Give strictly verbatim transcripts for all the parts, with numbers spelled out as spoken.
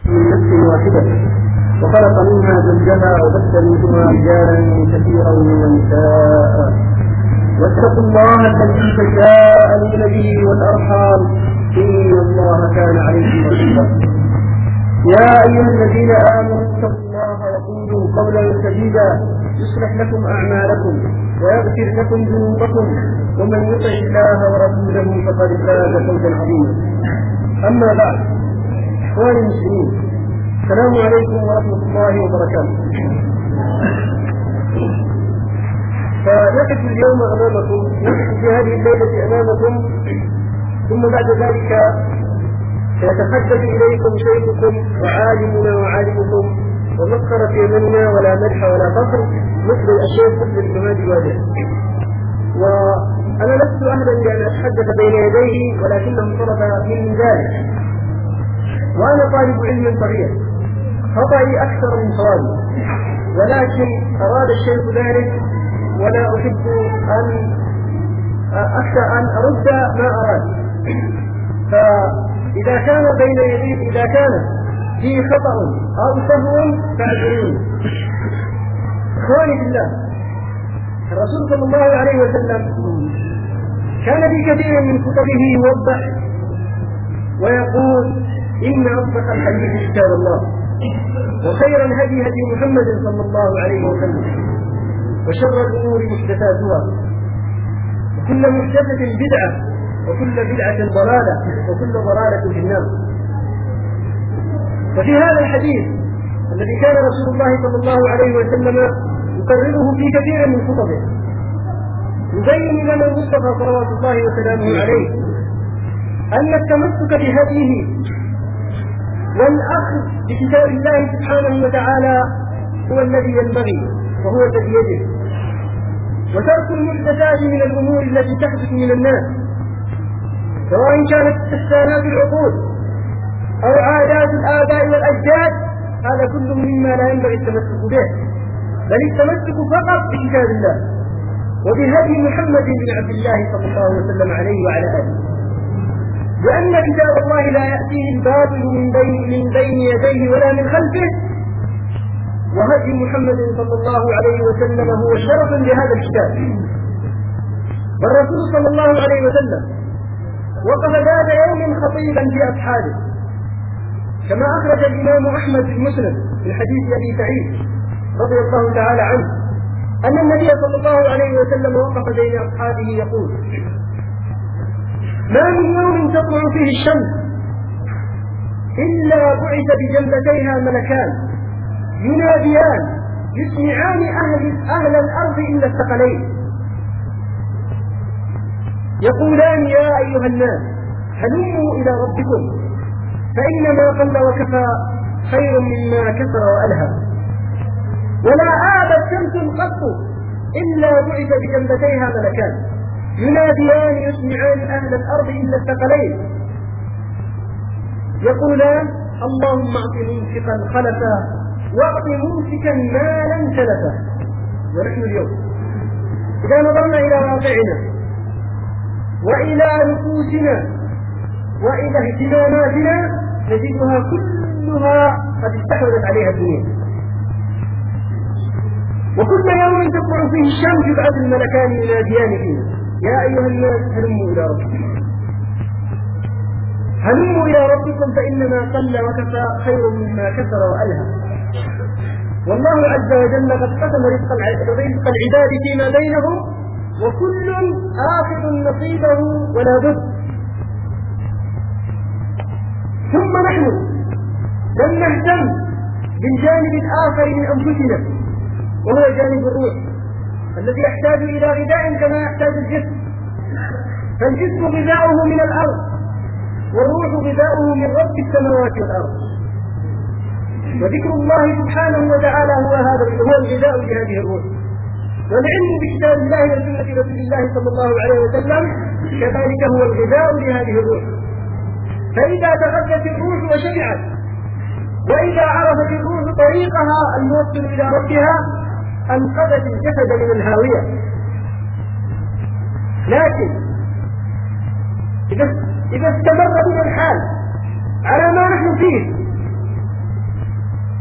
من نفس واحدة وخلق منها زوجها وبث منهما رجالا كثيرا ونساء واتقوا الله الذي تساءلون به والأرحام إن الله كان عليكم رقيبا. يا أيها الذين آمنوا اتقوا الله وقولوا قولا سديدا يصلح لكم أعمالكم ويغفر لكم ذنوبكم ومن يطع الله ورسوله فقد فاز فوزا عظيما. أما بعد، إخواني المسلمين، السلام عليكم ورحمة الله وبركاته. فنقف اليوم أمامكم، نقف في هذه الليلة أمامكم، ثم بعد ذلك سيتحدث إليكم شيخكم وعالمنا وعالمكم ومسخر في يمننا ولا مدح ولا فخر مثل الشيخ مثل الجماد الواجه. وأنا لست أهلا لأن أتحدث بين يديه، ولكنه طلب مني ذلك، وأنا طالب علم صغير، خطأي أكثر من صوابي، ولكن أراد الشيخ ذلك ولا أحب أن أخشى أن أرد ما أراد. فإذا كان بين يديه، إذا كان فيه خطأ أو سهو فاعذروني. إخواني بالله، الرسول صلى الله عليه وسلم كان في كثير من كتبه يوضح ويقول: إن أصدق الحديث كتاب الله، وخير الهدي هدي محمد صلى الله عليه وسلم، وشر الأمور محدثاتها، وكل محدثة بدعة، وكل بدعة ضلالة، وكل ضلالة في النار. وفي هذا الحديث الذي كان رسول الله صلى الله عليه وسلم يكرره في كثير من خطبه يبين لنا المصطفى صلوات الله وسلامه عليه أن التمسك بهديه والأخذ بكتاب الله سبحانه وتعالى هو الذي ينبغي وهو الذي يجب، وترك المحدثات من الأمور التي تحدث من الناس، سواء كانت استحسانات العقول أو عادات الآباء والأجداد، هذا كله مما لا ينبغي التمسك به، بل التمسك فقط بكتاب الله وبهدي محمد بن عبد الله صلى الله وسلم عليه وعلى آله، لأن كتاب الله لا يأتيه الباطل من بين من بين يديه ولا من خلفه، وهدي محمد صلى الله عليه وسلم هو شرف لهذا الكتاب. والرسول صلى الله عليه وسلم وقف ذات يوم خطيبا في أصحابه، كما أخرج الإمام أحمد في مسلم من حديث أبي سعيد رضي الله تعالى عنه أن النبي صلى الله عليه وسلم وقف بين أصحابه يقول: ما من يوم تطلع فيه الشمس إلا بعث بجنبتيها ملكان يناديان يسمعان أهل, أهل الأرض إلا الثقلين، يقولان: يا أيها الناس هلموا إلى ربكم، فإنما قل وكفى خير مما كثر وألهى. ولا آبت شمس قط إلا بعث بجنبتيها ملكان يناديان يسمعان أهل الأرض إلا الثقلين، يقولان: اللهم اعط ممسكا خلفا واعط ممسكا مالا تلفا. ونحن اليوم إذا نظرنا إلى واقعنا وإلى نفوسنا وإلى اهتماماتنا نجدها كلها قد استحوذت عليها الدنيا، وكل يوم تطلع فيه الشمس يبعث الملكان يناديان فيه: يا أيها الناس هلموا إلى ربكم، هلموا إلى ربكم فإنما قل وكفى خير مما كثر وألهى. والله عز وجل قد قسم رزق العباد فيما بينهم، وكل آخذ نصيبه ولا بد. ثم نحن لم نهتم بالجانب الآخر من أنفسنا، وهو جانب الروح الذي يحتاج إلى غذاء كما يحتاج الجسم، فالجسم غذاؤه من الأرض، والروح غذاؤه من رب السماوات والأرض. وذكر الله سبحانه وتعالى هو هذا هو الغذاء لهذه الروح، والعلم بكتاب الله وسنة رسول الله صلى الله عليه وسلم كذلك هو الغذاء لهذه الروح. فإذا تغذت الروح وشبعت، وإذا عرفت الروح طريقها الموصل إلى ربها، أنقذت الجسد من الهاوية. لكن إذا استمر بنا الحال على ما نحن فيه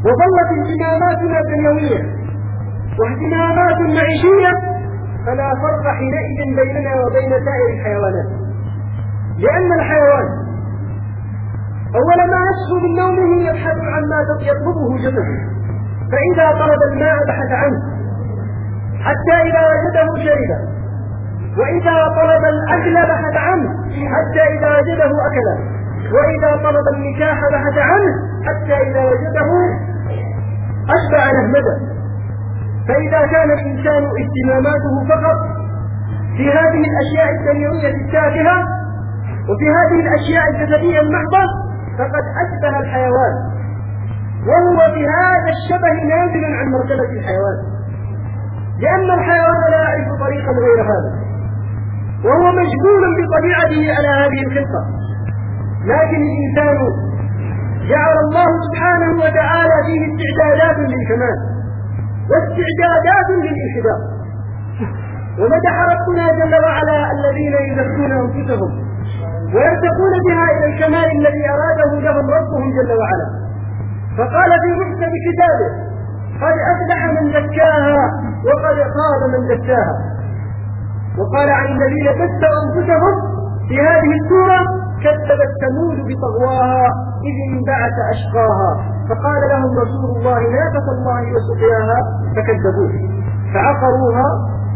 وظلت اهتماماتنا الدنيوية واهتمامات معيشية فلا فرق حينئذ بيننا وبين سائر الحيوانات، لأن الحيوان أول ما يصحو من نومه يبحث عن ما يطلبه جسده، فإذا طلب الماء بحث عنه حتى إذا وجده شربه، وإذا طلب الأكل بحث عنه حتى إذا وجده أكله، وإذا طلب النكاح بحث عنه حتى إذا وجده أشبع نهمده. فإذا كان الإنسان اهتماماته فقط في هذه الأشياء الدنيوية التافهة وفي هذه الأشياء الجسدية المحضة فقد أشبه الحيوان، وهو بهذا الشبه نازل عن مرتبة الحيوان، لأن الحيوان لا يعرف طريقا غير هذا، وهو مجبول بطبيعته على هذه الخلقة. لكن الإنسان جعل الله سبحانه وتعالى فيه استعدادات للكمال واستعدادات للانحدار. ومدح ربنا جل وعلا الذين يزكون أنفسهم ويرتقون بها إلى الكمال الذي أراده لهم ربهم جل وعلا، فقال في محكم كتابه: قد أفلح من زكاها وقد خاب من دساها. وقال عن الذين دسوا أنفسهم في هذه السورة: كذبت ثمود بطغواها إذ انبعث أشقاها فقال لهم رسول الله ناقة الله وسقياها فكذبوه فعقروها،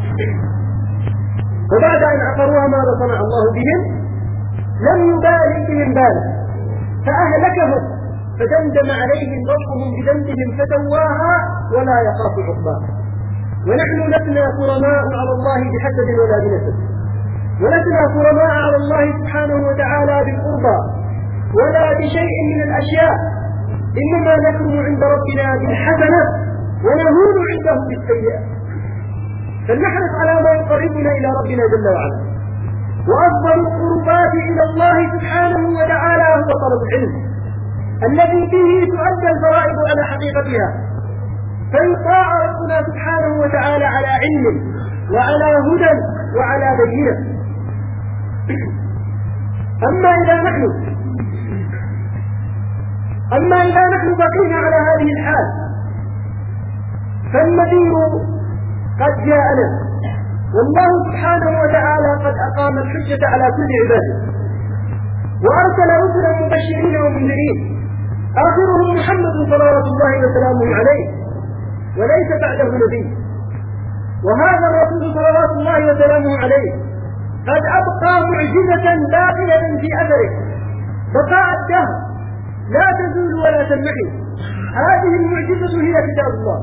وبعد أن عقروها ماذا صنع الله بهم؟ لم يبالي بهم بالا فأهلكهم، فدمدم عليهم ربهم بذنبهم فسواها ولا يخاف عقباها. ونحن لسنا كرماء على الله بحسد ولا بنسب، ولسنا كرماء على الله سبحانه وتعالى بالقربى ولا بشيء من الأشياء، إنما نكرم عند ربنا بالحسنة ونهون عنده بالسيئة. فلنحرص على ما يقربنا إلى ربنا جل وعلا. وأفضل القربات إلى الله سبحانه وتعالى هو طلب العلم الذي فيه تؤدى الفرائض على حقيقتها، فيطاع ربنا سبحانه وتعالى على علم وعلى هدى وعلى بينة. أما إذا نحن أما إذا نحن بقينا على هذه الحال فالنذير قد جاءنا، والله سبحانه وتعالى قد أقام الحجة على كل عباده وأرسل رسلا مبشرين ومنذرين، آخرهم محمد صلوات الله وسلامه عليه وليس بعده نبي. وهذا الرسول صلوات الله وسلامه عليه قد أبقى معجزة باقية في أثره بقاء الدهر لا تزول ولا تنمحي. هذه المعجزة هي كتاب الله،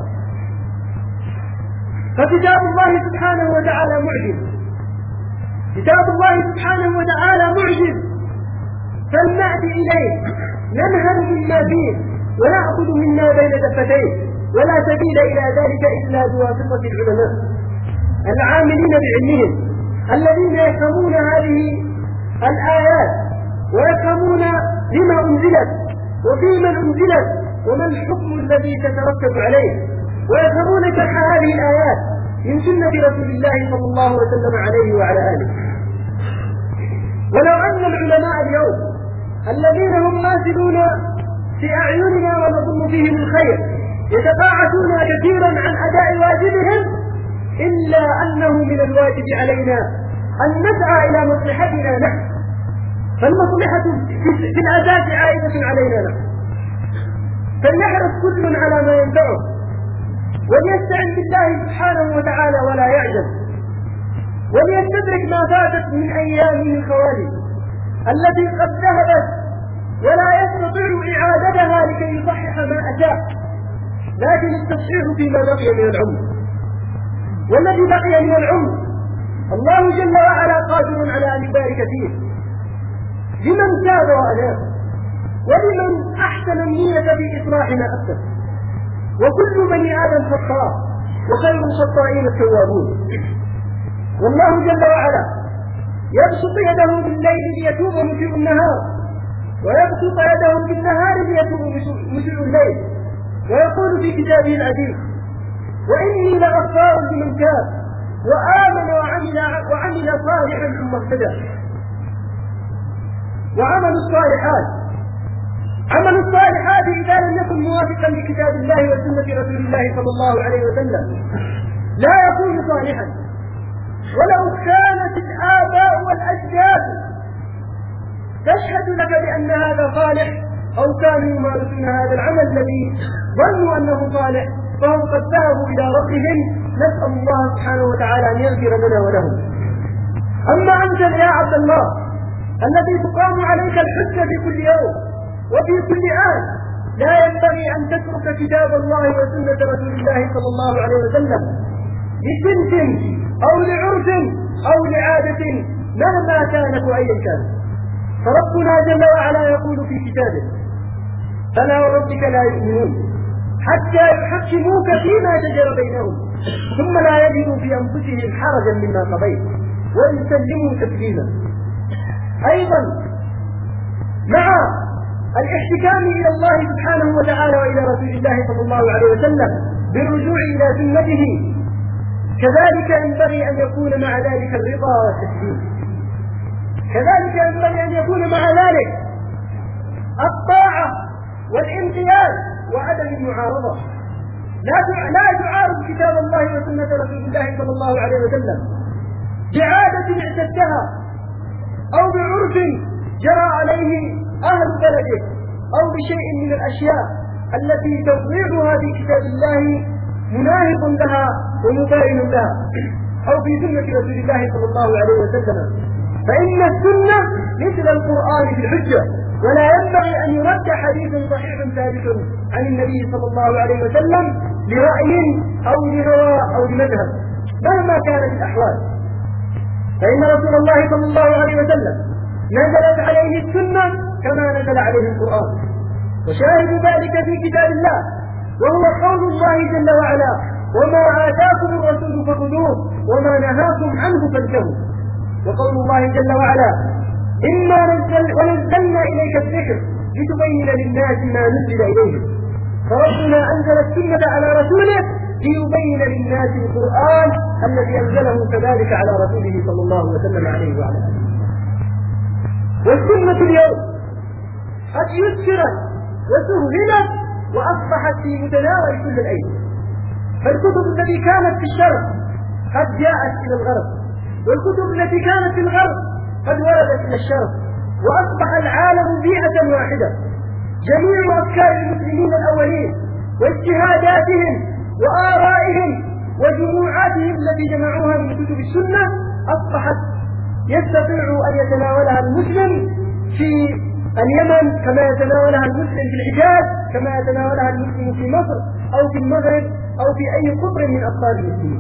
فكتاب الله سبحانه وتعالى معجز، كتاب الله سبحانه وتعالى معجز، فلنأتي إليه ننهل مما فيه ونأخذ مما بين دفتيه، ولا سبيل إلى ذلك إلا بواسطة العلماء العاملين بعلمهم الذين يفهمون هذه الآيات ويفهمون لما أنزلت وفي من أنزلت وما الحكم الذي تترتب عليه، ويفهمون شرح هذه الآيات من سنة رسول الله صلى الله وسلم عليه وعلى آله. ولو أن العلماء اليوم الذين هم نازلون في أعيننا ونظن فيهم الخير يتقاعسون كثيرا عن أداء واجبهم، إلا أنه من الواجب علينا أن نسعى إلى مصلحتنا نحن، فالمصلحة في الأساس عائدة علينا نحن، فليحرص كل على ما ينفعه وليستعن بالله سبحانه وتعالى ولا يعجز، وليستدرك ما فاتت من أيامه الخوالي التي قد ذهبت ولا يستطيع إعادتها لكي يصحح ما أتاه، لكن التصحيح فيما بقي من العمر، والذي بقي من العمر الله جل وعلا قادر على أن يبارك فيه لمن تاب وأناب ولمن أحسن النية في إصلاح ما أفسد، وكل بني آدم خطاء وخير الخطائين التوابون. والله جل وعلا يبسط يده بالليل ليتوب مسيء النهار، ويبسط يده بالنهار ليتوب مسيء الليل، ويقول في كتابه العزيز: وإني لغفار لمن تاب وآمن وعمل, وعمل صالحا ثم اهتدى. وعمل الصالحات عمل الصالحات إذا لم يكن موافقا لكتاب الله وسنة رسول الله صلى الله عليه وسلم لا يكون صالحا، ولو كانت الآباء والأجداد تشهد لك بأن هذا صالح أو كانوا يمارسون هذا العمل الذي ظنوا أنه صالح فهم قد ذهبوا إلى ربهم. نسأل الله سبحانه وتعالى أن يغفر لنا ولهم. أما أنت يا عبد الله الذي تقام عليك الحجة في كل يوم وفي كل آن، لا ينبغي أن تترك كتاب الله وسنة رسول الله صلى الله عليه وسلم لسنت أو لعرف أو لعادة مهما كانت وأيا كانت. فربنا جل وعلا يقول في كتابه: فلا وربك لا يؤمنون حتى يحكموك فيما شجر بينهم ثم لا يجدوا في أنفسهم حرجا مما قضيت ويسلموا تسليما. أيضا مع الاحتكام إلى الله سبحانه وتعالى وإلى رسول الله صلى الله عليه وسلم بالرجوع إلى سنته، كذلك ينبغي أن يكون مع ذلك الرضا والتسليم. كذلك ينبغي أن يكون مع ذلك الطاعة والانقياد وعدم المعارضة. لا لا تعارض كتاب الله وسنة رسول الله صلى الله عليه وسلم بعادة اعتدتها أو بعرف جرى عليه أهل بلده أو بشيء من الأشياء التي توضيعها في كتاب الله مناهض لها ومباين لها أو في سنة رسول الله صلى الله عليه وسلم. فإن السنة مثل القرآن في الحجة، ولا ينبغي أن يرد حديث صحيح ثابت عن النبي صلى الله عليه وسلم لرأي أو لهوى أو لمذهب مهما كانت الأحوال. فإن رسول الله صلى الله عليه وسلم نزلت عليه السنة كما نزل عليه القرآن، وشاهد ذلك في كتاب الله وهو قول الله جل وعلا: وما آتاكم الرسول فخذوه وما نهاكم عنه فانتهوا. وقول الله جل وعلا: إنا نزل ونزلنا إليك الذكر لتبين للناس ما نزل إليهم. فربنا أنزل السنة على رسوله ليبين للناس القرآن الذي أنزله كذلك على رسوله صلى الله وسلم عليه وعلى آله. والسنة اليوم قد يسرت وسهلت وأصبحت في متناول كل الأيدي. فالكتب التي كانت في الشرق قد جاءت إلى الغرب، والكتب التي كانت في الغرب قد وردت إلى الشرق، وأصبح العالم بيئة واحدة. جميع أفكار المسلمين الأولين واجتهاداتهم وآرائهم وجموعاتهم التي جمعوها من كتب السنة أصبحت يستطيع أن يتناولها المسلم في اليمن كما يتناولها المسلم في الحجاز، كما يتناولها المسلم في مصر أو في المغرب أو في أي قطر من أقطار المسلمين.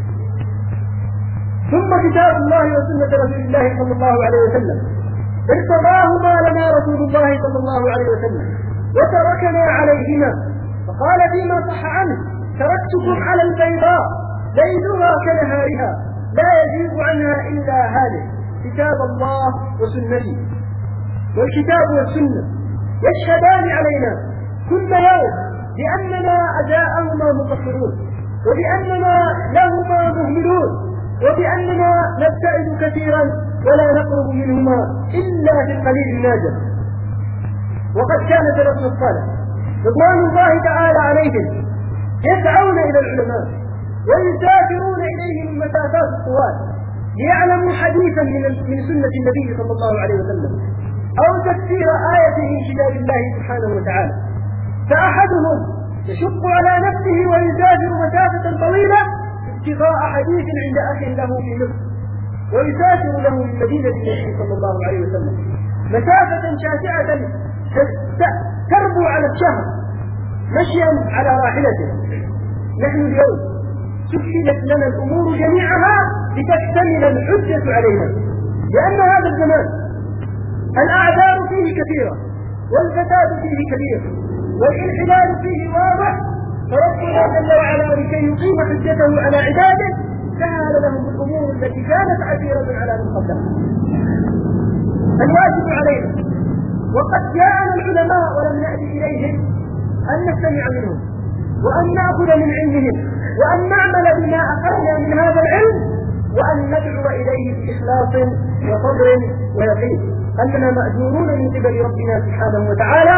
ثم كتاب الله وسنة رسول الله صلى الله عليه وسلم ارتضاهما لنا رسول الله صلى الله عليه وسلم وتركنا عليهما، فقال فيما صح عنه: تركتكم على البيضاء ليلها كنهارها لا يزيغ عنها إلا هالك. كتاب الله وسنتي. والكتاب والسنة يشهدان علينا كل يوم بأننا أداءهما مقصرون، وبأننا لهما مهملون، وبأننا نبتعد كثيرا ولا نقرب منهما إلا في القليل النادر. وقد كان سلفنا الصالح رضوان الله تعالى عليهم يسعون إلى العلماء ويسافرون إليهم المسافات الطوال ليعلموا حديثا من من سنة النبي صلى الله عليه وسلم أو تفسير آية من كتاب الله سبحانه وتعالى. فأحدهم يشق على نفسه ويسافر مسافة طويلة ابتغاء حديث عند أخ له في مصر، ويسافر له من مدينة النبي صلى الله عليه وسلم مسافة شاسعة تربو على الشهر مشيا على راحلته. نحن اليوم سهلت لنا الأمور جميعها لتكتمل الحجة علينا، لأن هذا الزمان الأعذار فيه كثيرة والفساد فيه كبير والانحلال فيه واضح. فربنا جل وعلا لكي يقيم حجته على عباده سهل لهم الأمور التي كانت عسيرة على من قبلها. الواجب علينا وقد جاءنا العلماء ولم نأتي إليهم أن نستمع منهم وأن نأخذ من علمهم وأن نعمل بما أخذنا من هذا العلم وأن ندعو إليه بإخلاص وصبر ويقين أننا مأجورون من قبل ربنا سبحانه وتعالى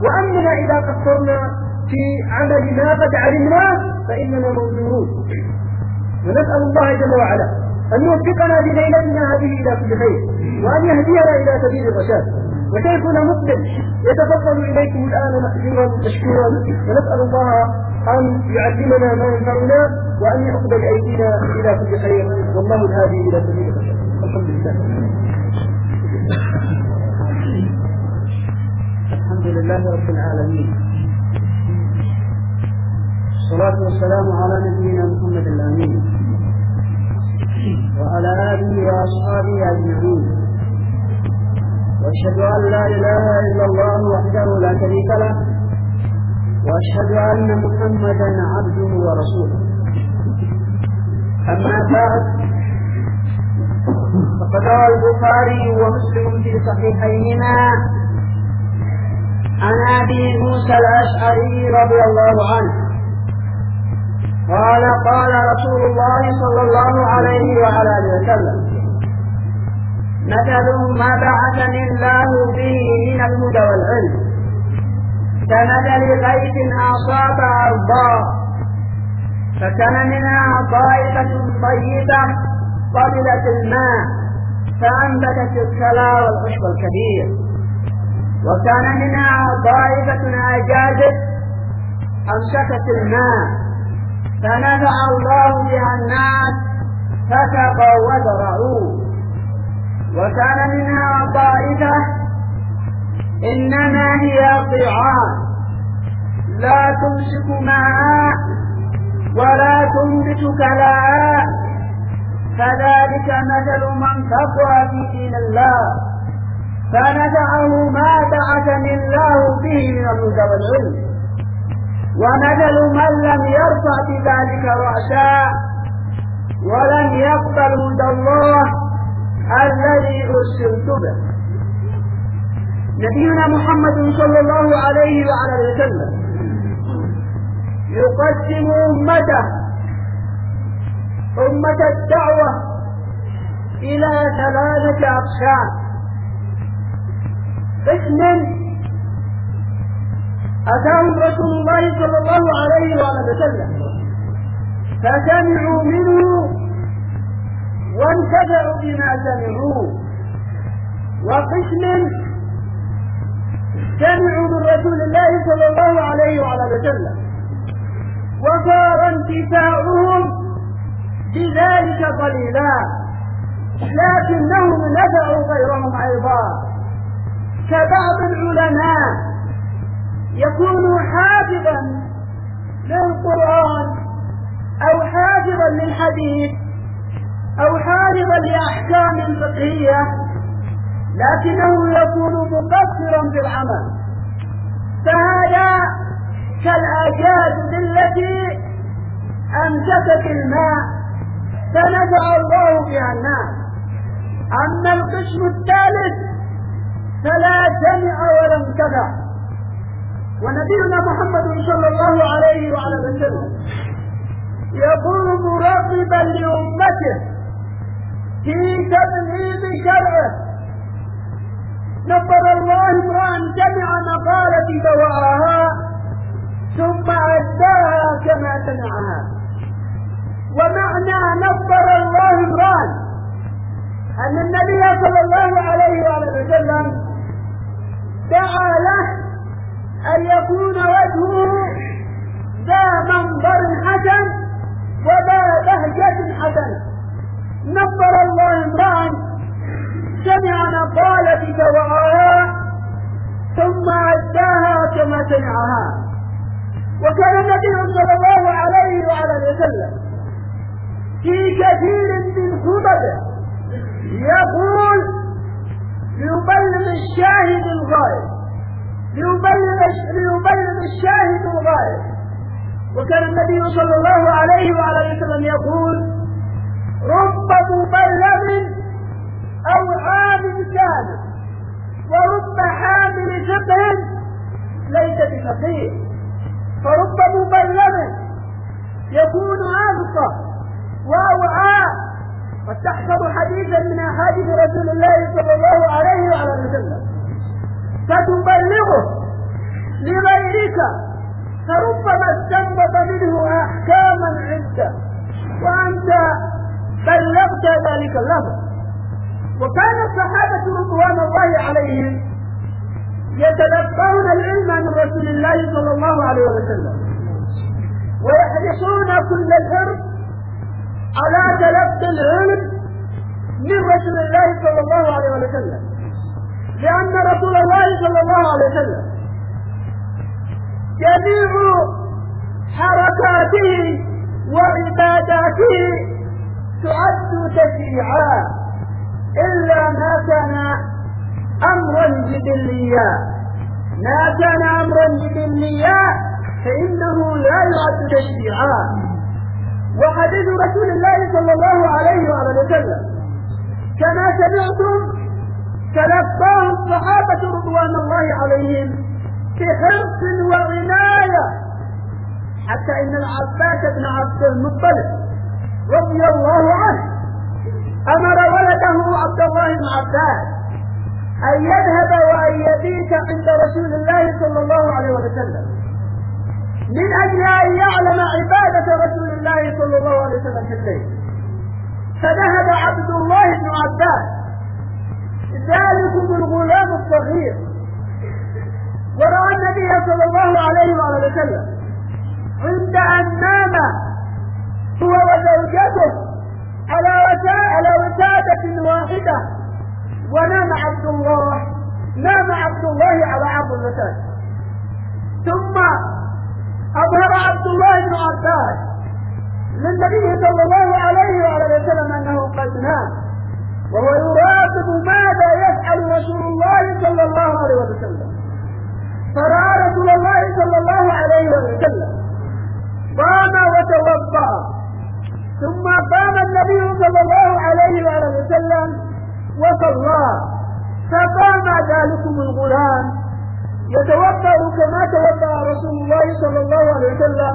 وأننا إذا قصرنا في عمل ما قد علمناه فإننا موجودون. ونسأل الله جل وعلا أن يوفقنا في ليلتنا هذه إلى كل خير، وأن يهدينا إلى سبيل الرشاد. وشيخنا مقبل يتفضل إليكم الآن مأجورا مشكورا، ونسأل الله أن يعلمنا ما ينفعنا وأن يقبل أيدينا إلى كل خير، والله الهادي إلى سبيل الرشاد. الحمد لله. الحمد لله رب العالمين، الصلاة والسلام على نبينا محمد الأمين وعلى آله وأصحابه أجمعين، وأشهد أن لا إله إلا الله وحده لا شريك له، وأشهد أن محمدا عبده ورسوله. أما بعد، فقد روى البخاري ومسلم في صحيحيهما عن أبي موسى الأشعري رضي الله عنه قال قال رسول الله صلى الله عليه وعلى آله وسلم: مثل ما بعثني الله به من الهدى والعلم كمثل غيث أصاب أرضا فكان منها طائفة طيبة قبلت الماء فأنبتت الكلى والعشب الكبير، وكان منها طائفة أجادت أمسكت الماء فنفع الله بها الناس فسقوا وزرعوا، وكان منها طائفة إنما هي قيعان لا تمسك ماء ولا تنبت كلاء، فذلك مثل من فقه في دين الله فنفعه ما بعثني الله به من الهدى والعلم، ومثل من لم يرفع بذلك رأسا ولم يقبل هدى الله الذي أرسلت به. نبينا محمد صلى الله عليه وعلى وسلم يقسم أمته أمة الدعوة إلى ثلاثة أقسام: قسم أتاهم رسول الله صلى الله عليه وسلم فسمعوا منه وانتفعوا بما سمعوا، وقسم سمعوا من رسول الله صلى الله عليه وسلم وصار انتفاعهم بذلك قليلا لكنهم نفعوا غيرهم أيضا، كبعض العلماء يكون حافظا للقرآن أو حافظا للحديث أو حافظا لأحكام فقهية، لكنه يكون مقصرا في العمل، فهذا كالآجاد التي أمسكت الماء فنفع الله بها الناس. أما القسم الثالث فلا سمع ولا انتفع. ونبينا محمد صلى الله عليه وعلى وسلم يقول مراقبا لأمته في تبليغ شرعه: نظر الله امرأ سمع مقالتي فوعاها ثم أداها كما سمعها. ومعنى نظر الله امرأ أن النبي صلى الله عليه وعلى وسلم دعا له أن يكون وجهه ذا منظر حسن وذا بهجة حسنة. نظر الله امرأ سمع مقالتي فوعاها ثم أداها كما سمعها. وكان النبي صلى الله عليه وعلى وسلم في كثير من خطبه يقول ليبلغ الشاهد الغائب ليبلغ ليبلغ الشاهد الغائب. وكان النبي صلى الله عليه وعلى وسلم يقول: رب مبلغ أو عامل كامل ورب حامل فقه ليس بفقيه. فرب مبلغ يكون أبقى وأوعى. قد تحفظ حديثا من أحاديث رسول الله صلى الله عليه وعلى وسلم فتبلغه ذلك اللفظ. وكان الصحابة رضوان الله عليهم يتلقون العلم من رسول الله صلى الله عليه وسلم، ويحرصون كل الحرص على تلقي العلم من رسول الله صلى الله عليه وسلم، لأن رسول الله صلى الله عليه وسلم جميع حركاته وعباداته تعد تشريعا إلا ما كان أمرا جبليا. ما كان أمرا جبليا فإنه لا يعد تشريعا. وحديث رسول الله صلى الله عليه وسلم كما سمعتم تلقاه الصحابة رضوان الله عليهم بحرص وعناية، حتى إن العباس بن عبد المطلب رضي الله عنه أمر ولده عبد الله بن عباس أن يذهب وأن يبيت عند رسول الله صلى الله عليه وسلم من أجل أن يعلم عبادة رسول الله صلى الله عليه وسلم في الليل. فذهب عبد الله بن عباس ذلكم الغلام الصغير ورأى النبي صلى الله عليه وسلم عند أن نام هو وزوجته على على وسادة واحدة، ونام عبد الله نام عبد الله على عرض الوسادة. ثم أظهر عبد الله بن عباس للنبي صلى الله عليه وسلم أنه قد نام، وهو يراقب ماذا يفعل رسول الله صلى الله عليه وسلم. فرأى رسول الله صلى الله عليه وسلم قام وتوضأ، ثم قام النبي صلى الله عليه وسلم وصلى، فقام ذلكم الغلام يتوضأ كما توضأ رسول الله صلى الله عليه وسلم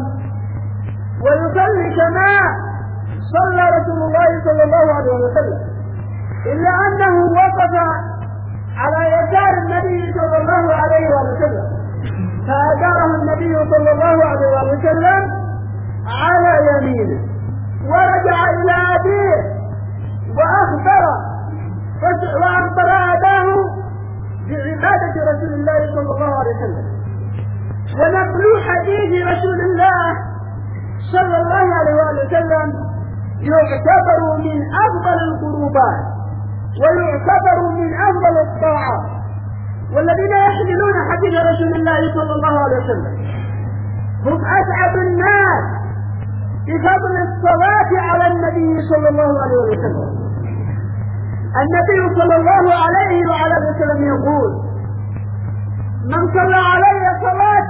ويصلي كما صلى رسول الله صلى الله عليه وسلم، إلا أنه وقف على يسار النبي صلى الله عليه وسلم فأداره النبي صلى الله عليه وسلم على يمينه، ورجع إلى أبيه وأخبر وأخبر أباه بعبادة رسول الله صلى الله عليه وسلم. ونقل حديث رسول الله صلى الله عليه وسلم يعتبر من أفضل القربات ويعتبر من أفضل الطاعات، والذين يحملون حديث رسول الله صلى الله عليه وسلم هم أسعد الناس بفضل الصلاة على النبي صلى الله عليه وسلم. النبي صلى الله عليه وعلى وسلم يقول: من صلى علي صلاة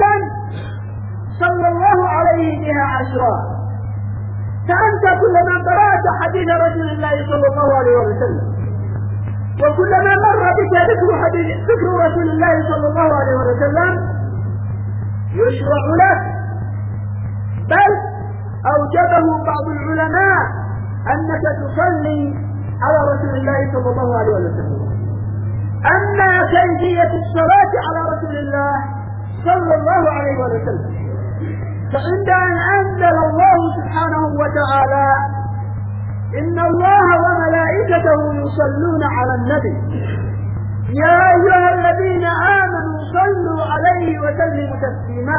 صلى الله عليه بها عشرا. فأنت كلما قرأت حديث رسول الله صلى الله عليه وسلم وكلما مر بك ذكر حديث ذكر رسول الله صلى الله عليه وسلم يشرع لك، بل أوجبه بعض العلماء أنك تصلي على رسول الله صلى الله عليه وسلم. أما كيفية الصلاة على رسول الله صلى الله عليه وسلم فعند أن أنزل الله سبحانه وتعالى: إن الله وملائكته يصلون على النبي يا أيها الذين آمنوا صلوا عليه وسلموا تسليما،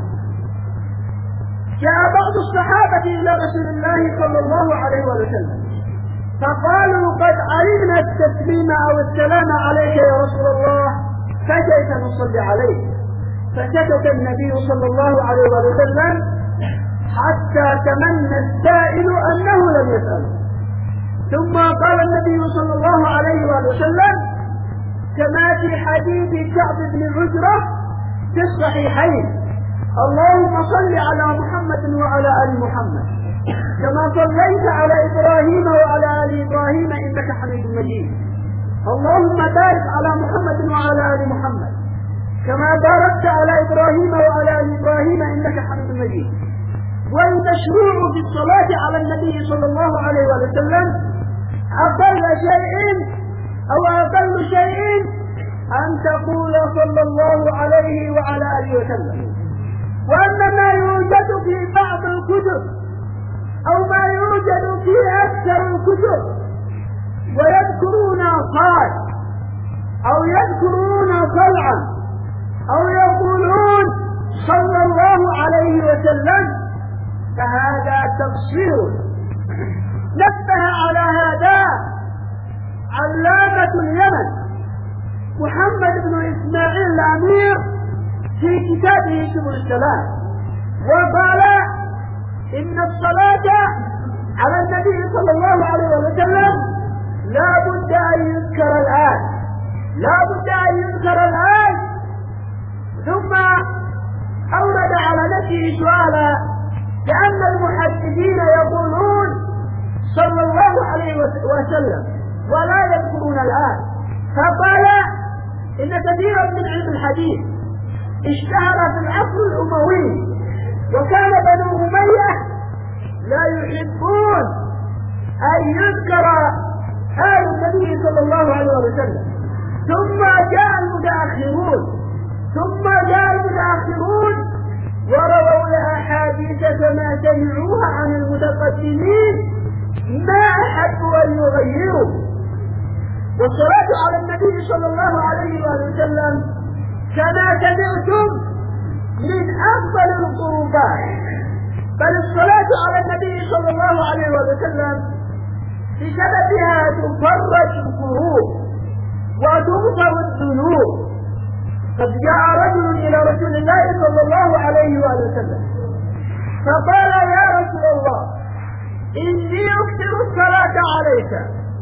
جاء بعض الصحابة إلى رسول الله صلى الله عليه وسلم فقالوا: قد علمنا التسليم أو السلام عليك يا رسول الله، فكيف نصلي عليك؟ فسكت النبي صلى الله عليه وسلم حتى تمنى السائل أنه لم يسأل. ثم قال النبي صلى الله عليه وسلم كما في حديث كعب بن عجرة في الصحيحين: اللهم صل على محمد وعلى آل محمد كما صليت على إبراهيم وعلى آل إبراهيم إنك حميد مجيد. اللهم بارك على محمد وعلى آل محمد كما باركت على إبراهيم وعلى آل إبراهيم إنك حميد مجيد. والمشروع في الصلاة على النبي صلى الله عليه وسلم أقل شيء أو أقل شيء أن تقول صلى الله عليه وعلى آله وسلم. وأما ما يوجد في بعض الكتب أو ما يوجد في أكثر الكتب يذكرون قال أو يذكرون طلعا أو يقولون صلى الله عليه وسلم فهذا تقصير. نبه على هذا علامة اليمن محمد بن إسماعيل الأمير في كتابه سبل السلام، وقال إن الصلاة على النبي صلى الله عليه وسلم لا بد أن يذكر الآن لا بد أن يذكر الآن ثم أورد على نفسه سؤالا لأن المحدثين يقولون صلى الله عليه وسلم ولا يذكرون الآن، فقال إن كثيرا من علم الحديث اشتهر في العصر الأموي وكان بنو أمية لا يحبون أن يذكر آل النبي صلى الله عليه وسلم، ثم جاء المتأخرون ثم جاء المتأخرون ورووا الأحاديث كما سمعوها عن المتقدمين ما أحبوا أن يغيروا. والصلاة على النبي صلى الله عليه وسلم كما سمعتم من أفضل القربات، بل الصلاة على النبي صلى الله عليه وسلم بسببها تفرج الكروب وتغفر الذنوب. قد جاء رجل إلى رسول الله صلى الله عليه وسلم فقال يا رسول الله إني أكثر الصلاة عليك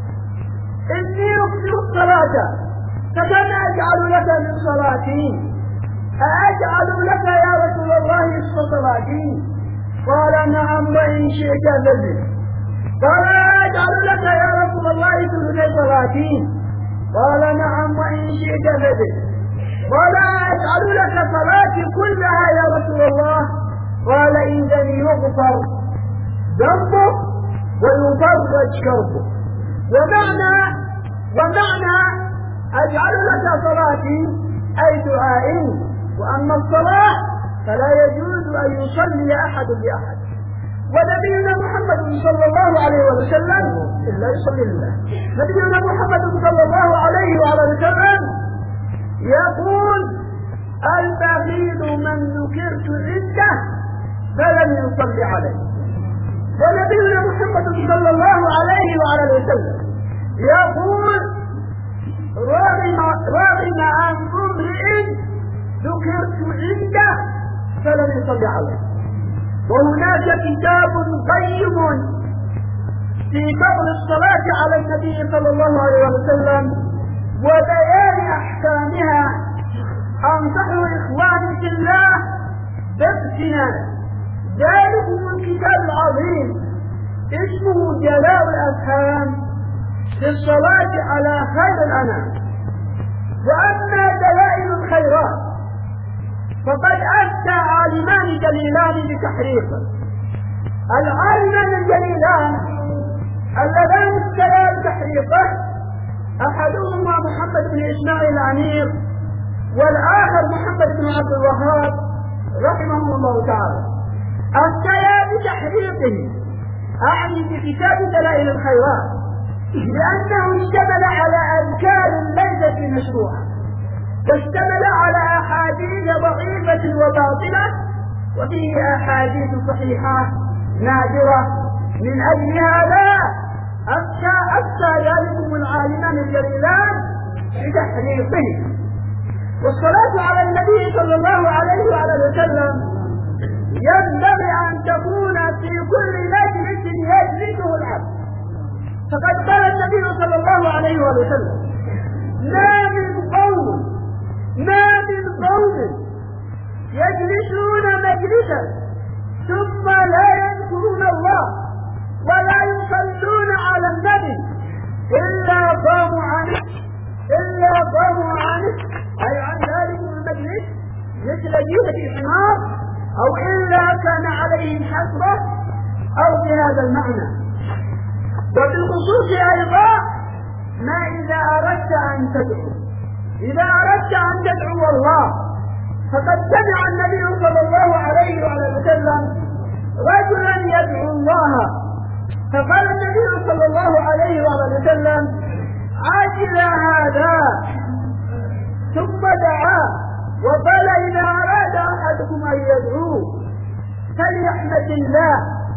إني أكثر الصلاة فكم أجعل لك من صلاتي؟ أجعل لك يا رسول الله نصف صلاتي؟ قال نعم وإن شئت فزد. قال أجعل لك يا رسول الله ثلث صلاتي؟ قال نعم وإن شئت فزد. قال أجعل لك صلاتي كلها يا رسول الله؟ قال إذا يغفر ذنبك ويفرج كربك. ومعنى ومعنى أجعل لك صلاتي أي دعائي، وأما الصلاة فلا يجوز أن يصلي أحد بأحد، ونبينا محمد صلى الله عليه وسلم إلا يصلي لله. نبينا محمد صلى الله عليه وسلم يقول البخيل من ذكرت عنده فلم يصلي عليه. ونبينا محمد صلى الله عليه وسلم يقول رغم رغم عن امرئ ذكرت عنده فلم يصلي عليه. وهناك كتاب قيم في فضل الصلاة على النبي صلى الله عليه وسلم وبيان أحكامها، أنصح إخواني في الله باقتناء ذلكم الكتاب العظيم اسمه جلاء الأفهام في الصلاة على خير الأنام. وأما دلائل الخيرات فقد أفتى عالمان جليلان بتحريقه. العالمان الجليلان اللذان افتيا بتحريقه أحدهما محمد بن إسماعيل الأمير والآخر محمد بن عبد الوهاب رحمه الله تعالى. افتيا بتحريقه أعني بكتاب دلائل الخيرات لأنه اشتمل على أذكار ليست مشروعة، واشتمل على أحاديث ضعيفة وباطلة وفيه أحاديث صحيحة نادرة. من أجل هذا أفتى أفتى ذلكم العالمان الجليلان بتحريقه. والصلاة على النبي صلى الله عليه وسلم ينبغي أن تكون في كل مجلس يجلسه العبد. فقد قال النبي صلى الله عليه وسلم ما من قوم ما من قوم يجلسون مجلسا ثم لا يذكرون الله ولا يصلون على النبي إلا قاموا عنه إلا قاموا عنه أي عن ذلك المجلس مثل جيفة حمار، أو إلا كان عليهم حسرة أو بهذا المعنى. وبالخصوص أيضا ما إذا أردت أن تدعو إذا أردت أن تدعو الله فقد سمع النبي صلى الله عليه وسلم رجلا يدعو الله فقال النبي صلى الله عليه وسلم عجل هذا ثم دعا وقال إذا أراد أحدكم أن يدعو فليحمد الله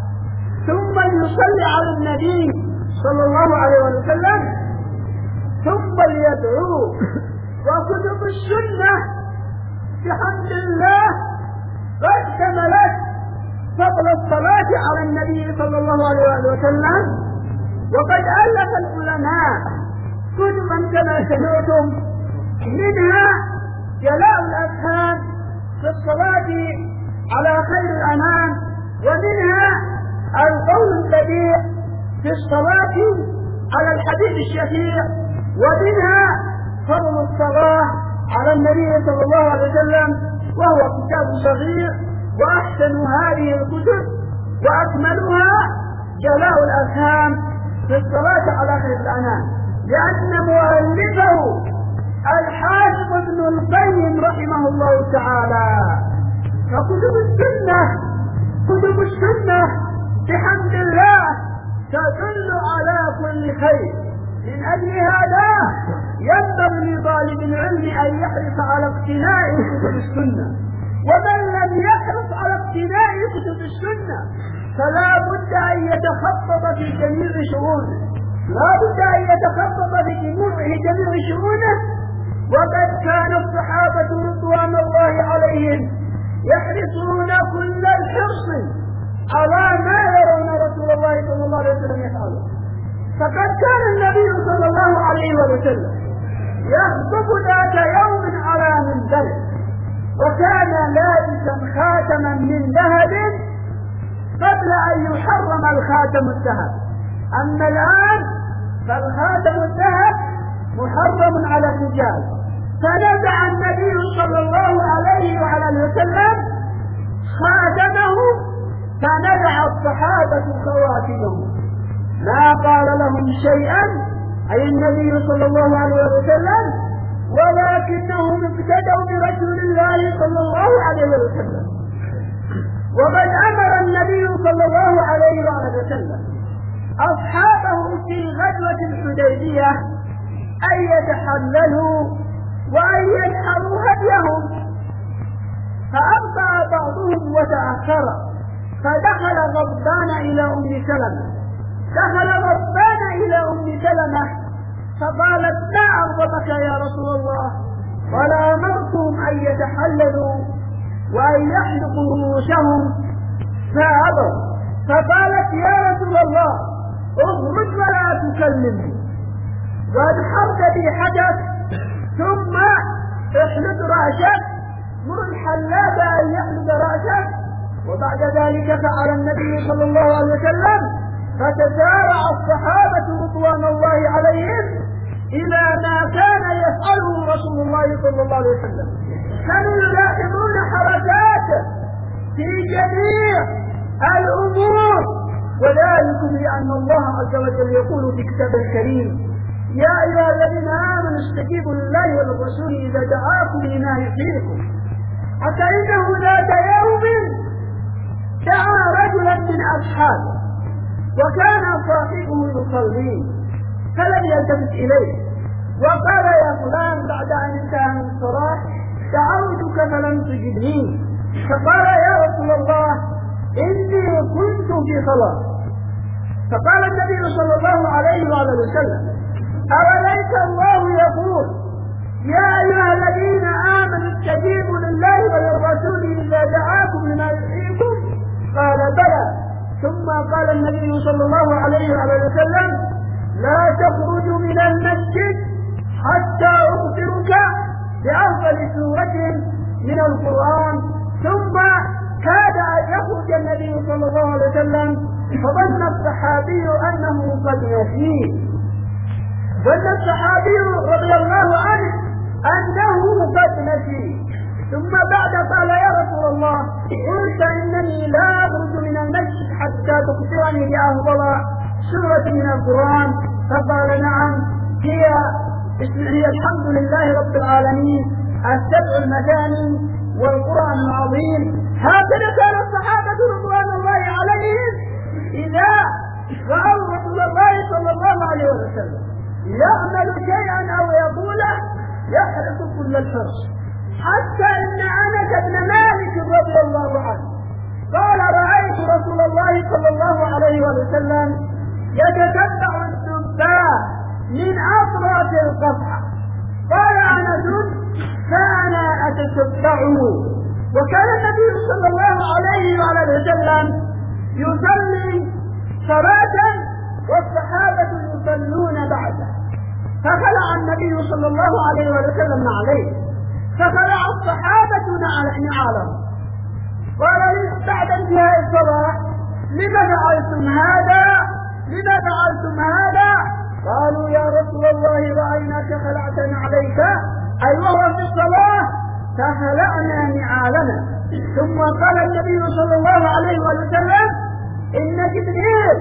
ثم ليصلي على النبي صلى الله عليه وسلم ثم ليدعو. وكتب السنة بحمد الله قد شملت فضل الصلاة على النبي صلى الله عليه وسلم، وقد ألف العلماء كتبا كما سمعتم، منها جلاء الأفهام في الصلاة على خير الأنام، ومنها القول البديع في الصلاة على الحبيب الشفيع، ومنها فضل الصلاة على النبي صلى الله عليه وسلم، وهو كتاب صغير وأحسن هذه الكتب وأكملها جلاء الأفهام في الصلاة على خير الأنام، لأن مؤلفه الحافظ ابن القيم رحمه الله تعالى. فكتب السنة كتب السنة بحمد الله تدل على كل خير. من أجل هذا ينبغي لطالب العلم أن يحرص على اقتناء كتب السنة، ومن لم يحرص على اقتناء كتب السنة فلا بد أن يتخطط في جميع شؤونه، لا بد أن يتخطط في جميع شؤونه. وقد كان الصحابة رضوان الله عليهم يحرصون كل الحرص على ما يرون رسول الله صلى الله عليه وسلم يفعله. فقد كان النبي صلى الله عليه وسلم يخطب ذات يوم على منبر، وكان لابسا خاتما من ذهب قبل أن يحرم الخاتم الذهب. أما الآن فالخاتم الذهب محرم على الرجال، فنزع النبي صلى الله عليه وعلى وسلم خاتمه، فنزع الصحابة خواتمهم، ما قال لهم شيئا أي النبي صلى الله عليه وسلم، ولكنهم ابتدوا برسول الله صلى الله عليه وسلم. وقد أمر النبي صلى الله عليه وسلم أصحابه في غزوة الحديبية أن يتحللوا وأن ينحروا هديهم، فأبطأ بعضهم وتأخر، فدخل غضبان إلى أم سلمة دخل غضبان إلى أم سلمة فقالت ما أغضبك يا رسول الله؟ قال أمرتهم أن يتحللوا وأن يحلقوا رؤوسهم فأبوا، فقالت يا رسول الله اخرج ولا تكلمني، وانحرت بي حدث، ثم احلق رأسك، مر الحلاق أن يحلق رأسك. وبعد ذلك فعل النبي صلى الله عليه وسلم، فتسارع الصحابة رضوان الله عليهم إلى ما كان يفعله رسول الله صلى الله عليه وسلم. كانوا يلاحظون حركاته في جميع الأمور، وذلك لأن الله عز وجل يقول في كتابه الكريم يا أيها الذين آمنوا استجيبوا لله وللرسول إذا دعاكم لما يحييكم. حتى إنه ذات يوم دعا رجلا من أصحابه وكان صاحبه يصلي فلم يلتفت إليه، وقال يا فلان بعد أن انتهى من الصلاة دعوتك فلم تجبني، فقال يا رسول الله إني كنت في صلاة. فقال النبي صلى الله عليه وسلم أوليس الله يقول يا أيها الذين آمنوا استجيبوا لله وللرسول إذا دعاكم لما يحييكم؟ قال بلى. ثم قال النبي صلى الله عليه وسلم لا تخرج من المسجد حتى أخبرك بأفضل سورة من القرآن. ثم كاد أن يخرج النبي صلى الله عليه وسلم، فظن الصحابي أنه قد يفيه، ظن الصحابي رضي الله عنه أنه قد نسي. ثم بعد قال يا رسول الله قلت إنني لا أخرج من المسجد حتى تخبرني بأفضل سورة من القرآن. فقال نعم هي هي الحمد لله رب العالمين، السبع المثاني والقرآن العظيم. هكذا كان الصحابة رضوان الله عليهم إذا رأوا رسول الله صلى الله عليه وسلم. يعمل شيئا أو يقوله يحرص كل الحرص، حتى إن أنس بن مالك رضي الله عنه قال رأيت رسول الله صلى الله عليه وسلم يتتبع الدباء من أطراف القصعة. قال أنس فأنا أتتبعه. وكان النبي صلى الله عليه وسلم يصلي صلاة والصحابة يصلون بعده، فخلع النبي صلى الله عليه وسلم عليه، فخلع الصحابة نعالهم. قال بعد انتهاء الصلاة لما فعلتم هذا؟ لما فعلتم هذا؟ قالوا يا رسول الله رأيناك خلعتنا عليك، أي وهو في الصلاة فخلعنا نعالنا. ثم قال النبي صلى الله عليه وسلم إن جبريل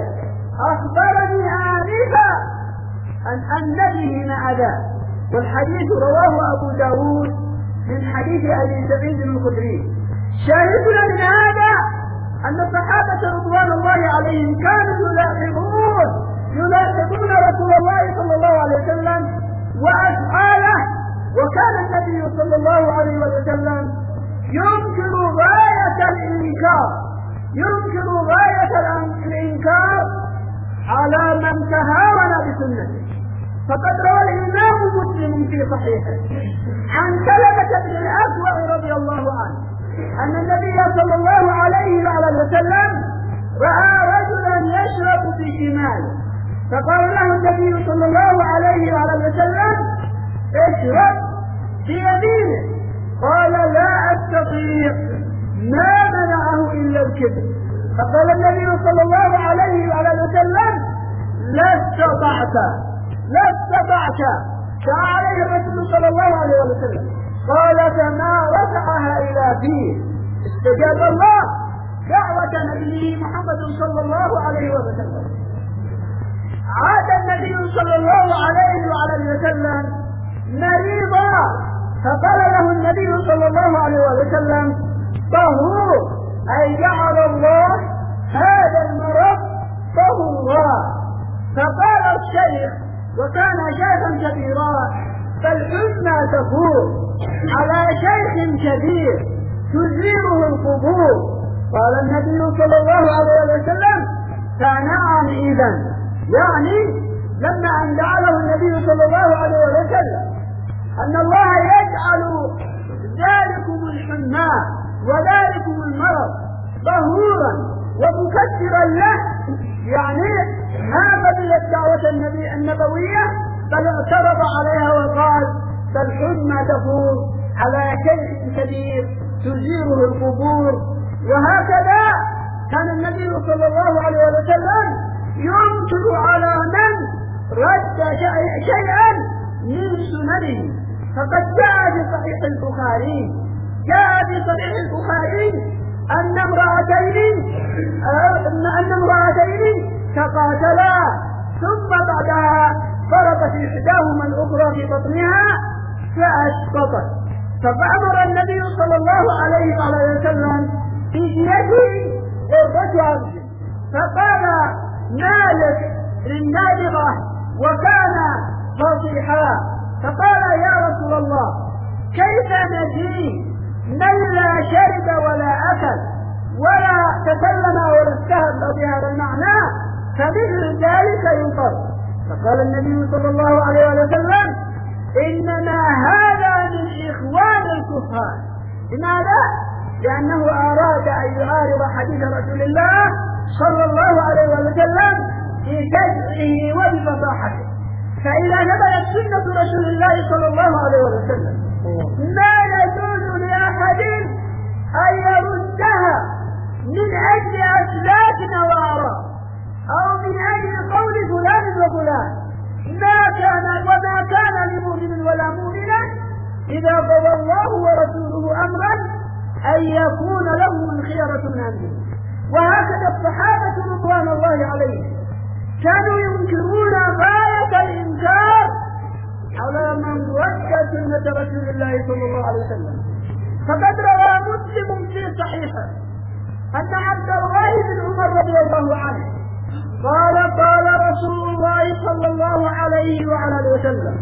أخبرني آنفا أن أن به معدا. والحديث رواه أبو داود من حديث أبي سعيد الخدري. شاهدنا من هذا أن الصحابة رضوان الله عليهم كانوا يلاحظون يلاحظون رسول الله صلى الله عليه وسلم وأفعاله، وكان النبي صلى الله عليه وسلم ينكر غاية الإنكار ينكر غاية الإنكار على من تهاون بسنته. فقد روى الإمام مسلم في صحيحه عن سلمة بن الأكوع رضي الله عنه أن النبي صلى الله عليه وسلم رأى رجلا يشرب بشماله، فقال له النبي صلى الله عليه وسلم اشرب بيمينه. قال لا أستطيع، ما منعه إلا الكبر. فقال النبي صلى الله عليه وسلم لا استطعت لا استطعت فعليه الرسول صلى الله عليه وسلم قال فما رفعها إلى فيه. استجاب الله دعوة نبيه محمد صلى الله عليه وسلم. عاد النبي صلى الله عليه وسلم مريضا، فقال له النبي صلى الله عليه وسلم طهور، أي جعل الله هذا المرض طهورا. فقال الشيخ وكان شيخا كبيرا فالحزن تفور على شيخ كبير تزيره القبور. قال النبي صلى الله عليه وسلم فنعم إذن، يعني لما أن جعله النبي صلى الله عليه وسلم أن الله يجعل ذلكم الحمى وذلكم المرض ظهورا ومكسرا له، يعني ما قبل الدعوة النبي النبوية بل اعترض عليها وقال فالحمى تفور على شيء كبير تزيره القبور. وهكذا كان النبي صلى الله عليه وسلم ينكر على من رد شيئا من سننه. فقد جاء في صحيح البخاري جاء في صحيح البخاري أن امرأتين أن امرأتين تقاتلا ثم بعدها فرقت إحداهما الأخرى في بطنها فأسقطت، فأمر النبي صلى الله عليه وسلم بيده قرة عبد، فقال مالك للنابغة وكان فصيحا، فقال يا رسول الله كيف نجي من لا شرب ولا أكل ولا تكلم ولا استهد بهذا المعنى فمثل ذلك ينطر. فقال النبي صلى الله عليه وسلم إنما هذا من إخوان الكفار. لماذا؟ لأنه أراد أن يعارض حديث رسول الله صلى الله عليه وسلم في شجعه وبفصاحته. فإذا نبلت سنة رسول الله صلى الله عليه وسلم ما يجوز لأحد أن يردها من أجل أسلاك وآراء أو من أجل قول فلان وفلان. ما كان وما كان لمؤمن ولا مؤمنة إذا قضى الله ورسوله أمرا أن يكون لهم الخيرة من أمره. وهكذا الصحابة رضوان الله عليهم كانوا ينكرون غاية الإنكار على من رد سنة رسول الله صلى الله عليه وسلم. فقد روى مسلم في صحيحه أن عبد الله بن عمر رضي الله عنه قال قال رسول الله صلى الله عليه وعلى اله وسلم: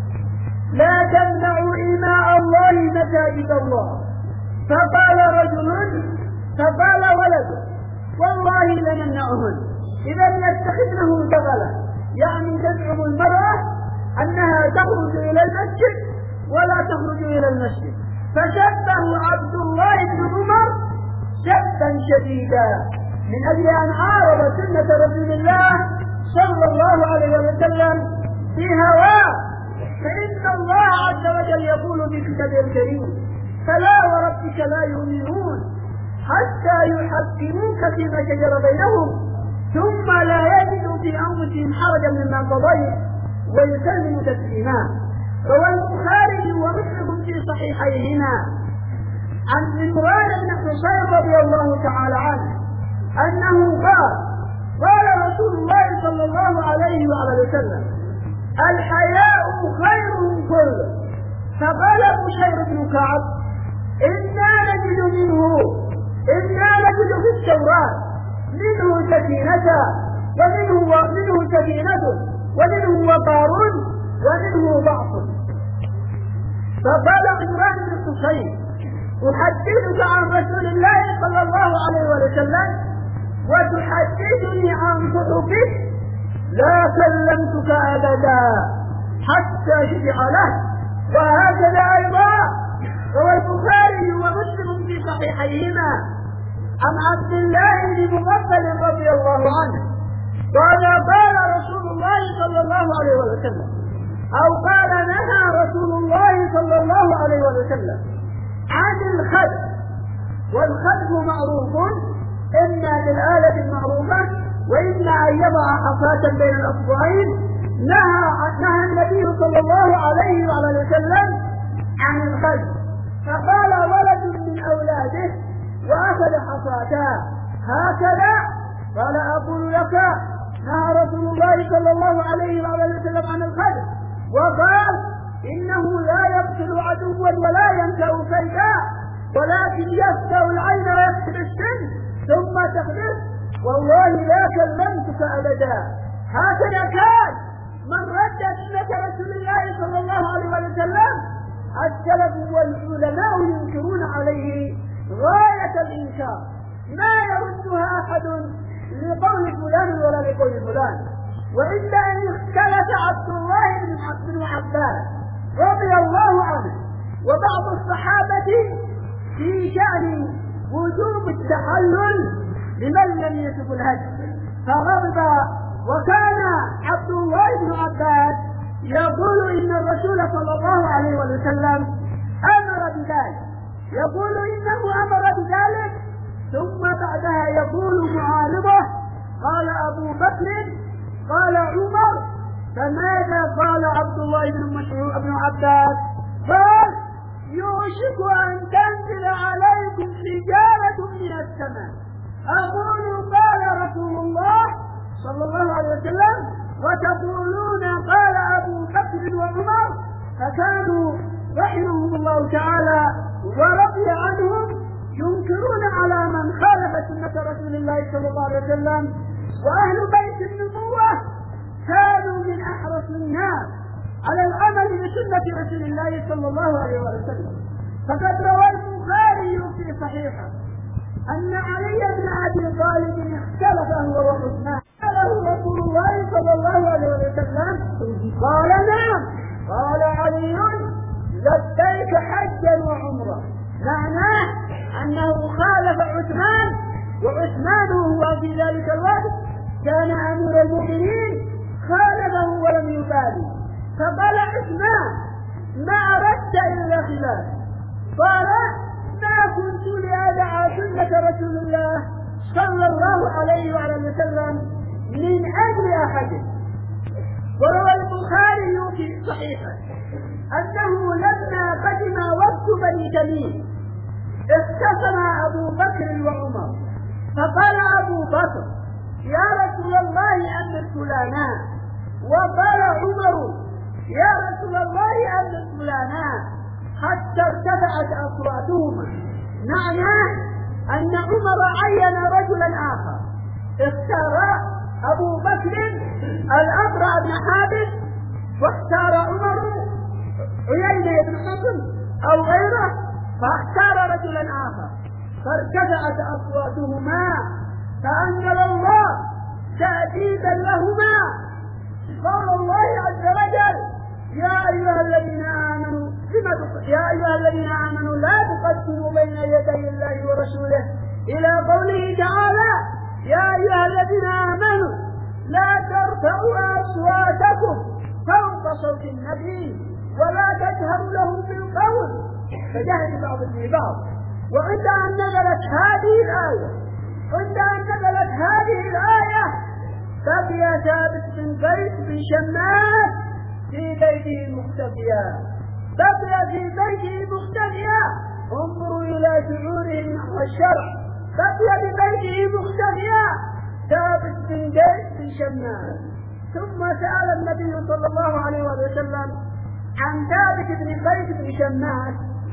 لا تمنعوا إماء الله مساجد الله. فقال رجل فقال ولد: والله لنمنعهن إذا يتخذنه دغلا، يعني تزعم المرأة أنها تخرج إلى المسجد ولا تخرج إلى المسجد. فشبه عبد الله بن عمر شبا شديدا من أجل أن عارض سنة رسول الله صلى الله عليه وسلم بهواه. فإن الله عز وجل يقول في كتابه الكريم: فلا وربك لا يؤمنون حتى يحكموك فيما شجر بينهم ثم لا يجدوا في أنفسهم حرجا مما قضيت ويسلموا تسليما. روى البخاري ومسلم في صحيحيهما عن عمران بن حصين رضي الله تعالى عنه أنه قال: قال رسول الله صلى الله عليه وعلى وسلم: الحياء خير كله. فقال بشير بن كعب: إنا نجد منه إنا نجد في التوراة منه سكينة ومنه ومنه سكينة ومنه وقار ومنه ضعف. فقال عمران بن حصين: أحدثك عن رسول الله صلى الله عليه وسلم وتحدثني عن صدقك؟ لا كلمتك أبدا حتى شفع له. وهكذا أيضا روى البخاري ومسلم في صحيحيهما عن عبد الله بن مغفل رضي الله عنه قال: قال رسول الله صلى الله عليه وسلم، أو قال: نهى رسول الله صلى الله عليه وسلم عن الخلف. والخلف معروف إما بالآلة المعروفة وإما أن يضع حصاة بين الأصبعين. نهى نهى النبي صلى الله عليه وعلى وسلم عن الخلف. فقال ولد من أولاده وأخذ حصاتاه هكذا، قال: أقول لك نهى رسول الله صلى الله عليه وعلى وسلم عن الخلف، وقال: إنه لا يقتل عدوا ولا ينكأ فيدا ولكن يفتح العين ويكسب السن ثم تخلف. والله لا كلمتك أبدا. هكذا كان من رد سنة رسول الله صلى الله عليه وسلم. السلف والعلماء ينكرون عليه غاية الإنكار، ما يردها أحد لقول فلان ولا لقول فلان. وإلا أن اختلف عبد الله بن عباس رضي الله عنه وبعض الصحابة في شأن وجوب التحلل لمن لم يسب الهدي فغضب. وكان عبد الله بن عباس يقول: إن الرسول صلى الله عليه وسلم أمر بذلك، يقول إنه أمر بذلك. ثم بعدها يقول معارضه: قال أبو بكر، قال عمر. فماذا قال عبد الله بن مسعود بن عباس؟ قال: يوشك أن تنزل عليكم حجارة من السماء. أقول قال رسول الله صلى الله عليه وسلم وتقولون قال أبو بكر وعمر. فكانوا رحمهم الله تعالى ورضي عنهم ينكرون على من خالف سنة رسول الله صلى الله عليه وسلم. وأهل بيت النبوة كانوا من أحرص الناس على العمل بسنة رسول الله صلى الله عليه وسلم. فقد روى البخاري في صحيحه أن علي بن أبي طالب اختلف هو وعثمان. قاله رسول الله صلى الله عليه وسلم: قال: نعم. قال علي: لبيك حجا وعمرة. معناه أنه خالف عثمان، وعثمان هو في ذلك الوقت كان أمير المؤمنين، خالفه ولم يبالي. فقال عثمان: ما أردت إلا خلاف. قال: ما كنت لأدع سنة رسول الله صلى الله عليه وعلى وسلم من أجل أحد. وروى البخاري في صحيحه أنه لما قدم وقت بني تميم اختصم أبو بكر وعمر. فقال أبو بكر: يا رسول الله أمر فلانا. وقال عمر: يا رسول الله أمر فلانا، حتى ارتفعت أصواتهما. معناه أن عمر عين رجلا آخر اختار أبو بكر الأقرع بن حابس، واختار عمر عيينة بن حصن أو غيره، فاختار رجلا آخر، فارتفعت أصواتهما فأنزل الله تأديبا لهما قول الله عز وجل: يا أيها الذين آمنوا يا أيها الذين آمنوا لا تقدموا بين يدي الله ورسوله، إلى قوله تعالى: يا أيها الذين آمنوا لا ترفعوا أصواتكم فوق صوت النبي ولا تجهروا له بالقول كجهر بعضكم لبعض. وعند أن نزلت هذه الآية عند أن نزلت هذه الآية بقي ثابت بن قيس بن شماس في بيته مختفيا بقي في بيته مختفيا انظروا إلى شعوره نحو الشرع. بقي في بيته مختفيا ثابت بن قيس بن شماس. ثم سأل النبي صلى الله عليه وسلم عن ثابت بن قيس بن شماس،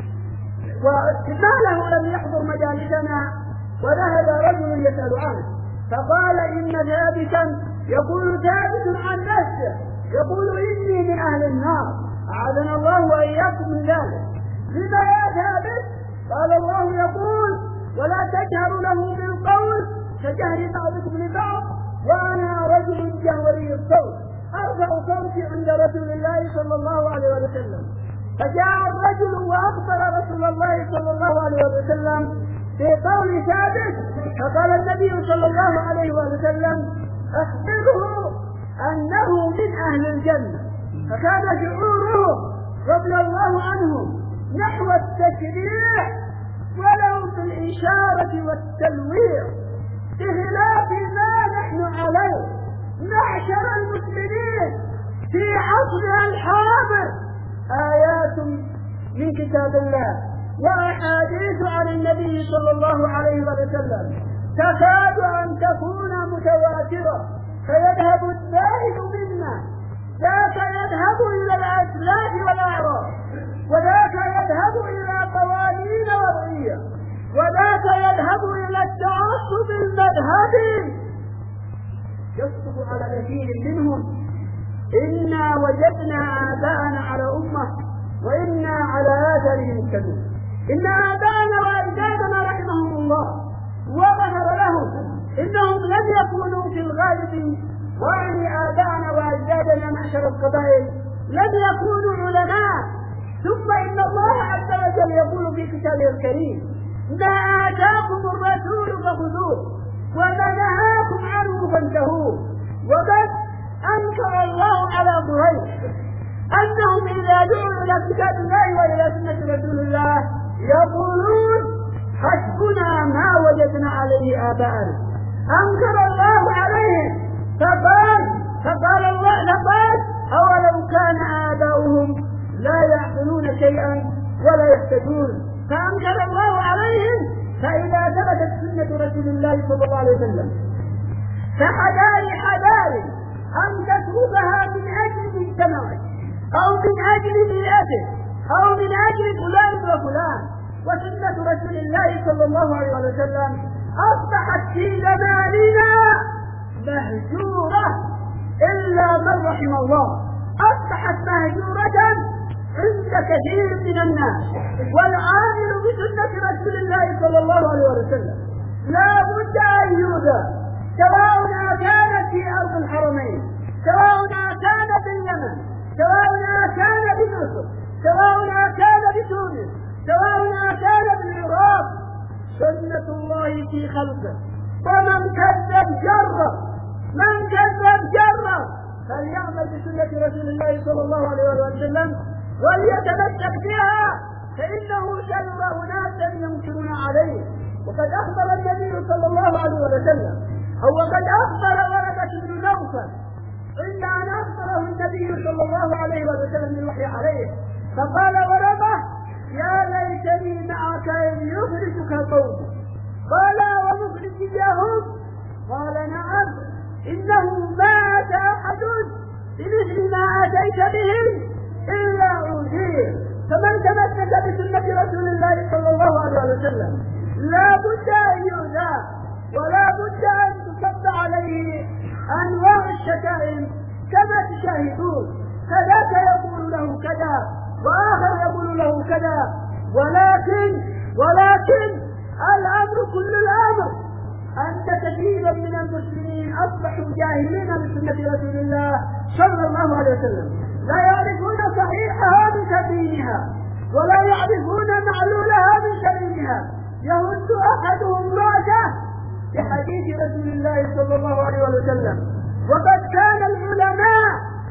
وما له لم يحضر مجالسنا، وذهب رجل يسأل عنه فقال: إن ثابتا يقول ثابت عن نفسه يقول إني من أهل النار، أعاذنا الله وإياكم من ذلك. لما يا ثابت؟ قال: الله يقول: ولا تجهروا له بالقول كجهر بعضكم لبعض، وأنا رجل جهوري الصوت أرفع صوتي عند رسول الله صلى الله عليه وسلم. فجاء الرجل وأخبر رسول الله صلى الله عليه وسلم في قول ثابت، فقال النبي صلى الله عليه وسلم: أخبره أنه من أهل الجنة. فكان شعوره رضي الله عنهم نحو التشريع ولو في الإشارة والتلويع، بخلاف ما نحن عليه معشر المسلمين في عصرنا الحاضر. آيات من كتاب الله وأحاديث عن النبي صلى الله عليه وسلم تكاد أن تكون متواترة، فيذهب الزاهد منا، ذاك يذهب إلى الأسلاف والأعراف، وذاك يذهب إلى قوانين وضعية، وذاك يذهب إلى التعصب المذهبي. يصدق على كثير منهم: إنا وجدنا آباءنا على أمة وإنا على آثارهم مهتدون. إن آباءنا وأجدادنا رحمهم الله وغفر لهم إنهم لم يكونوا في الغالب، وأعني آباءنا وأجدادنا معشر القبائل لم يكونوا علماء. ثم إن الله عز وجل يقول في كتابه الكريم: ما آتاكم الرسول فخذوه وما نهاكم عنه فانتهوه. وقد أنكر الله على قريش أنهم إذا دعوا إلى كتاب الله وإلى سنة رسول الله يقولون: حسبنا ما وجدنا عليه آباءنا. أنكر الله عليهم فقال فقال الله: لقد أولو كان آباؤهم لا يعقلون شيئا ولا يهتدون. فأنكر الله عليهم. فإذا ثبتت سنة رسول الله صلى الله عليه وسلم فحذاري حذاري أن تتركها من أجل مجتمعك أو من أجل بيئته أو من أجل فلان وفلان. وسنة رسول الله صلى الله عليه وسلم أصبحت في زماننا مهجورة إلا من رحم الله. أصبحت مهجورة عند كثير من الناس. والعامل بسنة رسول الله صلى الله عليه وسلم لا بد أن يوجد، سواء كان في أرض الحرمين، سواء كان باليمن، سواء كان بمصر، سواء كان بتونس، سواء كان بالعراق. سنة الله في خلقه. ومن كذب جرب من كذب جرب فليعمل بسنة رسول الله صلى الله عليه وسلم وليتمسك بها، فإنه سيرى أناسا ينكرون عليه. وقد أخبر النبي صلى الله عليه وسلم أو قد أخبر ورقة بن نوفل عند أن أخبره النبي صلى الله عليه وسلم بالوحي عليه، فقال ورقة: يا ليتني معك إذ يخرجك قومك. قال: ومخرجيهم؟ قال: نعم، إنه ما أتى أحد بمثل ما أتيت به إلا أوذيه. فمن تمسك بسنة رسول الله صلى الله عليه وسلم لا بد أن يؤذى ولا بد أن تصب عليه أنواع الشتائم كما تشاهدون، فذاك يقول له كذا وآخر يقول له كذا، ولكن ولكن الأمر كل الأمر أن كثيرا من المسلمين أصبحوا جاهلين بسنة رسول الله صلى الله عليه وسلم، لا يعرفون صحيحها من سبيلها ولا يعرفون معلولها من سبيلها. يهد أحدهم رأسه بحديث رسول الله صلى الله عليه وسلم. وقد كان العلماء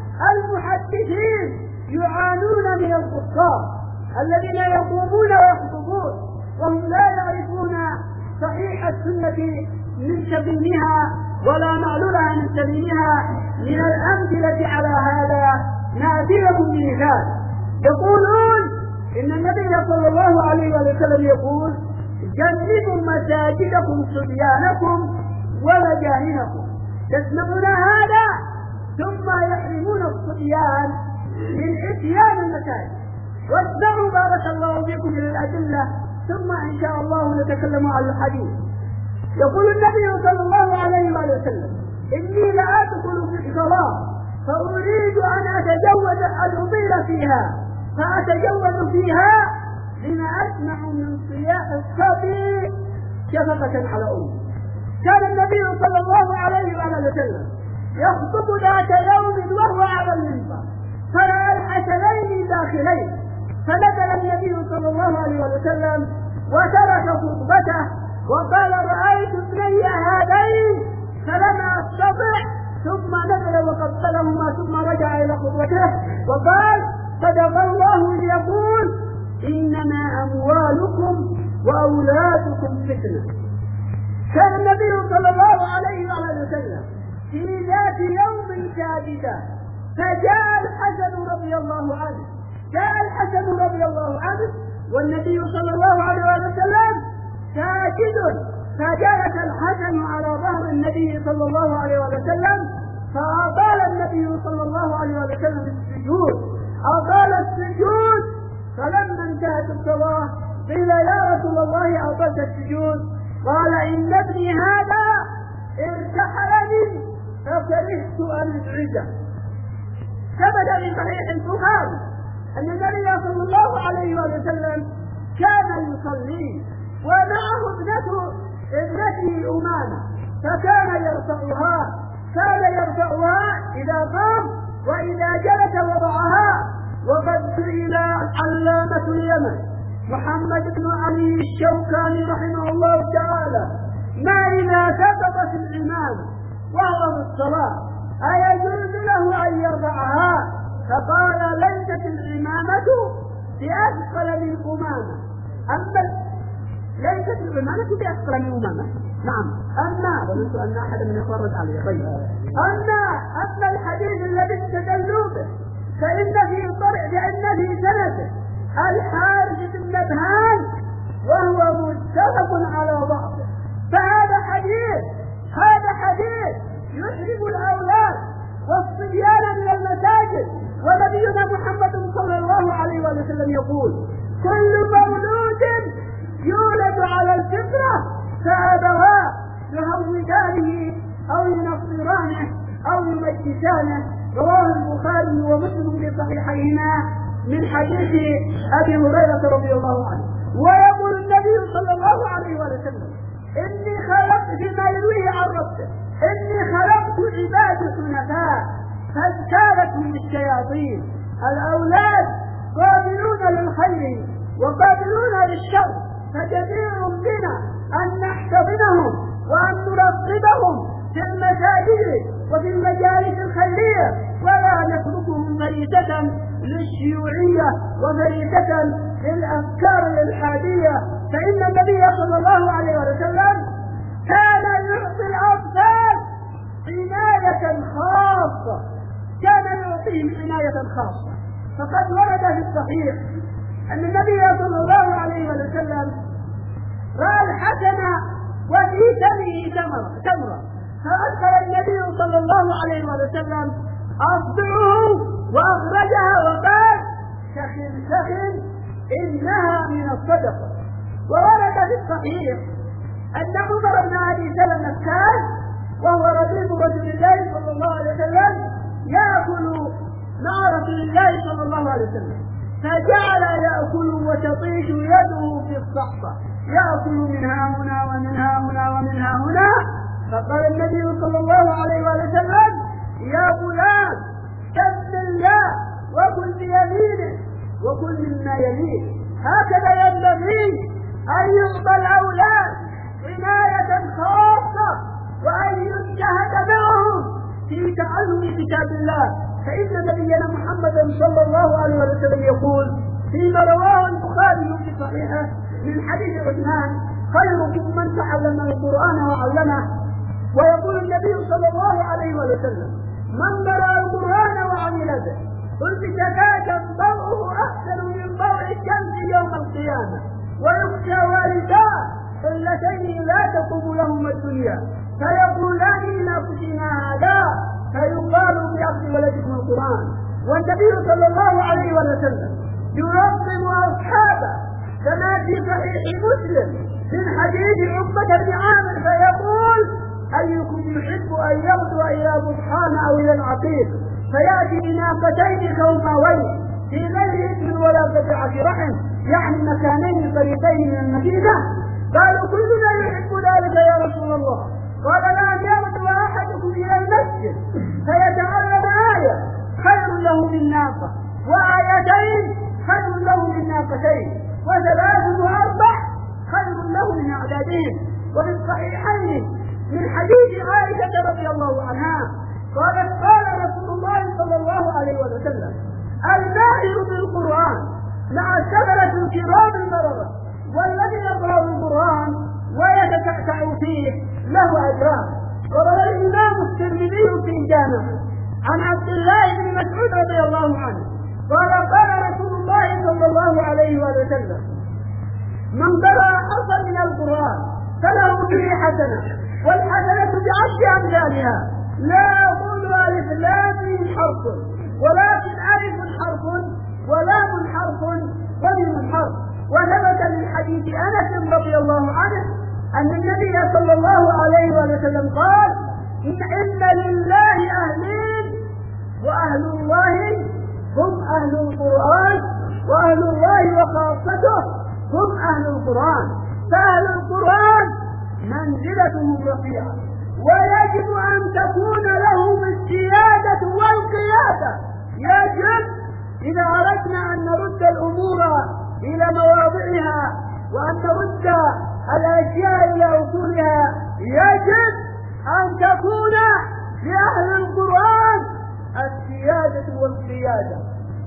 المحدثين يعانون من الكفار الذين يقومون ويخطبون وهم لا يعرفون صحيح السنة من سبيلها ولا معلولها من سبيلها. من الأمثلة على هذا نأتيكم بمثال. يقولون إن النبي صلى الله عليه وسلم يقول: جنبوا مساجدكم صبيانكم ومجاننكم. تسمعون هذا؟ ثم يحرمون الصبيان من اتيان المساجد. واسمعوا بارك الله بكم من الأدلة، ثم إن شاء الله نتكلم عن الحديث. يقول النبي صلى الله عليه وسلم: إني لأدخل في الصلاة فأريد أن أتجوز أن أطيل فيها، فأتجوز فيها لما أسمع من صياح الصبي شفقة على أمي. كان النبي صلى الله عليه وسلم يخطب ذات يوم وهو على المنبر، فرأى الحسنين داخلين، فنزل النبي صلى الله عليه وسلم وترك خطبته وقال: رأيت ابني هذين فلم أستطع، ثم نزل وقبلهما ثم رجع إلى خطبته وقال: صدق الله إذ يقول: إنما أموالكم وأولادكم فتنة. كان النبي صلى الله عليه وسلم في ذات يوم ساجدا، فجاء الحسن رضي الله عنه جاء الحسن رضي الله عنه والنبي صلى الله عليه وسلم ساجد، فجلس الحسن على ظهر النبي صلى الله عليه وسلم، فأطال النبي صلى الله عليه وسلم السجود، أطال السجود. فلما انتهت الصلاة قيل: يا رسول الله أطلت السجود؟ قال: إن ابني هذا ارتحلني فكرهت أن أزعجه. ثبت في صحيح البخاري أن النبي صلى الله عليه وسلم كان يصلي ومعه ابنته ابنته أمامة، فكان يرفعها كان يرفعها إذا قام، وإذا جلس وضعها. وقد سئل علامة اليمن محمد بن علي الشوكاني رحمه الله تعالى: ما إذا سقطت الإمام وهو في الصلاة أيجوز له أن يرفعها؟ فقال: ليست الإمامة بأثقل من أمامة، أما ليست الإمامة بأثقل من أمامة. نعم، أما ونسأل أن أحد من يفرد عليه. طيب، أما أما الحديث الذي استدلوا به فإن في طرق فإن في سنده الحارث بن نبهان وهو متفق على ضعفه، فهذا حديث هذا حديث يحرم الأولاد والصبيان من المساجد. ونبينا محمد صلى الله عليه وسلم يقول: كل مولود يولد على الفطرة فأبواه يهودانه أو ينصرانه أو يمجسانه. رواه البخاري ومسلم في صحيحيهما من حديث أبي هريرة رضي الله عنه. ويقول النبي صلى الله عليه وسلم: إني خلقت فيما يرويه عن ربه إني خلقت عباد حنفاء فاجتالتهم الشياطين. الأولاد قابلون للخير وقابلون للشر، فجدير بنا أن نحتضنهم وأن نرغبهم في المساجد وفي المجالس الخيرية، ولا نتركهم فريسة للشيوعية وفريسة للأفكار الإلحادية. فإن النبي صلى الله عليه وسلم كان يعطي الأطفال عناية خاصة كان يعطيهم عناية خاصة. فقد ورد في الصحيح أن النبي صلى الله عليه وسلم رأى الحسن وفي سمه تمرة، فأدخل النبي صلى الله عليه وسلم أصبعه وأخرجها وقال: سخن سخن إنها من الصدقة. وورد في الصحيح أن عمر بن أبي سلمة كان وهو رفيق رسول الله صلى الله عليه وسلم يأكل مع رسول الله صلى الله عليه وسلم، فجعل يأكل وتطيش يده في الصحفة، يأكل منها هنا ومنها هنا ومنها هنا. فقال النبي صلى الله عليه وسلم: يا فلان سم الله وكل بيمينه وكل مما يليه. هكذا ينبغي أن يعطى الأولاد عناية خاصة وأن يجتهد معهم في تعلم كتاب الله، فإن نبينا محمد صلى الله عليه وسلم يقول فيما رواه البخاري في صحيحه من حديث عثمان: خيركم من تعلم القرآن وعلمه. ويقول النبي صلى الله عليه وسلم: من قرأ القرآن وعمل به قلت ذاك ضوءه أحسن من ضوء الشمس يوم القيامة، ويخشى والداه قلتين لا تقوم لهما الدنيا فيقولان لأنفسنا هذا، فيقال بأخذ ولدكم القرآن. والنبي صلى الله عليه وسلم يرغم أصحابه كما في صحيح مسلم من حديث عقبة بن عامر فيقول: أيكم يحب أن يغدو إلى بطحان أو إلى العقيق فيأتي بناقتين كوماوين في غير اسم ولا قطعة رحم، يعني مكانين قريبين من المدينة. قالوا: كلنا يحب ذلك يا رسول الله. قال: لا يغدو أحدكم إلى المسجد فيتعلم آية خير له من ناقة، وآيتين خير له من ناقتين، وثلاث وأربع خير له من أعدادهم. وفي الصحيحين من حديث عائشة رضي الله عنها قالت: قال رسول الله صلى الله عليه وسلم: الماهر بالقرآن مع السفرة الكرام البررة، والذي يقرأ القرآن ويتتعتع فيه له أجران. وروى الإمام الترمذي في جامعه عن عبد الله بن مسعود رضي الله عنه قال: قال رسول الله صلى الله عليه وسلم: من قرأ حرفا من القرآن فله به حسنة، والحسنة بعشر أمثالها، لا أقول ألف لام حرف، ولكن ألف حرف ولام حرف وميم حرف. وثبت من حديث أنس رضي الله عنه أن النبي صلى الله عليه وسلم قال: إن لله أهلين، وأهل الله هم أهل القرآن، وأهل الله وخاصته هم أهل القرآن. فأهل القرآن منزلتهم رفيعة، ويجب أن تكون لهم السيادة والقيادة. يجب إذا أردنا أن نرد الأمور إلى مواضعها وأن نرد الأشياء إلى أصولها، يجب أن تكون لأهل القرآن السيادة والقيادة.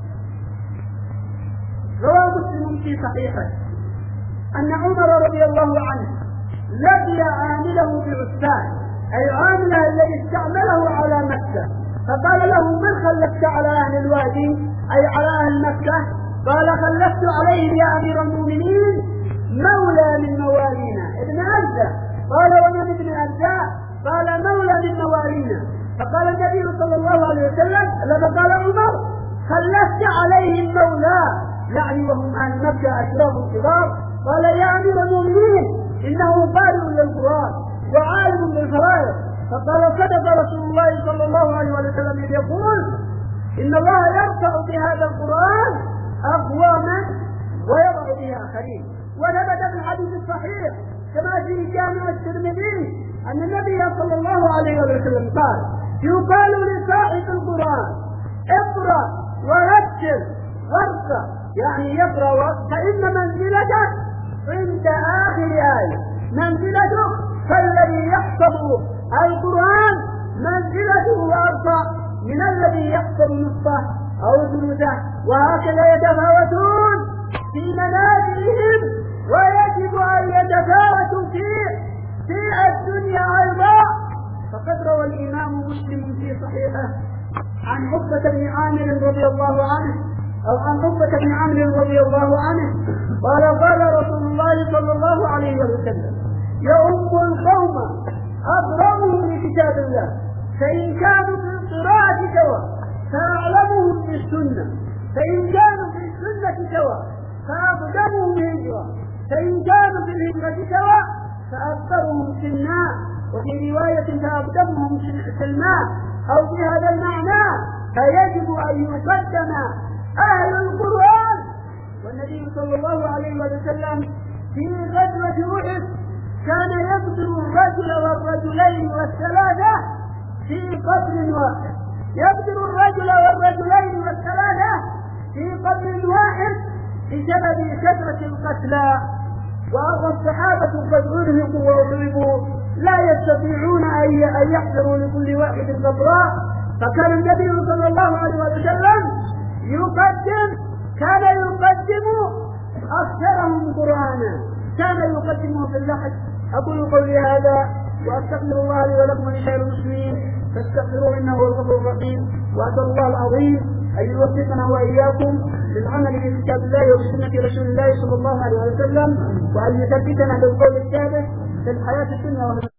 روى مسلم في صحيحه أن عمر رضي الله عنه لقي عامله بعسفان، أي عامله الذي استعمله على مكة، فقال له: من خلفت على أهل الوادي أي على أهل مكة؟ قال: خلفت عليهم يا أمير المؤمنين مولى من موالينا ابن أجزاء. قال: ومن ابن أجزاء؟ قال: مولى من موالينا. فقال النبي صلى الله عليه وسلم لما قال عمر: خلفت عليهم مولى، يعني وهم أهل مكة أشراف الكبار. قال: يا أمير المؤمنين إنه قارئ للقرآن وعالم بالفرائض. فقال: صدق رسول الله صلى الله عليه وسلم إذ يقول: إن الله يرفع بهذا القرآن أقواما ويضع به آخرين. وثبت في الحديث الصحيح كما في جامع الترمذي أن النبي صلى الله عليه وسلم قال: يقال لصاحب القرآن: اقرأ ورتل وارقى، يعني يقرأ فإن منزلتك عند آخر آية، منزلته فالذي يحفظ القرآن منزلته أرفع من الذي يحفظ نصفه أو ثلثه، وهكذا يتفاوتون في منازلهم، ويجب أن يتفاوتوا فيه في الدنيا أيضا. فقد روى الإمام مسلم في صحيحه عن عقبة بن عامر رضي الله عنه أو عن عقبة بن عامر رضي الله عنه قال: قال رسول الله صلى الله عليه وسلم: يؤم القوم أقربهم لكتاب الله، فإن كانوا في القراءة سواء فأعلمهم بالسنة، فإن كانوا في السنة سواء فأقدمهم هجرة، فإن كانوا في الهجرة سواء فأكثرهم سنا، وفي رواية فأقدمهم سلمان أو بهذا المعنى، فيجب أن يقدم أهل القرآن. والنبي صلى الله عليه وسلم في غزوة أحد كان يقتل الرجل والرجلين والثلاثة في قبر واحد، يقتل الرجل والرجلين والثلاثة في قبر واحد بسبب كثرة القتلى. وأرى الصحابة قد أرهقوا وأضربوا لا يستطيعون أن يحفروا لكل واحد قبراء، فكان النبي صلى الله عليه وسلم يقدم كان يقدم أكثرهم قرآنا، كان يقدمه في اللحد. أقول قولي هذا وأستغفر الله لي ولكم ولسائر المسلمين فاستغفروه إنه هو الغفور الرحيم. وأسأل الله العظيم أن يوفقنا وإياكم للعمل بكتاب الله وبسنة رسول الله صلى الله عليه وسلم، وأن يثبتنا بالقول الثابت في الحياة الدنيا والآخرة.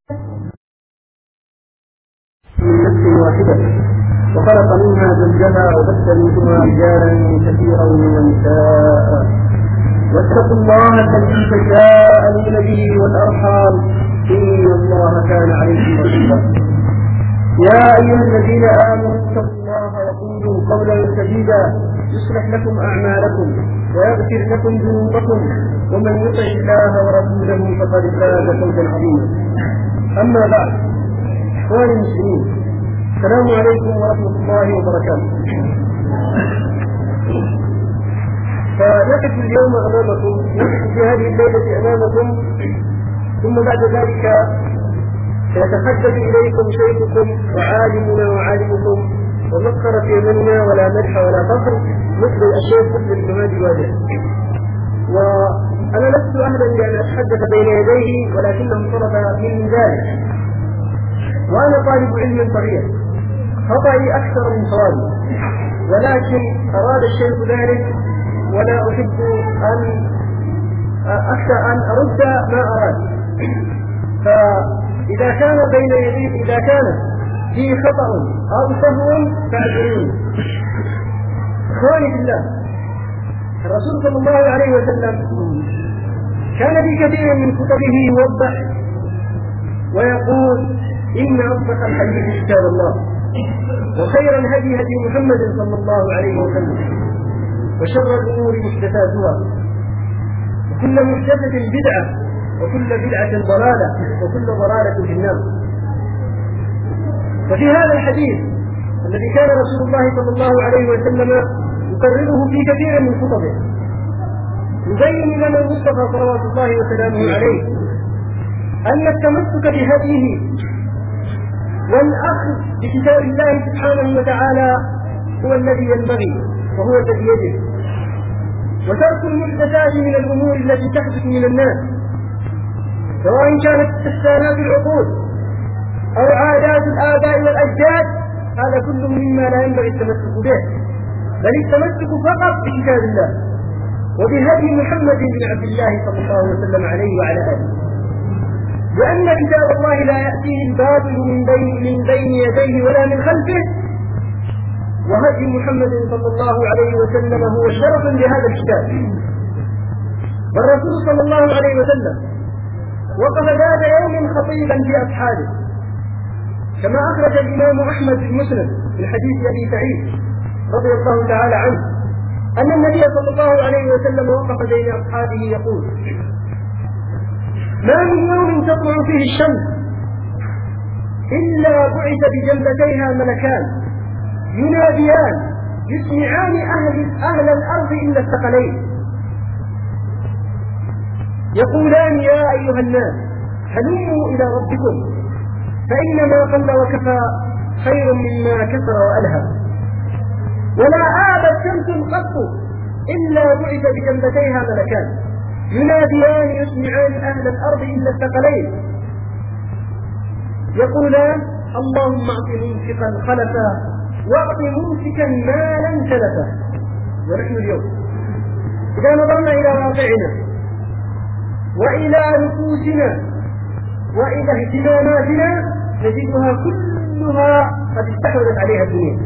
من نفس واحدة وخلق منها زوجها وبث منهما رجالا كثيرا ونساء، واتقوا الله الذي تساءلون به والأرحام إن الله كان عليكم رقيبا. يا أيها الذين آمنوا اتقوا الله وقولوا قولا سديدا يصلح لكم أعمالكم ويغفر لكم ذنوبكم، ومن يطع الله ورسوله فقد فاز فوزا عظيما. أما بعد، إخواني المسلمين، السلام عليكم ورحمة الله وبركاته. فنقف اليوم أمامكم، نقف في هذه الليلة أمامكم، ثم بعد ذلك سيتحدث إليكم شيخكم وعالمنا وعالمكم ومسخر في مننا ولا مدح ولا فخر مثل الشيخ مسلم بن هادي الوادع. وأنا لست أهلا لأن أتحدث بين يديه، ولكنه طلب مني ذلك، وأنا طالب علم صغير، خطأي أكثر من صوابي، ولكن أراد الشيخ ذلك ولا أحب أن أخشى أن أرد ما أراد. فإذا كان بين يديه إذا كان فيه خطأ أو سهو فاعذروني. إخواني في الله، الرسول صلى الله عليه وسلم كان في كثير من كتبه يوضح ويقول إن أصدق الحديث كتاب الله، وخير الهدي هدي محمد صلى الله عليه وسلم، وشر الأمور محدثاتها، وكل محدثة بدعة، وكل بدعة ضلالة، وكل ضلالة في النار. وفي هذا الحديث الذي كان رسول الله صلى الله عليه وسلم يكرره في كثير من خطبه يبين لنا المصطفى صلوات الله وسلامه عليه أن التمسك بهديه والأخذ بكتاب الله سبحانه وتعالى هو الذي ينبغي وهو الذي يجب، وترك المحدثات من الأمور التي تحدث من الناس، سواء كانت استحسانات العقول أو عادات الآباء والأجداد، هذا كله مما لا ينبغي التمسك به، بل التمسك فقط بكتاب الله وبهدي محمد بن عبد الله صلى الله عليه وسلم عليه وعلى آله، لأن كتاب الله لا يأتيه الباطل من بين, من بين يديه ولا من خلفه، وهدي محمد صلى الله عليه وسلم هو شرف لهذا الكتاب. والرسول صلى الله عليه وسلم وقف ذات يوم خطيبا في أصحابه، كما أخرج الإمام أحمد في مسلم من حديث أبي سعيد رضي الله تعالى عنه أن النبي صلى الله عليه وسلم وقف بين أصحابه يقول: ما من يوم تطلع فيه الشمس إلا بعث بجنبتيها ملكان يناديان يسمعان أهل, أهل الأرض إلا الثقلين، يقولان: يا أيها الناس هلموا إلى ربكم فإنما قل وكفى خير مما كثر وألهى. ولا آبت شمس قط إلا بعث بجنبتيها ملكان يناديان يسمعان أهل الأرض إلا الثقلين، يقولان: اللهم اعط ممسكا خلفا واعط ممسكا مالا تلفا. ونحن اليوم إذا نظرنا إلى واقعنا وإلى نفوسنا وإلى اهتماماتنا نجدها كلها قد استحوذت عليها الدنيا،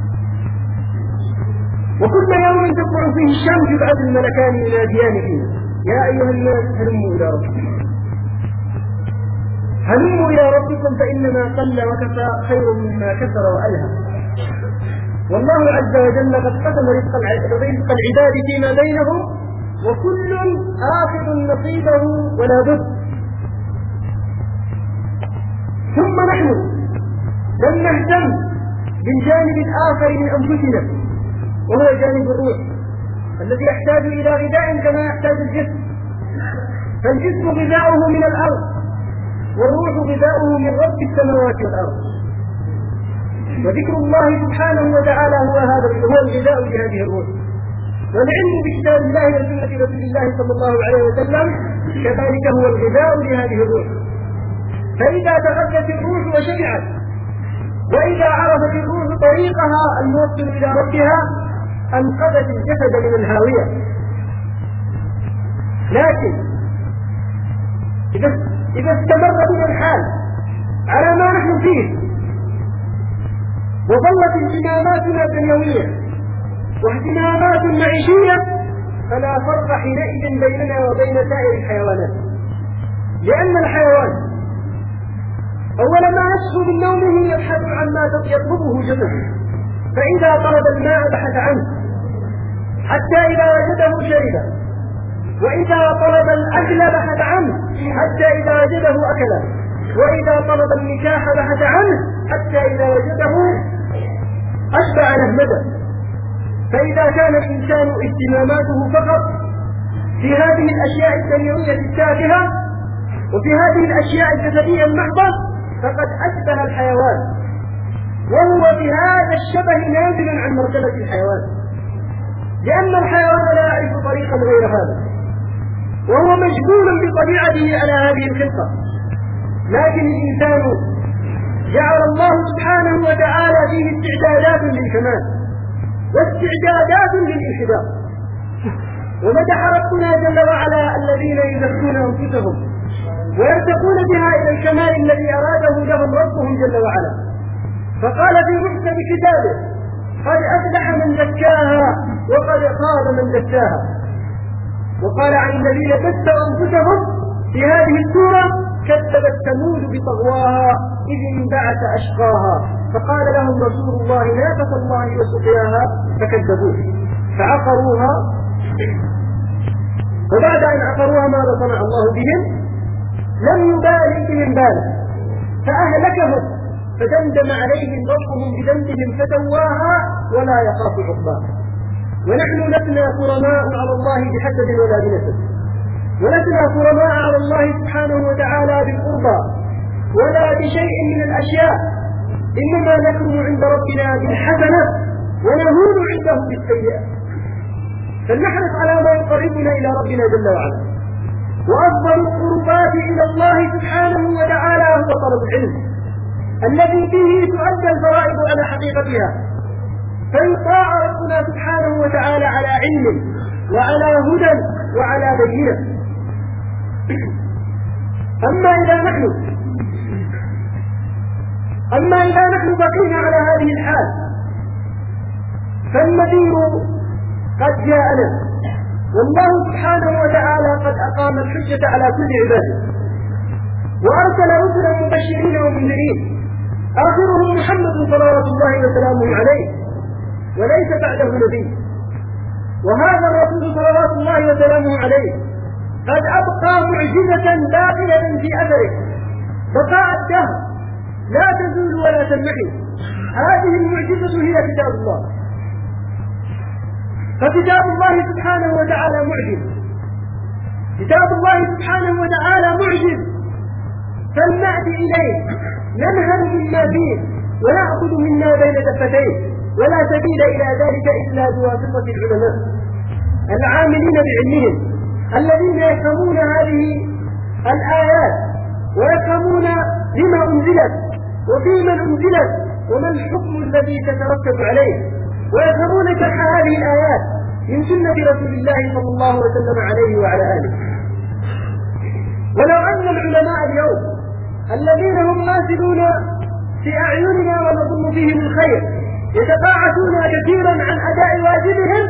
وكل يوم تطلع فيه الشمس يبعث الملكان يناديان فينا: يا أيها الناس هلموا إلى ربكم. هلموا إلى ربكم فإنما قل وكفى خير مما كثر وألهى. والله عز وجل قد قسم رزق العباد فيما بينهم وكل آخذ نصيبه ولا بد. ثم نحن لم نهتم بالجانب الآخر من أنفسنا وهو جانب الروح الذي يحتاج إلى غذاء كما يحتاج الجسم، فالجسم غذاؤه من الأرض والروح غذاؤه من رب السماوات والأرض. وذكر الله سبحانه وتعالى هو هذا هو الغذاء لهذه الروح، والعلم بكتاب الله وسنة رسول الله صلى الله عليه وسلم كذلك هو الغذاء لهذه الروح. فإذا تغذت الروح وشبعت وإذا عرفت الروح طريقها الموصل إلى ربها أنقذت الجسد من الهاوية. لكن إذا استمر بنا الحال على ما نحن فيه وظلت اهتماماتنا الدنيوية واهتمامات معيشية فلا فرق حينئذ بيننا وبين سائر الحيوانات، لأن الحيوان أول ما يصحو من نومه يبحث عن ما يطلبه جسده، فإذا طلب الماء بحث عنه حتى إذا وجده شربه، وإذا طلب الأكل بحث عنه حتى إذا وجده أكله، وإذا طلب النكاح بحث عنه حتى إذا وجده أشبع نهمده. فإذا كان الإنسان اهتماماته فقط في هذه الأشياء الدنيوية التافهة وفي هذه الأشياء الجسدية المحضة فقد أشبه الحيوان، وهو بهذا الشبه نازل عن مرتبة الحيوان، لأن الحيوان لا يعرف طريقا غير هذا، وهو مجبول بطبيعته على هذه الخطة. لكن الإنسان جعل الله سبحانه وتعالى فيه استعدادات للكمال واستعدادات للانحدار. ومدح ربنا جل وعلا الذين يزكون أنفسهم ويرتقون بها إلى الكمال الذي أراده لهم ربهم جل وعلا، فقال في محكم كتابه: قد أفلح من زكاها وقد خاب من دساها. وقال عن الذين دسوا أنفسهم في هذه السورة: كذبت ثمود بطغواها إذ انبعث أشقاها فقال لهم رسول الله ناقة الله وسقياها فكذبوه فعقروها، وبعد أن عقروها ماذا صنع الله بهم؟ لم يبالي بهم بالا فأهلكهم فدمدم عليهم ربهم بذنبهم فسواها ولا يخاف عقباها. ونحن لسنا كرماء على الله بحسد ولا بنسب، ولسنا كرماء على الله سبحانه وتعالى بالقربى ولا بشيء من الأشياء، إنما نكرم عند ربنا بالحسنة ونهون عنده بالسيئة. فلنحرص على ما يقربنا إلى ربنا جل وعلا. وأفضل القربات إلى الله سبحانه وتعالى هو طلب العلم الذي به تؤدى الفرائض على حقيقتها، فيطاع ربنا سبحانه وتعالى على علم وعلى هدى وعلى بينة. أما إذا نحن أما إذا نحن بقينا على هذه الحال فالنذير قد جاءنا، والله سبحانه وتعالى قد أقام الحجة على كل عباده وأرسل رسلا مبشرين ومنذرين، آخرهم محمد صلوات الله وسلامه عليه وليس بعده نبي. وهذا الرسول صلوات الله وسلامه عليه قد أبقى معجزة باقية في أثره بقاء الدهر لا تزول ولا تنمحي. هذه المعجزة هي كتاب الله، فكتاب الله سبحانه وتعالى معجز، كتاب الله سبحانه وتعالى معجز، فلنأتي إليه ننهل مما فيه ونأخذ مما بين دفتيه، ولا سبيل إلى ذلك إلا بواسطة العلماء العاملين بعلمهم الذين يفهمون هذه الآيات ويفهمون لما أنزلت وفيما أنزلت وما الحكم الذي تترتب عليه، ويفهمون شرح هذه الآيات من سنة رسول الله صلى الله وسلم عليه وعلى آله. ولو أن العلماء اليوم الذين هم نازلون في أعيننا ونظن فيهم الخير يتقاعسون كثيرا عن أداء واجبهم،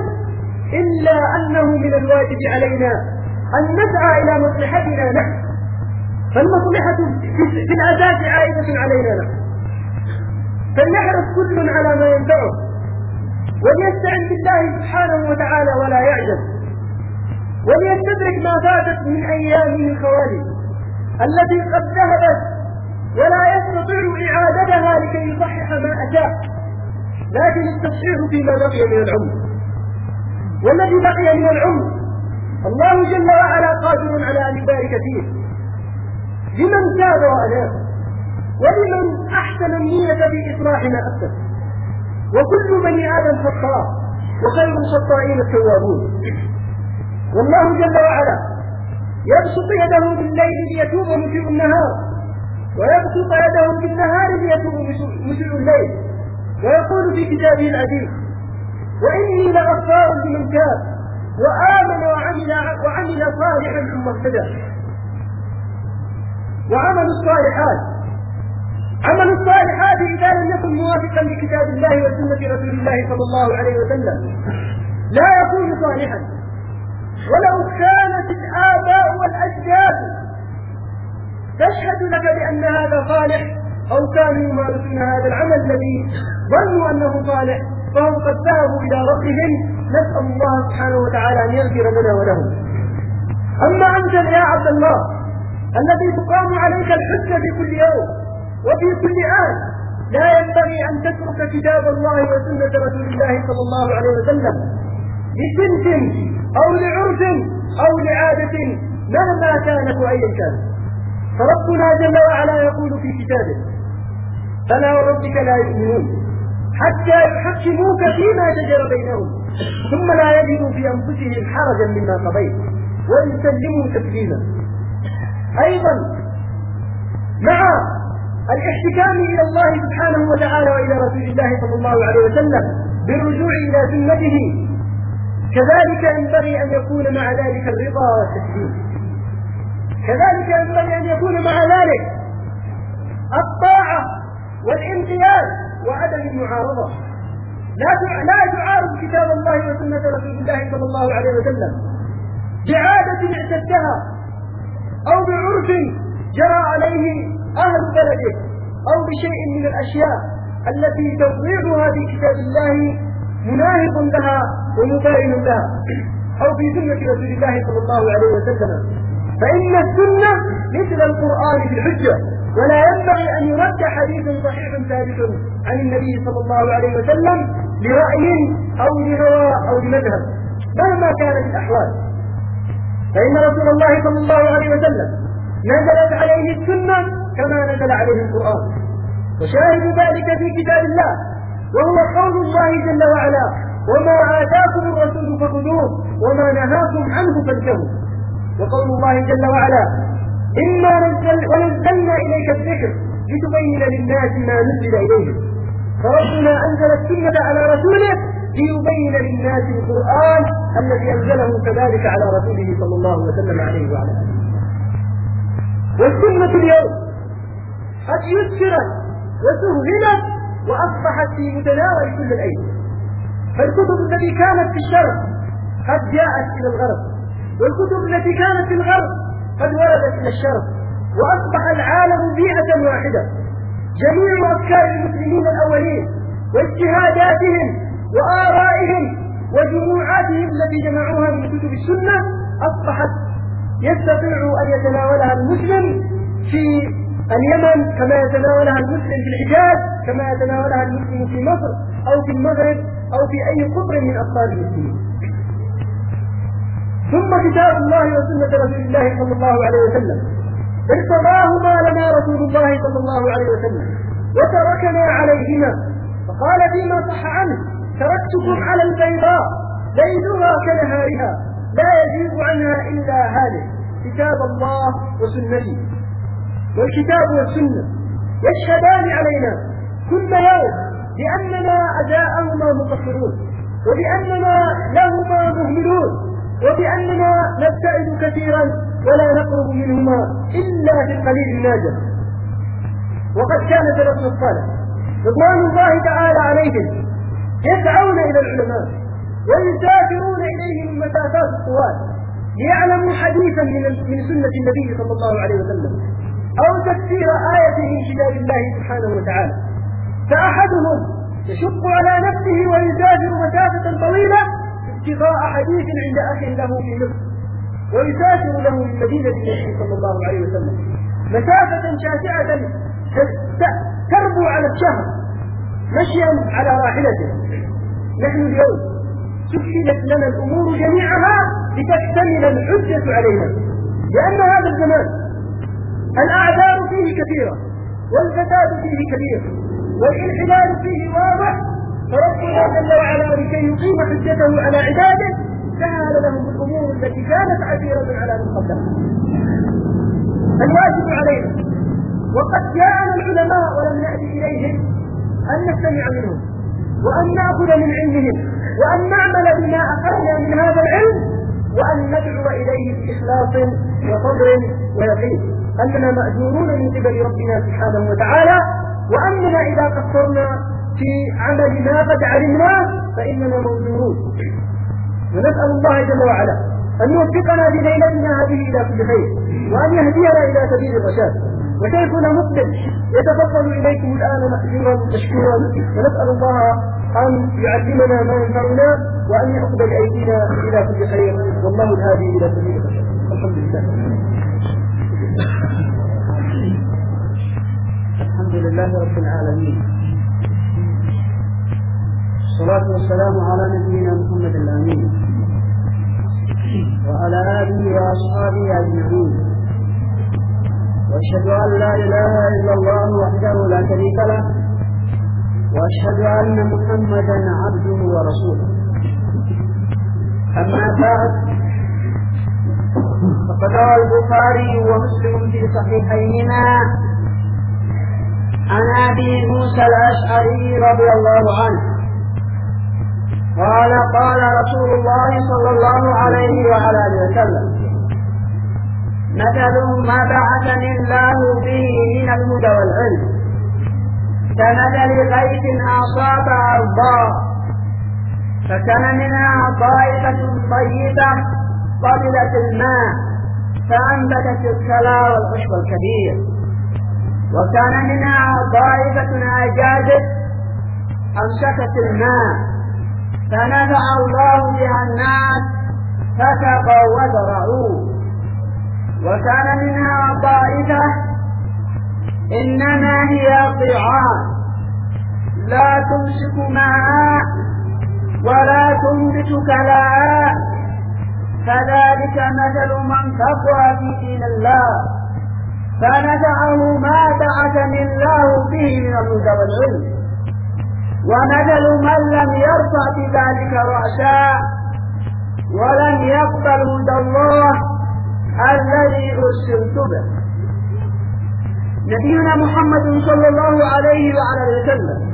إلا أنه من الواجب علينا أن نسعى إلى مصلحتنا نحن فالمصلحة في الأساس عائدة علينا نحن، فليحرص كل على ما ينفعه وليستعن بالله سبحانه وتعالى ولا يعجز، وليستدرك ما فاتت من أيامه الخوالي التي قد ذهبت ولا يستطيع إعادتها لكي يصحح ما أتاه، لكن التصحيح فيما بقي من العمر، والذي بقي من العمر الله جل وعلا قادر على أن يبارك فيه لمن تاب وأناب ولمن أحسن النية في إصلاح ما أفسد، وكل بني آدم خطاء وخير الخطائين التوابون. والله جل وعلا يبسط يده بالليل ليتوب مسيء النهار، ويبسط يده بالنهار ليتوب مسيء الليل، ويقول في كتابه العزيز: وإني لغفار لمن تاب وآمن وعمل, وعمل صالحا ثم اهتدى. وعمل الصالحات عمل الصالحات إذا لم يكن موافقا لكتاب الله وسنة رسول الله صلى الله عليه وسلم لا يكون صالحا، ولو كانت الآباء والأجداد تشهد لك بأن هذا صالح أو كانوا يمارسون هذا العمل الذي ظنوا أنه صالح فهم قد ذهبوا إلى ربهم، نسأل الله سبحانه وتعالى أن يغفر لنا ولهم. أما أنت يا عبد الله الذي تقام عليك الحجة في كل يوم وفي كل آن، لا ينبغي أن تترك كتاب الله وسنة رسول الله صلى الله عليه وسلم لسنف أو لعرف أو لعادة مهما كانت وأيا كانت. فربنا جل وعلا يقول في كتابه: فلا وربك لا يؤمنون حتى يحكموك فيما شجر بينهم ثم لا يجدوا في أنفسهم حرجا مما قضيت ويسلموا تسليما. أيضا مع الاحتكام إلى الله سبحانه وتعالى وإلى رسول الله صلى الله عليه وسلم بالرجوع إلى سنته، كذلك ينبغي أن يكون مع ذلك الرضا والتسليم، كذلك ينبغي أن يكون مع ذلك الطاعة والانقياد وعدم المعارضة. لا لا تعارض كتاب الله وسنة رسول الله صلى الله عليه وسلم بعادة اعتدها أو بعرف جرى عليه أهل بلده أو بشيء من الأشياء التي توضيحها في كتاب الله مناهض لها ومباين لها أو في سنة رسول الله صلى الله عليه وسلم، فإن السنة مثل القرآن في الحجة، ولا ينبغي أن يرد حديث صحيح ثابت عن النبي صلى الله عليه وسلم لرأي أو لهوى أو لمذهب مهما كانت الأحوال، فإن رسول الله صلى الله عليه وسلم نزلت عليه السنة كما نزل عليه القرآن، وشاهد ذلك في كتاب الله وهو قول الله جل وعلا: وما آتاكم الرسول فخذوه وما نهاكم عنه فانتهوا. وقول الله جل وعلا: إنا نزل ونزلنا إليك الذكر لتبين للناس ما نزل إليهم. فربنا أنزل السنة على رسوله ليبين للناس القرآن الذي أنزله كذلك على رسوله صلى الله وسلم عليه وعلى آله. والسنة اليوم قد يسرت وسهلت وأصبحت في متناول كل الأيدي، فالكتب التي كانت في الشرق قد جاءت إلى الغرب، والكتب التي كانت في الغرب قد وردت إلى الشرق، وأصبح العالم بيئة واحدة. جميع أفكار المسلمين الأولين واجتهاداتهم وآرائهم وجموعاتهم التي جمعوها من كتب السنة أصبحت يستطيع أن يتناولها المسلم في اليمن كما يتناولها المسلم في الحجاز، كما يتناولها المسلم في مصر أو في المغرب أو في أي قطر من أقطار المسلمين. ثم كتاب الله وسنة رسول الله صلى الله عليه وسلم ارتضاهما لنا رسول الله صلى الله عليه وسلم وتركنا عليهما، فقال فيما صح عنه: تركتكم على البيضاء ليلها كنهارها لا يزيغ عنها إلا هالك، كتاب الله وسنتي. والكتاب والسنة يشهدان علينا كل يوم بأننا أداءهما مقصرون، وبأننا لهما مهملون، وبأننا نبتعد كثيرا ولا نقرب منهما إلا في القليل الناجح. وقد كان سلفنا الصالح رضوان الله تعالى عليهم يسعون إلى العلماء ويسافرون إليهم المسافات الطوال ليعلموا حديثا من من سنة النبي صلى الله عليه وسلم أو تفسير آية من كتاب الله سبحانه وتعالى. فأحدهم يشق على نفسه ويسافر مسافة طويلة ابتغاء حديث عند أخ له في مصر، ويسافر له من مدينة النبي صلى الله عليه وسلم مسافة شاسعة تربو على الشهر مشيا على راحلته. نحن اليوم سهلت لنا الأمور جميعها لتكتمل الحجة علينا، لأن هذا الزمان الأعذار فيه كثيرة والفساد فيه كبير والانحلال فيه واضح، فربنا جل وعلا لكي يقيم حجته على عباده سهل لهم الأمور التي كانت عسيرة على من قبلها. الواجب علينا وقد جاءنا العلماء ولم نأتي إليهم أن نستمع منهم وأن نأخذ من علمهم وأن نعمل بما أخذنا من هذا العلم وأن ندعو إليه بإخلاص وصبر ويقين أننا مأجورون من قبل ربنا سبحانه وتعالى، وأننا إذا قصرنا في عمل ما قد علمناه فإننا موجورون. ونسأل الله جل وعلا أن يوفقنا في ليلتنا هذه إلى كل خير وأن يهدينا إلى سبيل الرشاد. وشيخنا مقبل يتفضل إليكم الآن مأجورا مشكورا، ونسأل الله أن يعلمنا ما ينفعنا وأن يأخذ بأيدينا إلى كل خير، والله الهادي إلى سبيل الرشاد. الحمد لله. الحمد لله رب العالمين، الصلاة والسلام على نبينا محمد الأمين وعلى آله وأصحابه أجمعين، وأشهد أن لا إله إلا الله وحده لا شريك له، وأشهد أن محمدا عبده ورسوله. أما بعد، فقد روى البخاري ومسلم في صحيحيهما عن أبي موسى الأشعري رضي الله عنه قال قال رسول الله صلى الله عليه وعلى آله وسلم: مثل ما بعثني الله به من الهدى والعلم كمثل غيث أصاب أرضا فكان منها طائفة طيبة قبلت الماء فأنبتت الكلى والعشب الكبير، وكان منها طائفة أجادت أمسكت الماء فنفع الله بها الناس فسقوا وزرعوا، وكان منها طائفة إنما هي قيعان لا تمسك ماء ولا تنبت كلاء، فذلك مثل من فقه في دين الله فنفعه ما بعثني الله به من الهدى والعلم، ومثل من لم يرفع بذلك رأسا ولم يقبل هدى الله الذي أرسلت به. نبينا محمد صلى الله عليه وعلى وسلم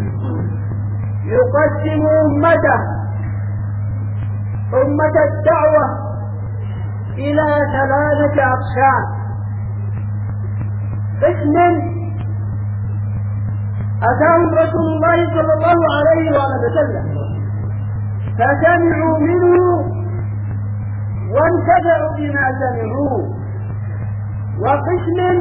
يقسم أمته أمة الدعوة إلى ثلاثة أقسام: قسم أتاهم رسول الله صلى الله عليه وسلم فسمعوا منه وانتفعوا بما سمعوا، وقسم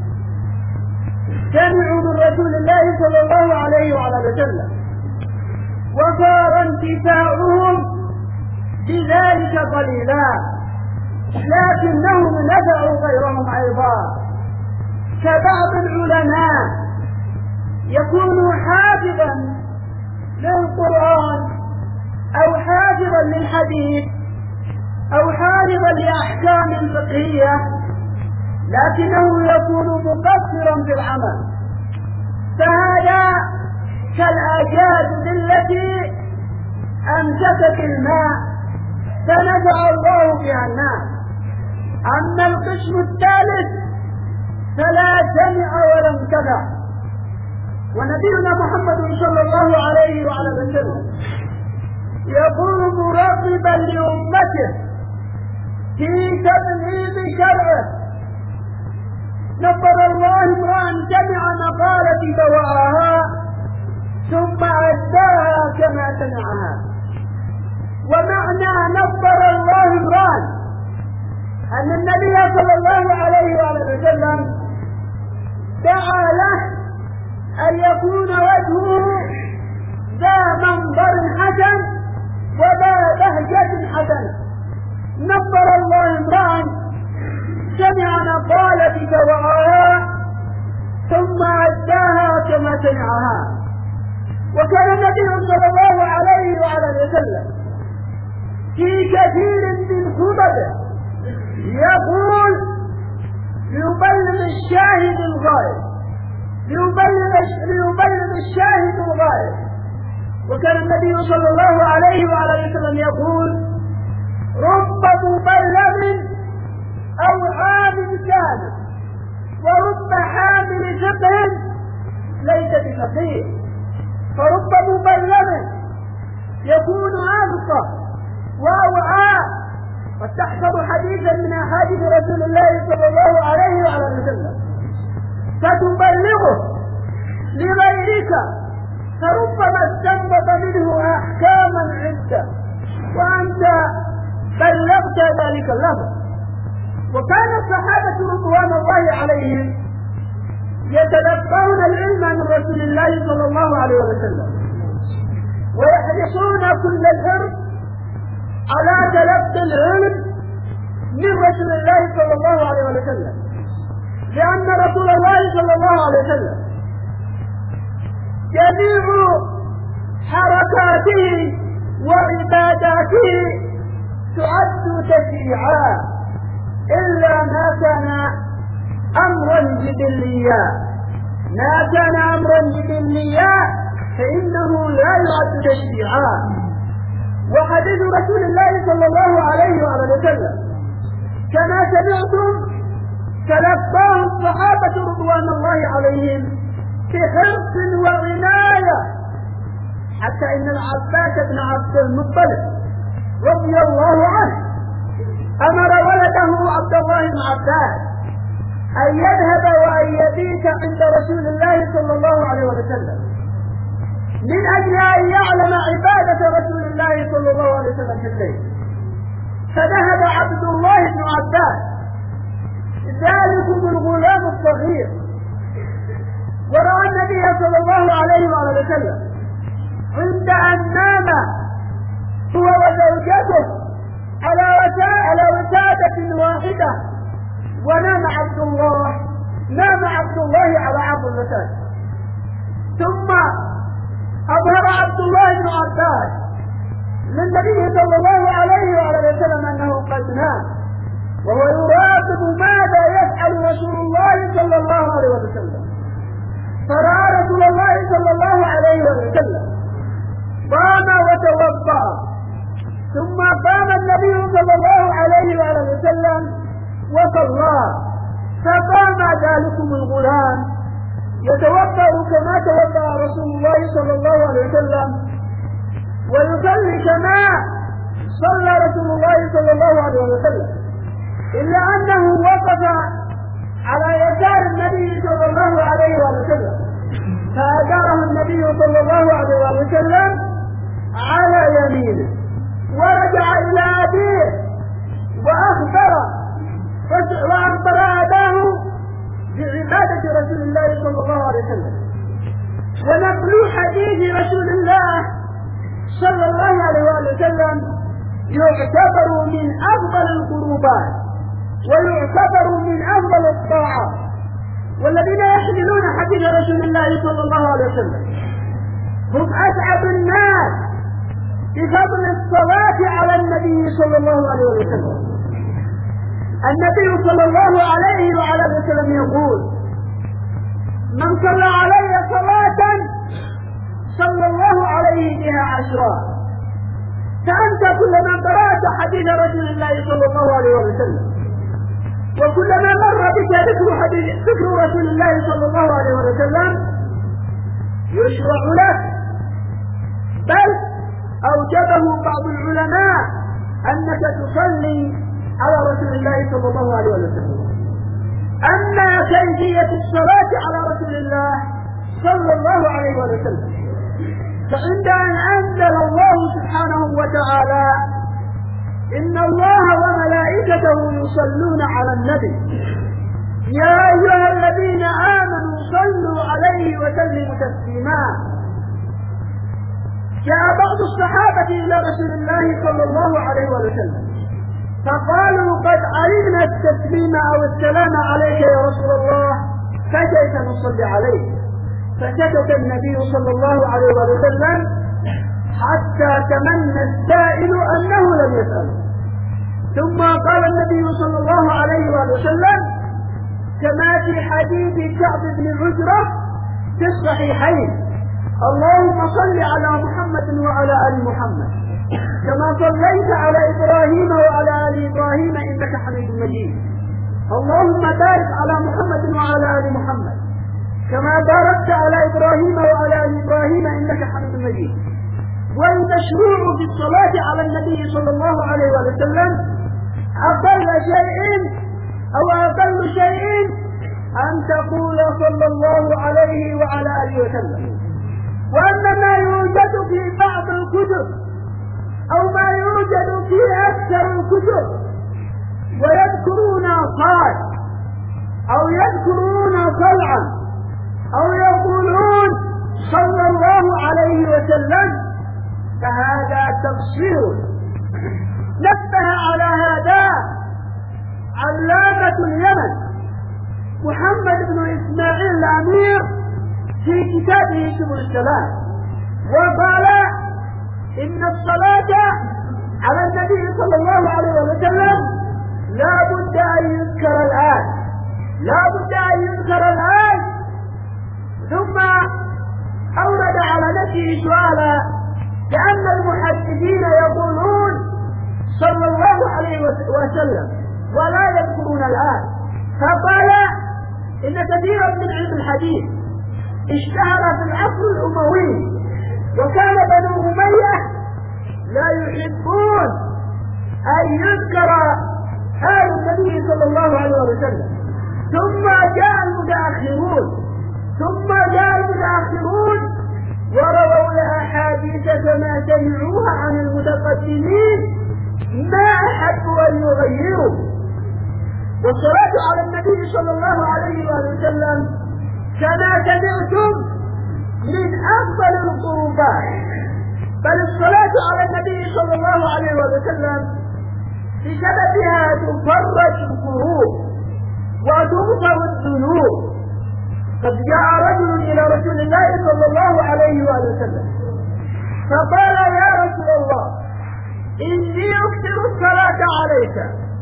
سمعوا من رسول الله صلى الله عليه وسلم وصار انتفاعهم بذلك قليلا لكنهم نفعوا غيرهم أيضا، كبعض العلماء يكون حافظا للقرآن أو حافظا للحديث أو حافظا لأحكام فقهية لكنه يكون مقصرا في العمل، فهذا كالآجاد التي أمسكت الماء فنفع الله بها الناس. أما القسم الثالث فلا سمع ولا انتفع. ونبينا محمد صلى الله عليه وعلى وسلم يقول مراقبا لأمته في تبليغ شرعه: نظر الله امرأ سمع مقالتي فوعاها ثم أداها كما سمعها. ومعنى نظر الله امرأ أن النبي صلى الله عليه وسلم دعا له أن يكون وجهه ذا منظر حسن وذا بهجة حسنة. نظر الله امرأ سمع مقالتك وعاها ثم أداها كما سمعها. وكان النبي صلى الله عليه وعلى وسلم في كثير من خطبه يقول ليبلغ الشاهد الغائب ليبلغ ليبلغ الشاهد الغائب. وكان النبي صلى الله عليه وعلى وسلم يقول رب مبلغ أو عابد كاذب ورب حامل فقه ليس بفقيه. فرب مبلغ يكون أبقى وأوعى. قد تحفظ حديثا من أحاديث رسول الله صلى الله عليه وعلى وسلم فتبلغه لغيرك فربما استنبط منه أحكاما عدة وأنت بلغت ذلك اللفظ. وكان الصحابة رضوان الله عليهم يتلقون العلم من رسول الله صلى الله عليه وسلم ويحرصون كل الحرص على تلقي العلم من رسول الله صلى الله عليه وسلم، لأن رسول الله صلى الله عليه وسلم جميع حركاته وعباداته تعد تشريعا إلا ما كان أمرا جبليا. ما كان أمرا جبليا فإنه لا يعد تشريعا. وحديث رسول الله صلى الله عليه وسلم كما سمعتم تلقاه الصحابة رضوان الله عليهم بحرص وعناية، حتى إن العباس بن عبد المطلب رضي الله عنه أمر ولده عبد الله بن عباس أن يذهب وأن يبيت عند رسول الله صلى الله عليه وسلم من أجل أن يعلم عبادة رسول الله صلى الله عليه وسلم في الليل. فذهب عبد الله بن عباس ذلكم الغلام الصغير ورأى النبي صلى الله عليه وسلم عند أن نام هو وزوجته على وسادة واحدة، ونام عبد الله نام عبد الله على عرض الوسادة. ثم أظهر عبد الله بن عباس للنبي صلى الله عليه وسلم أنه قد نام وهو يراقب ماذا يفعل رسول الله صلى الله عليه وسلم. فرأى رسول الله صلى الله عليه وسلم قام وتوضأ، ثم قام النبي صلى الله عليه وسلم وصلى. فقام ذلكم الغلام يتوضأ كما توضأ رسول الله صلى الله عليه وسلم ويصلي كما صلى رسول الله صلى الله عليه وسلم، إلا أنه وقف على يسار النبي صلى الله عليه وسلم فأداره النبي صلى الله عليه وسلم على يمينه ورجع إلى أبيه وأخبر وأخبر أباه بعبادة رسول الله صلى الله عليه وسلم. ونقل حديث رسول الله صلى الله عليه وسلم يعتبر من أفضل القربات ويعتبر من أفضل الطاعات. والذين يحملون حديث رسول الله صلى الله عليه وسلم هم أسعد الناس بفضل الصلاة على النبي صلى الله عليه وسلم. النبي صلى الله عليه وعلى وسلم يقول من صلى علي صلاة صلى الله عليه بها عشرا. فأنت كلما قرأت حديث رسول الله صلى الله عليه وسلم وكلما مر بك ذكر حديث ذكر رسول الله صلى الله عليه وسلم يشرع لك، بل أوجبه بعض العلماء أنك تصلي على رسول الله صلى الله عليه وسلم. أما كيفية الصلاة على رسول الله صلى الله عليه وسلم فعند أن أنزل الله سبحانه وتعالى إن الله وملائكته يصلون على النبي يا أيها الذين آمنوا صلوا عليه وسلموا تسليما. جاء بعض الصحابة إلى رسول الله صلى الله عليه وسلم فقالوا قد علمنا التسليم أو السلام عليك يا رسول الله فكيف نصلي عليك؟ فسكت النبي صلى الله عليه وسلم حتى تمنى السائل أنه لم يسأل. ثم قال النبي صلى الله عليه وسلم كما في حديث كعب بن عجرة في الصحيحين اللهم صل على محمد وعلى آل محمد كما صليت على إبراهيم وعلى آل إبراهيم إنك حميد مجيد. اللهم بارك على محمد وعلى آل محمد كما باركت على إبراهيم وعلى آل إبراهيم إنك حميد مجيد. والمشروع في الصلاة على النبي صلى الله عليه وسلم أقل شيء أو أقل شيء أن تقول صلى الله عليه وعلى آله وسلم. وأما ما يوجد في بعض الكتب أو ما يوجد في أكثر الكتب ويذكرون قال أو يذكرون صلعا أو يقولون صلى الله عليه وسلم فهذا تقصير. نبه على هذا علامة اليمن محمد بن إسماعيل الأمير في كتابه سبل السلام وقال إن الصلاة على النبي صلى الله عليه وسلم لا بد أن يذكر الآن لا بد أن يذكر الآن. ثم أورد على نفسه سؤالا كأن المحدثين يقولون صلى الله عليه وسلم ولا يذكرون الآن. فقال إن كثيرا من علم الحديث اشتهر في العصر الأموي وكان بنو أمية لا يحبون أن يذكر آل النبي صلى الله عليه وسلم. ثم جاء المتأخرون ثم جاء المتأخرون ورووا الأحاديث كما سمعوها عن المتقدمين ما أحبوا أن يغيروا. والصلاة على النبي صلى الله عليه وسلم كما سمعتم من أفضل القربات، بل الصلاة على النبي صلى الله عليه وسلم بسببها تفرج الكروب وتغفر الذنوب. قد جاء رجل إلى رسول الله صلى الله عليه وسلم فقال يا رسول الله إني أكثر الصلاة عليك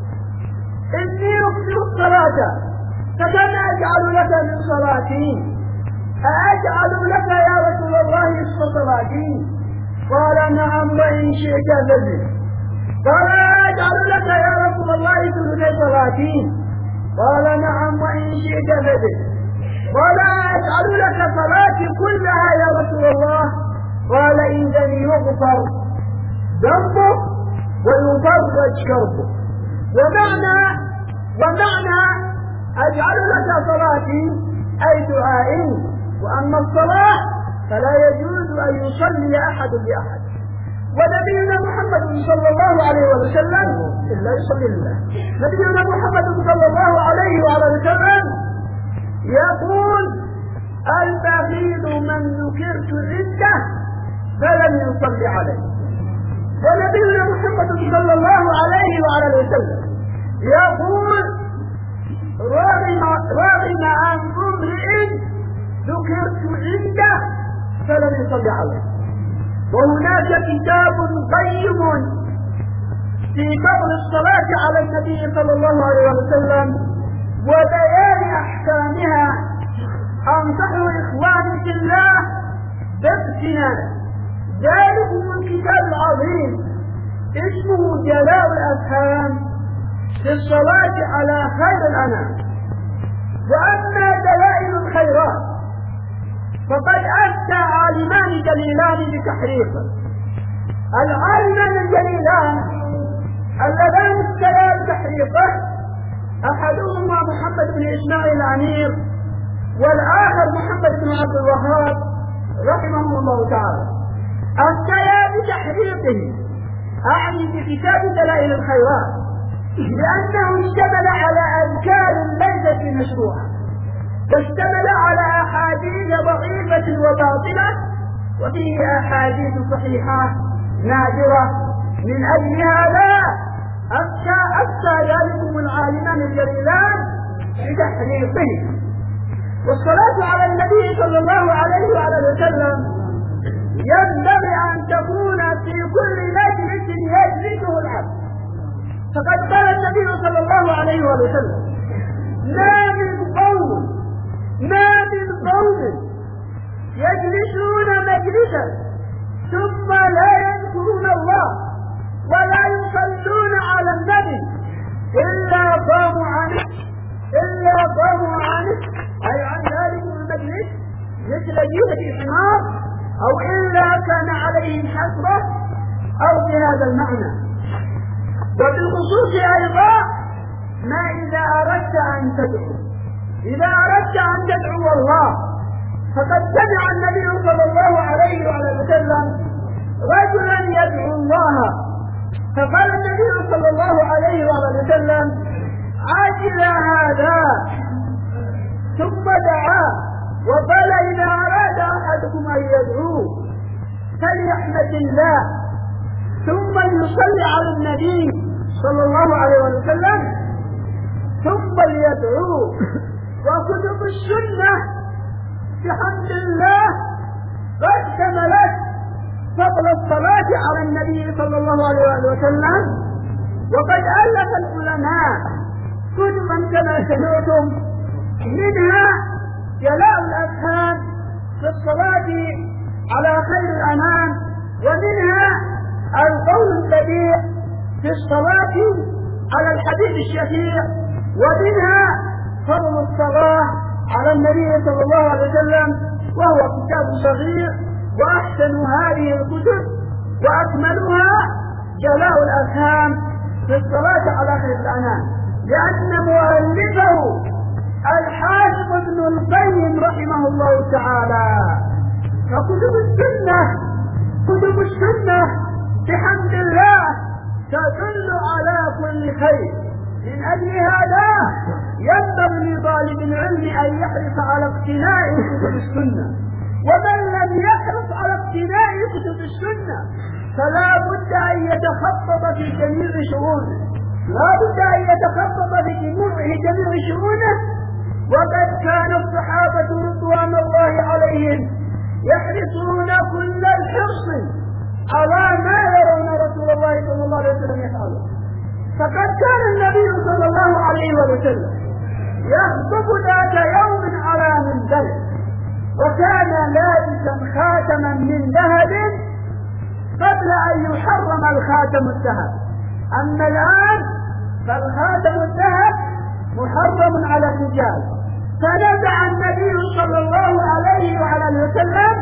إني أكثر الصلاة فكم أجعل لك من صلاتي؟ أأجعل لك يا رسول الله نصف صلاتي؟ قال نعم وإن شئت فزد. قال أأجعل لك يا رسول الله ثلث صلاتي؟ قال نعم وإن شئت فزد. قال أجعل لك صلاتي كلها يا رسول الله؟ قال إذا يغفر ذنبك ويفرج كربك. ومعنى ومعنى أجعل لك صلاتي أي دعائي، وأما الصلاة فلا يجوز أن يصلي أحد بأحد. ونبينا محمد صلى الله عليه وسلم إلا يصلي لله. نبينا محمد صلى الله عليه وسلم يقول البخيل من ذكرت عنده فلم يصلي عليه. ونبينا محمد صلى الله عليه وسلم يقول رغم رغم عن امرئ ذكرت عنده فلم يصلي عليه. وهناك كتاب قيم في فضل الصلاة على النبي صلى الله عليه وسلم وبيان أحكامها. أنصح إخواني في الله باقتناء ذلكم الكتاب العظيم اسمه جلاء الأفهام في الصلاة على خير الأنام. وأما دلائل الخيرات فقد أفتى عالمان جليلان بتحريقه. العالمان الجليلان اللذان افتيا بتحريقه أحدهما محمد بن إسماعيل الأمير والآخر محمد بن عبد الوهاب رحمه الله تعالى. افتيا بتحريقه أعني بكتاب دلائل الخيرات، لأنه اشتمل على أذكار ليست بمشروعة، واشتمل على أحاديث ضعيفة وباطلة، وفيه أحاديث صحيحة نادرة. من أجل هذا أفتى أفتى ذلكم العالمان الجليلان بتحريقه. والصلاة على النبي صلى الله عليه وعلى وسلم ينبغي أن تكون في كل مجلس يجلسه العبد. فقد قال النبي صلى الله عليه وسلم: ما من قوم ما من قوم يجلسون مجلسا ثم لا يذكرون الله ولا يصلون على النبي إلا قاموا عنه إلا قاموا عنه أي عن ذلك المجلس مثل جيفة حمار، أو إلا كان عليهم حسرة، أو بهذا المعنى. وبالخصوص أيضا ما إذا أردت أن تدعو إذا أردت أن تدعو الله، فقد سمع النبي صلى الله عليه وسلم رجلا يدعو الله، فقال النبي صلى الله عليه وسلم: عجل هذا، ثم دعا وقال: إذا أراد أحدكم أن يدعو فليحمد الله ثم ليصلي على النبي صلى الله عليه وسلم ثم ليدعو. وكتب السنة بحمد الله قد شملت فضل الصلاة على النبي صلى الله عليه وسلم، وقد ألف العلماء كتبا كما سمعتم، منها جلاء الأفهام في الصلاة على خير الأنام، ومنها القول البديع في الصلاة على الحبيب الشفيع، ومنها فضل الصلاة على النبي صلى الله عليه وسلم، وهو كتاب صغير، وأحسن هذه الكتب وأكملها جلاء الأفهام في الصلاة على خير الأنام، لأن مؤلفه الحافظ ابن القيم رحمه الله تعالى. فكتب السنة كتب السنة بحمد الله تدل على كل خير. من أجل هذا ينبغي لطالب العلم أن يحرص على اقتناء كتب السنة، ومن لم يحرص على اقتناء كتب السنة فلا بد أن يتخطط في جميع شؤونه لا بد أن يتخطط في جميع شؤونه وقد كان الصحابة رضوان الله عليهم يحرصون كل الحرص على ما يرون رسول الله صلى الله عليه وسلم يفعله. فقد كان النبي صلى الله عليه وسلم يخطب ذات يوم على منبر، وكان لابسا خاتما من ذهب قبل أن يحرم الخاتم الذهب. أما الآن فالخاتم الذهب محرم على الرجال، فنزع النبي صلى الله عليه وعلى وسلم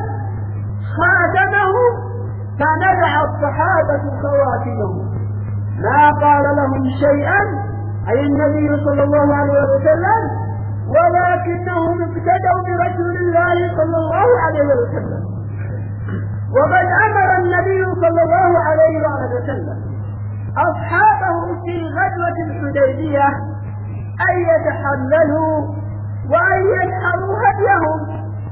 خاتمه، فنزع الصحابة خواتمهم، ما قال لهم شيئا أي النبي صلى الله عليه وسلم، ولكنهم ابتدوا برسول الله صلى الله عليه وسلم. وقد أمر النبي صلى الله عليه وسلم أصحابه في غزوة الحديبية أن يتحللوا وأن ينحروا هديهم،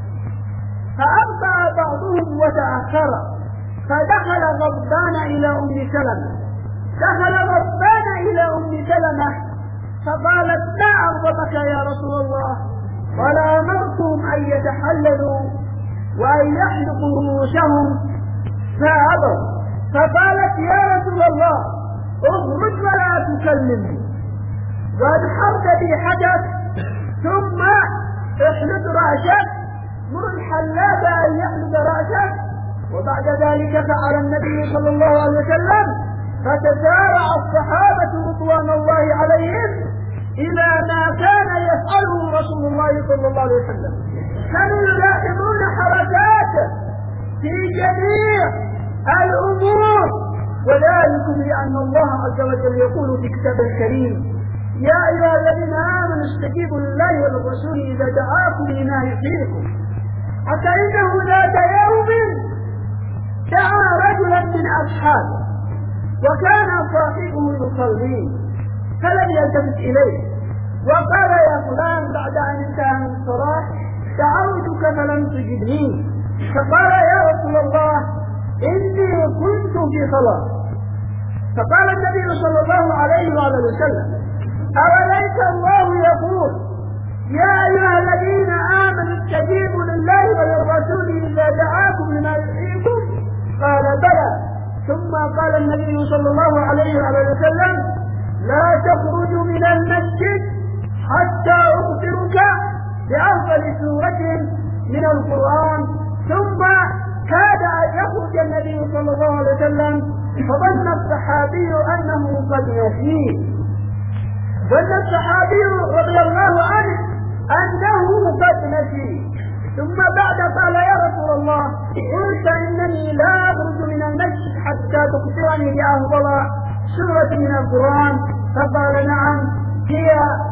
فأبطأ بعضهم وتأخر، فدخل غضبان إلى أم سلمة دخل غضبان إلى أم سلمة فقالت: ما أغضبك يا رسول الله؟ قال: أمرتهم أن يتحللوا وأن يحلقوا رؤوسهم فأبوا. فقالت: يا رسول الله اخرج ولا تكلمني، وانحرت بي حدث، ثم احلق رأسك، مر الحلاق أن يحلق رأسك. وبعد ذلك فعل النبي صلى الله عليه وسلم، فتسارع الصحابة رضوان الله عليهم إلى ما كان يفعله رسول الله صلى الله عليه وسلم. كانوا يلاحظون حركاته في جميع الأمور، وذلك لأن الله عز وجل يقول في كتابه الكريم: يا أيها الذين آمنوا استجيبوا لله وللرسول إذا دعاكم لما يحييكم. حتى إنه ذات يوم دعا رجلا من أصحابه وكان صاحبه يصلي فلم يلتفت إليه، وقال يا فلان بعد أن انتهى من الصلاة دعوتك فلم تجبني، فقال يا رسول الله إني كنت في صلاة. فقال النبي صلى الله عليه وآله وسلم أوليس الله يقول يا أيها الذين آمنوا استجيبوا لله وللرسول إذا دعاكم لما يحييكم؟ قال بلى. ثم قال النبي صلى الله عليه وآله وسلم لا تخرج من المسجد حتى أخبرك بأفضل سورة من القرآن. ثم كاد أن يخرج النبي صلى الله عليه وسلم فظن الصحابي أنه قد يفيه، ظن الصحابي رضي الله عنه أنه قد نسي، ثم بعد قال يا رسول الله قلت إنني لا أخرج من المسجد حتى تخبرني بأفضل سورة من القرآن. فقال نعم هي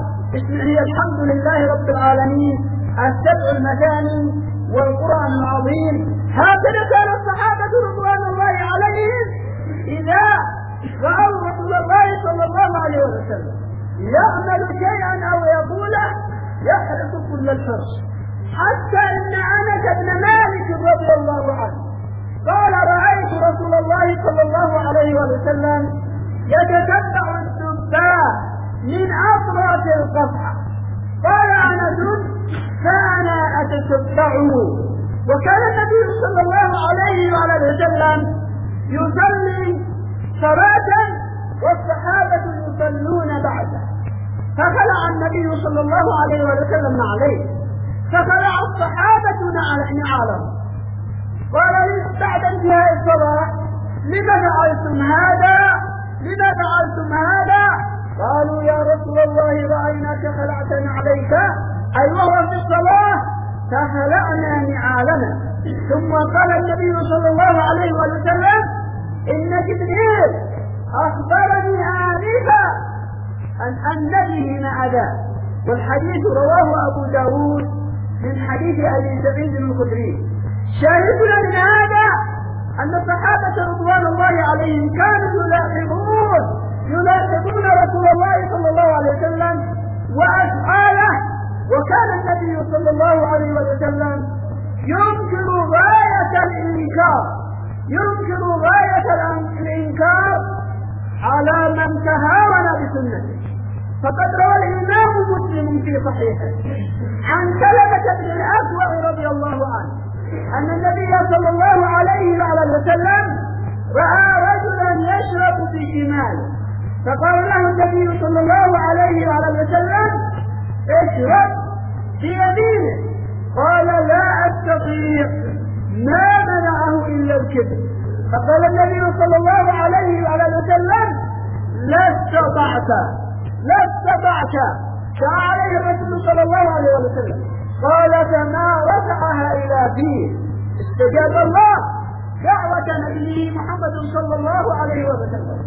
هي الحمد لله رب العالمين، السبع المثاني والقرآن العظيم. هكذا كان الصحابة رضوان الله عليهم إذا رأوا رسول الله صلى الله عليه وسلم يعمل شيئا أو يقوله يحرص كل الحرص، حتى إن أنس بن مالك رضي الله عنه قال رأيت رسول الله صلى الله عليه وسلم يتتبع الدباء من أطراف القصعة. قال أنس فأنا أتتبعه. وكان النبي صلى الله عليه وسلم يصلي صلاة والصحابة يصلون بعده، فخلع النبي صلى الله عليه وسلم عليه، فخلع الصحابة نعالهم. قال بعد انتهاء الصلاة لما فعلتم هذا؟ لما فعلتم هذا؟ قالوا يا رسول الله رأيناك خلعتنا عليك، أي وهو في الصلاة فخلعنا نعالنا. ثم قال النبي صلى الله عليه وسلم إن جبريل أخبرني آنفا أن النبي مع ذا، والحديث رواه أبو داود من حديث أبي سعيد الخدري. شاهدنا من هذا أن الصحابة رضوان الله عليهم كانوا يلاحظون يلاحظون رسول الله صلى الله عليه وسلم وأفعاله، وكان النبي صلى الله عليه وسلم ينكر غاية الإنكار ينكر غاية الإنكار على من تهاون بسنته. فقد روى الإمام مسلم في صحيحه عن سلمة بن الأكوع رضي الله عنه أن النبي صلى الله عليه وسلم رأى رجلا يشرب بشماله، فقال له النبي صلى الله عليه وسلم اشرب بيمينه، قال لا أستطيع، ما منعه إلا الكبر. فقال النبي صلى الله عليه وسلم لا استطعت لا استطعت فعليه الرسول صلى الله عليه وسلم قال فما رفعها إلى فيه. استجاب الله دعوة نبيه محمد صلى الله عليه وسلم.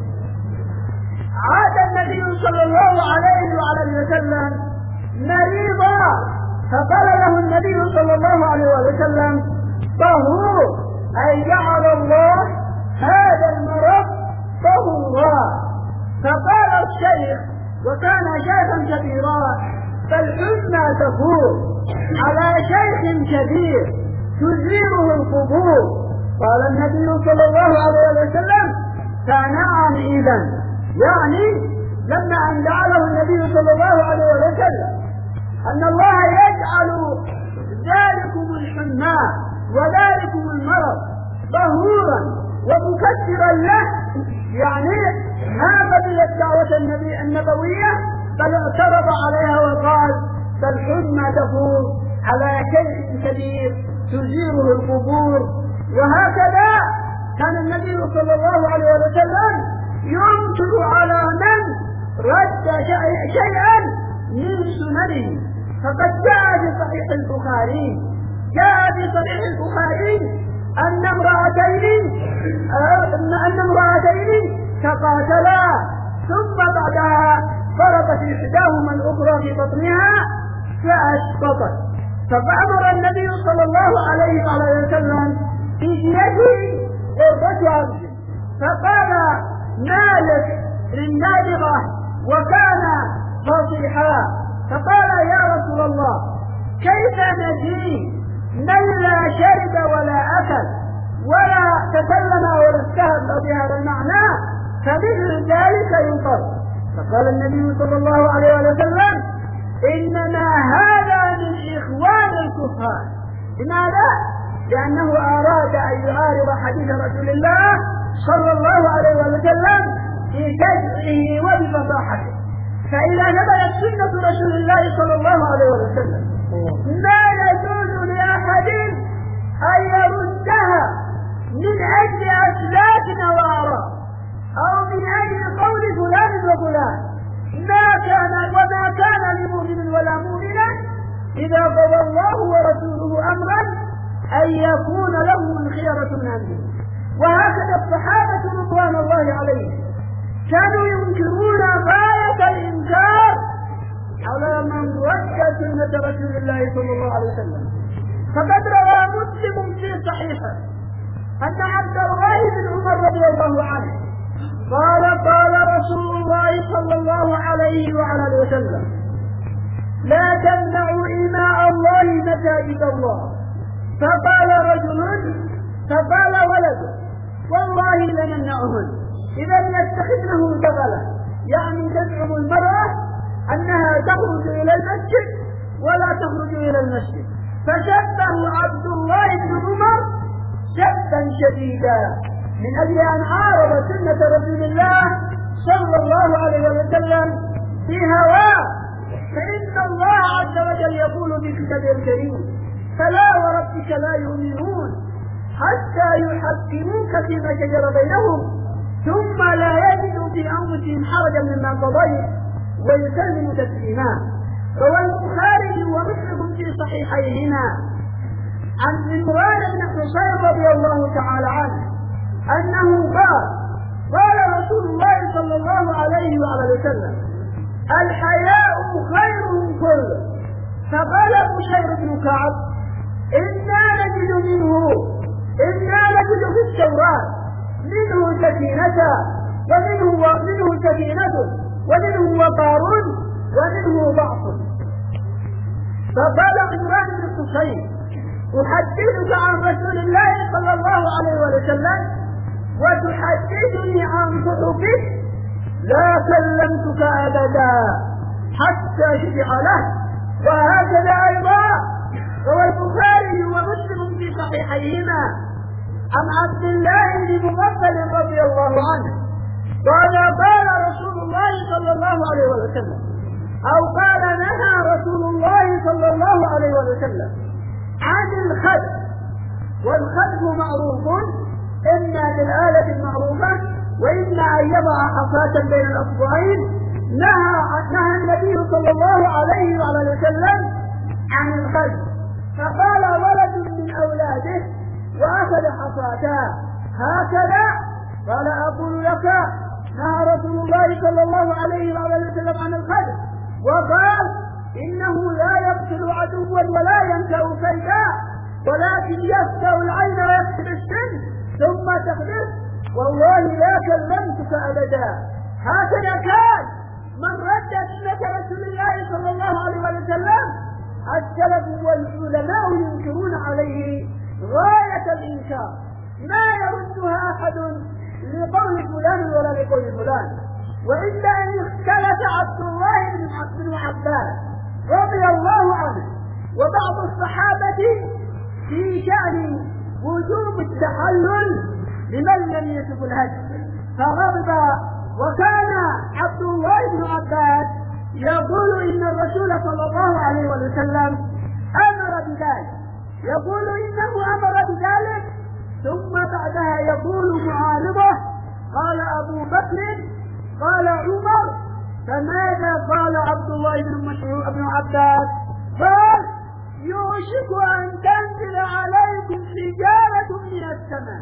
عاد النبي صلى الله عليه وسلم مريضا، فقال له النبي صلى الله عليه وسلم طهور، أي جعل الله هذا المرض طهورا. فقال الشيخ وكان شيخا كبيرا فالحزن تفور على شيخ كبير تزيره القبور. قال النبي صلى الله عليه وسلم فنعم إذن، يعني لما أن جعله النبي صلى الله عليه وسلم أن الله يجعل ذلكم الحمى وذلكم المرض طهورا ومكسرا له، يعني ما قبل الدعوة النبي النبوية بل اعترض عليها وقال فالحمى تفور على شيء كبير تزيره القبور. وهكذا كان النبي صلى الله عليه وسلم ينكر على من رد شيئا من سننه. فقد جاء في صحيح البخاري جاء في صحيح البخاري أن امرأتين أن امرأتين تقاتلا ثم بعدها فرطت إحداهما الأخرى في بطنها فأسقطت، فأمر النبي صلى الله عليه وسلم بيده قربة عبد، فقال مالك للنابغة وكان فصيحا، فقال يا رسول الله كيف نجي من لا شرب ولا أكل ولا تكلم ولا استهد بهذا المعنى فمثل ذلك ينطر. فقال النبي صلى الله عليه وسلم إنما هذا من إخوان الكفار. لماذا؟ لأنه أراد أن يعارض حديث رسول الله صلى الله عليه وسلم في جزعه وبفصاحته. فإذا ثبتت سنة رسول الله صلى الله عليه وسلم ما يجوز لأحد أن يردها من أجل أسلاك وآراء أو من أجل قول فلان وفلان. ما كان وما كان لمؤمن ولا مؤمنة إذا قضى الله ورسوله أمرا أن يكون لهم الخيرة من أمره. وهكذا الصحابة رضوان الله عليهم كانوا ينكرون غاية الإنكار على من رد سنة رسول الله صلى الله عليه وسلم. فقد روى مسلم في صحيحه أن عبد الله بن عمر رضي الله عنه قال قال رسول الله صلى الله عليه وعلى وسلم لا تمنعوا إماء الله مساجد الله. فقال رجل فقال ولد والله لنمنعهن إذا يتخذنه دغلا، يعني تزعم المرأة أنها تخرج إلى المسجد ولا تخرج إلى المسجد. فشبه عبد الله بن عمر شبا شديدا من أجل أن عارض سنة رسول الله صلى الله عليه وسلم في هواه. فإن الله عز وجل يقول في كتابه الكريم فلا وربك لا يؤمنون حتى يحكموك فيما شجر بينهم ثم لا يجدوا في أنفسهم حرجا مما قضيت ويسلموا تسليما. روى البخاري ومسلم في صحيحيهما عن عمران بن حصين رضي الله تعالى عنه أنه قال قال رسول الله صلى الله عليه وعلى وسلم الحياء خير كله. فقال بشير بن كعب إنا نجد منه إنا نجد في التوراة منه سكينة ومنه ومنه سكينة ومنه وقار ومنه ضعف. فقال عمران بن حصين أحدثك عن رسول الله صلى الله عليه وسلم وتحدثني عن صدقك لا كلمتك أبدا حتى شفع له. وهكذا أيضا روى البخاري ومسلم في صحيحيهما عن عبد الله بن مغفل رضي الله عنه قال قال رسول الله صلى الله عليه وسلم أو قال نهى رسول الله صلى الله عليه وسلم عن الخلف. والخلف معروف إما بالآلة المعروفة وإما أن يضع حصاة بين الأصبعين. نهى نهى النبي صلى الله عليه وعلى وسلم عن الخلف. فقال ولد من أولاده وأخذ حصاتاه هكذا قال أقول لك نهى رسول الله صلى الله عليه وعلى وسلم عن الخلف وقال إنه لا يقتل عدوا ولا ينكأ فيدا ولكن يفتأ العين ويكسب السن ثم تخلف والله لا كلمتك أبدا. هكذا كان من رد سنة رسول الله صلى الله عليه وسلم. السلف والعلماء ينكرون عليه غاية الإنكار ما يردها أحد لقول فلان ولا لقول فلان. وإلا أن اختلف عبد الله بن عباس رضي الله عنه وبعض الصحابة في شأن وجوب التحلل لمن لم يسب الهدي فغضب. وكان عبد الله بن عباس يقول إن الرسول صلى الله عليه وسلم أمر بذلك يقول إنه أمر بذلك ثم بعدها يقول معارضه قال أبو بكر قال عمر. فماذا قال عبد الله بن مسعود بن عباس؟ قال يوشك أن تنزل عليكم حجارة من السماء.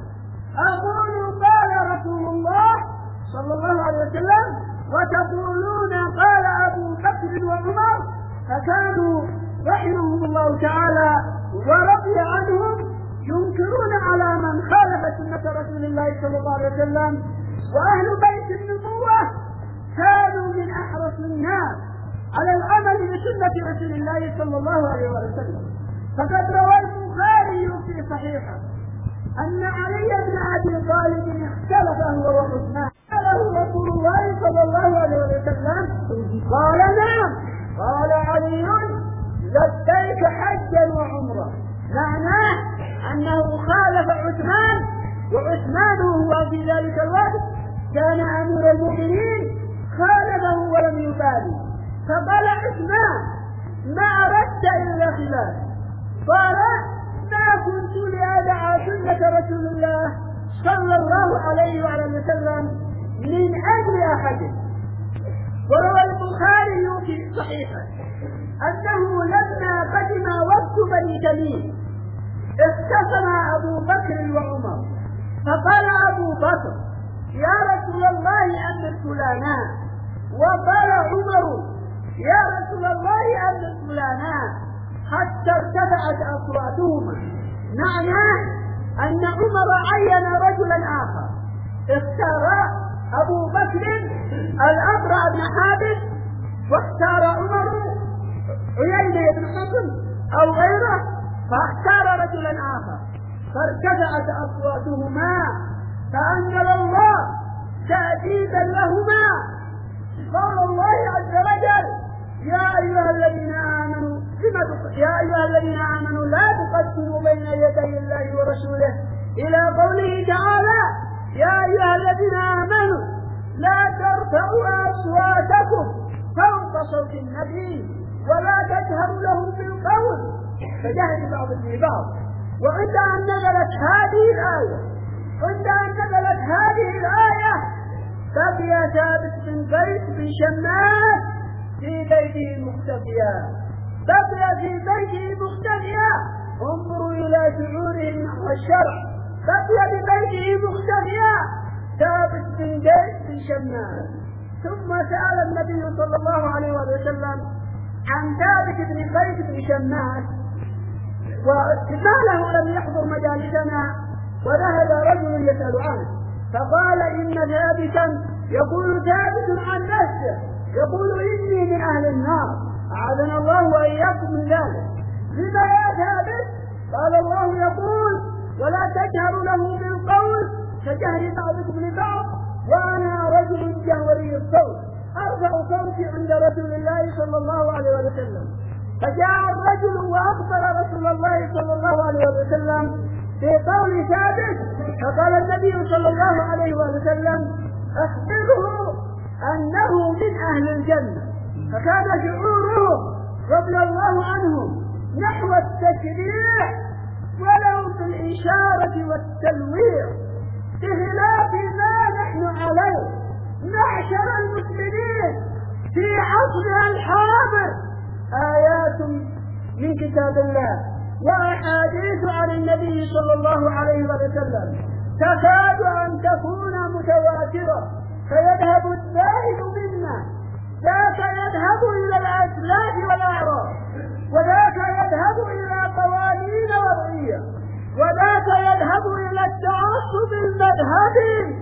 أقول قال رسول الله صلى الله عليه وسلم وتقولون قال أبو بكر وعمر. فكانوا رحمهم الله تعالى ورضي عنهم ينكرون على من خالف سنة رسول الله صلى الله عليه وسلم وأهل بيت النبوة كانوا من أحرص الناس على العمل بسنة رسول الله صلى الله عليه وسلم. فقد روى البخاري في صحيحه أن علي بن أبي طالب اختلف هو وعثمان، قاله رسول الله صلى الله عليه وسلم قال نعم، قال علي لبيك حجا وعمرة، معناه أنه خالف عثمان، وعثمان هو في ذلك الوقت كان أمير المؤمنين، خالفه ولم يبالي. فقال عثمان ما أردت إلا خلاف، قال ما كنت لأدع سنة رسول الله صلى الله عليه وعلى وسلم من أجل أحد. وروى البخاري في صحيحه أنه لما قدم وقت بني تميم اختصم أبو بكر وعمر، فقال أبو بكر يا رسول الله أمر فلانا، وقال عمر يا رسول الله أمر فلانا، حتى ارتفعت أصواتهما، معناه أن عمر عين رجلا آخر، اختار أبو بكر الأبرع بن حابس، واختار عمر عيينة بن حصن أو غيره، فاختار رجلا آخر، فارتفعت أصواتهما، فأنزل الله تأديبا لهما قال الله عز وجل يا أيها الذين آمنوا يا أيها الذين آمنوا لا تقدموا بين يدي الله ورسوله، إلى قوله تعالى يا أيها الذين آمنوا لا ترفعوا أصواتكم فوق صوت النبي ولا تجهروا له بالقول كجهر بعضكم لبعض. وعند أن نزلت هذه الآية عند أن نزلت هذه الآية بقي ثابت بن قيس بن شماس في بيته مختفيا، بقي في بيته مختفيا، انظروا إلى شعوره نحو الشرع، بقي في بيته مختفيا ثابت بن قيس بن شماس. ثم سأل النبي صلى الله عليه وسلم عن ثابت بن قيس بن شماس، وما له لم يحضر مجالسنا، وذهب رجل يسأل عنه فقال إن ثابتا يقول ثابت عن نفسه يقول إني من أهل النار، أعاذنا الله وإياكم من ذلك. لما يا ثابت؟ قال الله يقول ولا تجهروا له بالقول كجهر بعضكم لبعض وأنا رجل جهوري الصوت أرفع صوتي عند رسول الله صلى الله عليه وسلم. فجاء الرجل وأخبر رسول الله صلى الله عليه وسلم في قول ثابت، فقال النبي صلى الله عليه وسلم أخبره أنه من أهل الجنة. فكان شعوره رضي الله عنهم نحو التشريع ولو في الإشارة والتلويع، بخلاف ما نحن عليه معشر المسلمين في عصرنا الحاضر. آيات من كتاب الله وأحاديث عن النبي صلى الله عليه وسلم تكاد أن تكون متواترة، فيذهب الزاهد منا، ذاك يذهب إلى الأسلاف والأعراف، وذاك يذهب إلى قوانين وضعية، وذاك يذهب إلى التعصب المذهبي.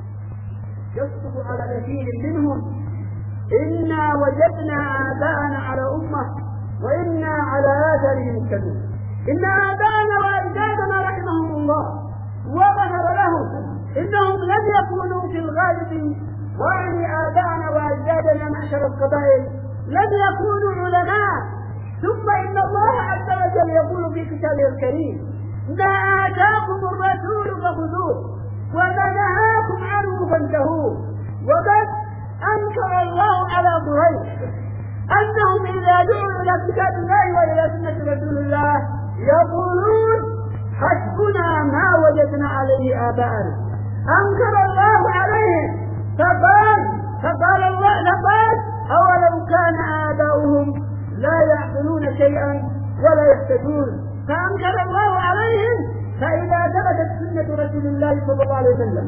يصدق على كثير منهم إنا وجدنا آباءنا على أمة وإنا على آثارهم مهتدون. إن آباءنا وأجدادنا رحمهم الله وغفر لهم إنهم لم يكونوا في الغالب، وأعني آباءنا وأجدادنا معشر القبائل لم يكونوا علماء. ثم إن الله عز وجل يقول في كتابه الكريم ما آتاكم الرسول فخذوه وما نهاكم عنه فانتهوه. وقد أنكر الله على قريش أنهم إذا دعوا إلى كتاب الله وإلى سنة رسول الله يقولون حسبنا ما وجدنا عليه آباءنا. أنكر الله عليهم فقال فقال الله لقد أولو كان آباؤهم لا يعقلون شيئا ولا يهتدون. فأنكر الله عليهم. فإذا ثبتت سنة رسول الله صلى الله عليه وسلم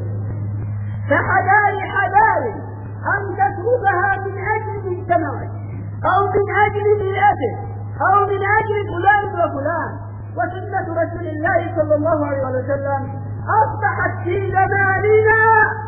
فحذاري حذاري أن تتركها من أجل مجتمعك أو من أجل بيئته أو من أجل فلان وفلان. وسنة رسول الله صلى الله عليه وسلم أصبحت في زماننا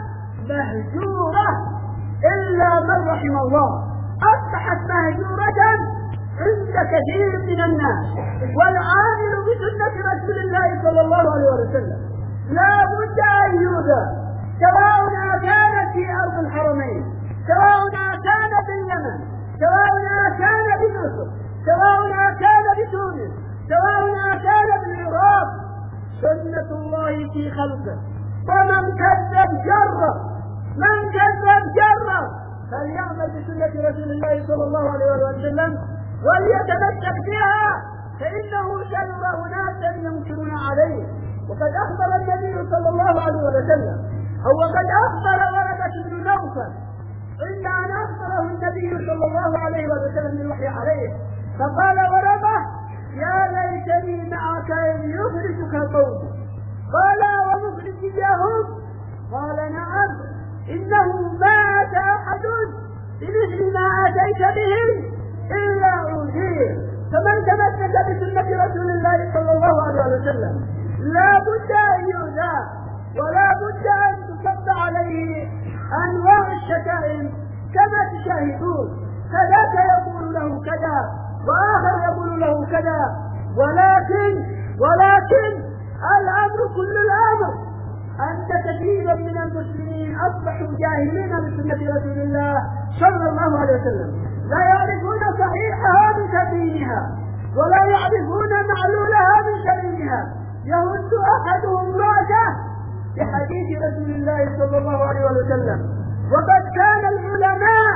مهجورة إلا من رحم الله، أصبحت مهجورة عند كثير من الناس. والعامل بسنة رسول الله صلى الله عليه وسلم لا بد أن يؤذى، سواء كان في أرض الحرمين، سواء كان باليمن، سواء كان بمصر، سواء كان بتونس، سواء كان بالعراق. سنة الله في خلقه، ومن كذب جرب، من كذب جرب، فليعمل بسنة رسول الله صلى الله عليه وسلم وليتمسك بها، فإنه سيرى أناسا ينكرون عليه. وقد أخبر النبي صلى الله عليه وسلم، أو قد أخبر ورقة بن نوفل عند أن أخبره النبي صلى الله عليه وسلم بالوحي عليه، فقال ورقة: يا ليتني معك إذ يخرجك القوم. قال: ومخرجيهم؟ قال: نعم، إنه ما أتى أحد بمثل ما أتيت به إلا أوذيه. فمن تمسك بسنة رسول الله صلى الله عليه وسلم لا بد أن يؤذى، ولا بد أن تصب عليه أنواع الشتائم كما تشاهدون، فذاك يقول له كذا وآخر يقول له كذا. ولكن ولكن الأمر كل الأمر أن كثيرا من المسلمين أصبحوا جاهلين بسنة رسول الله صلى الله عليه وسلم، لا يعرفون صحيحها من سبيلها، ولا يعرفون معلولها من سبيلها. يهد أحدهم رأسه بحديث رسول الله صلى الله عليه وسلم. وقد كان العلماء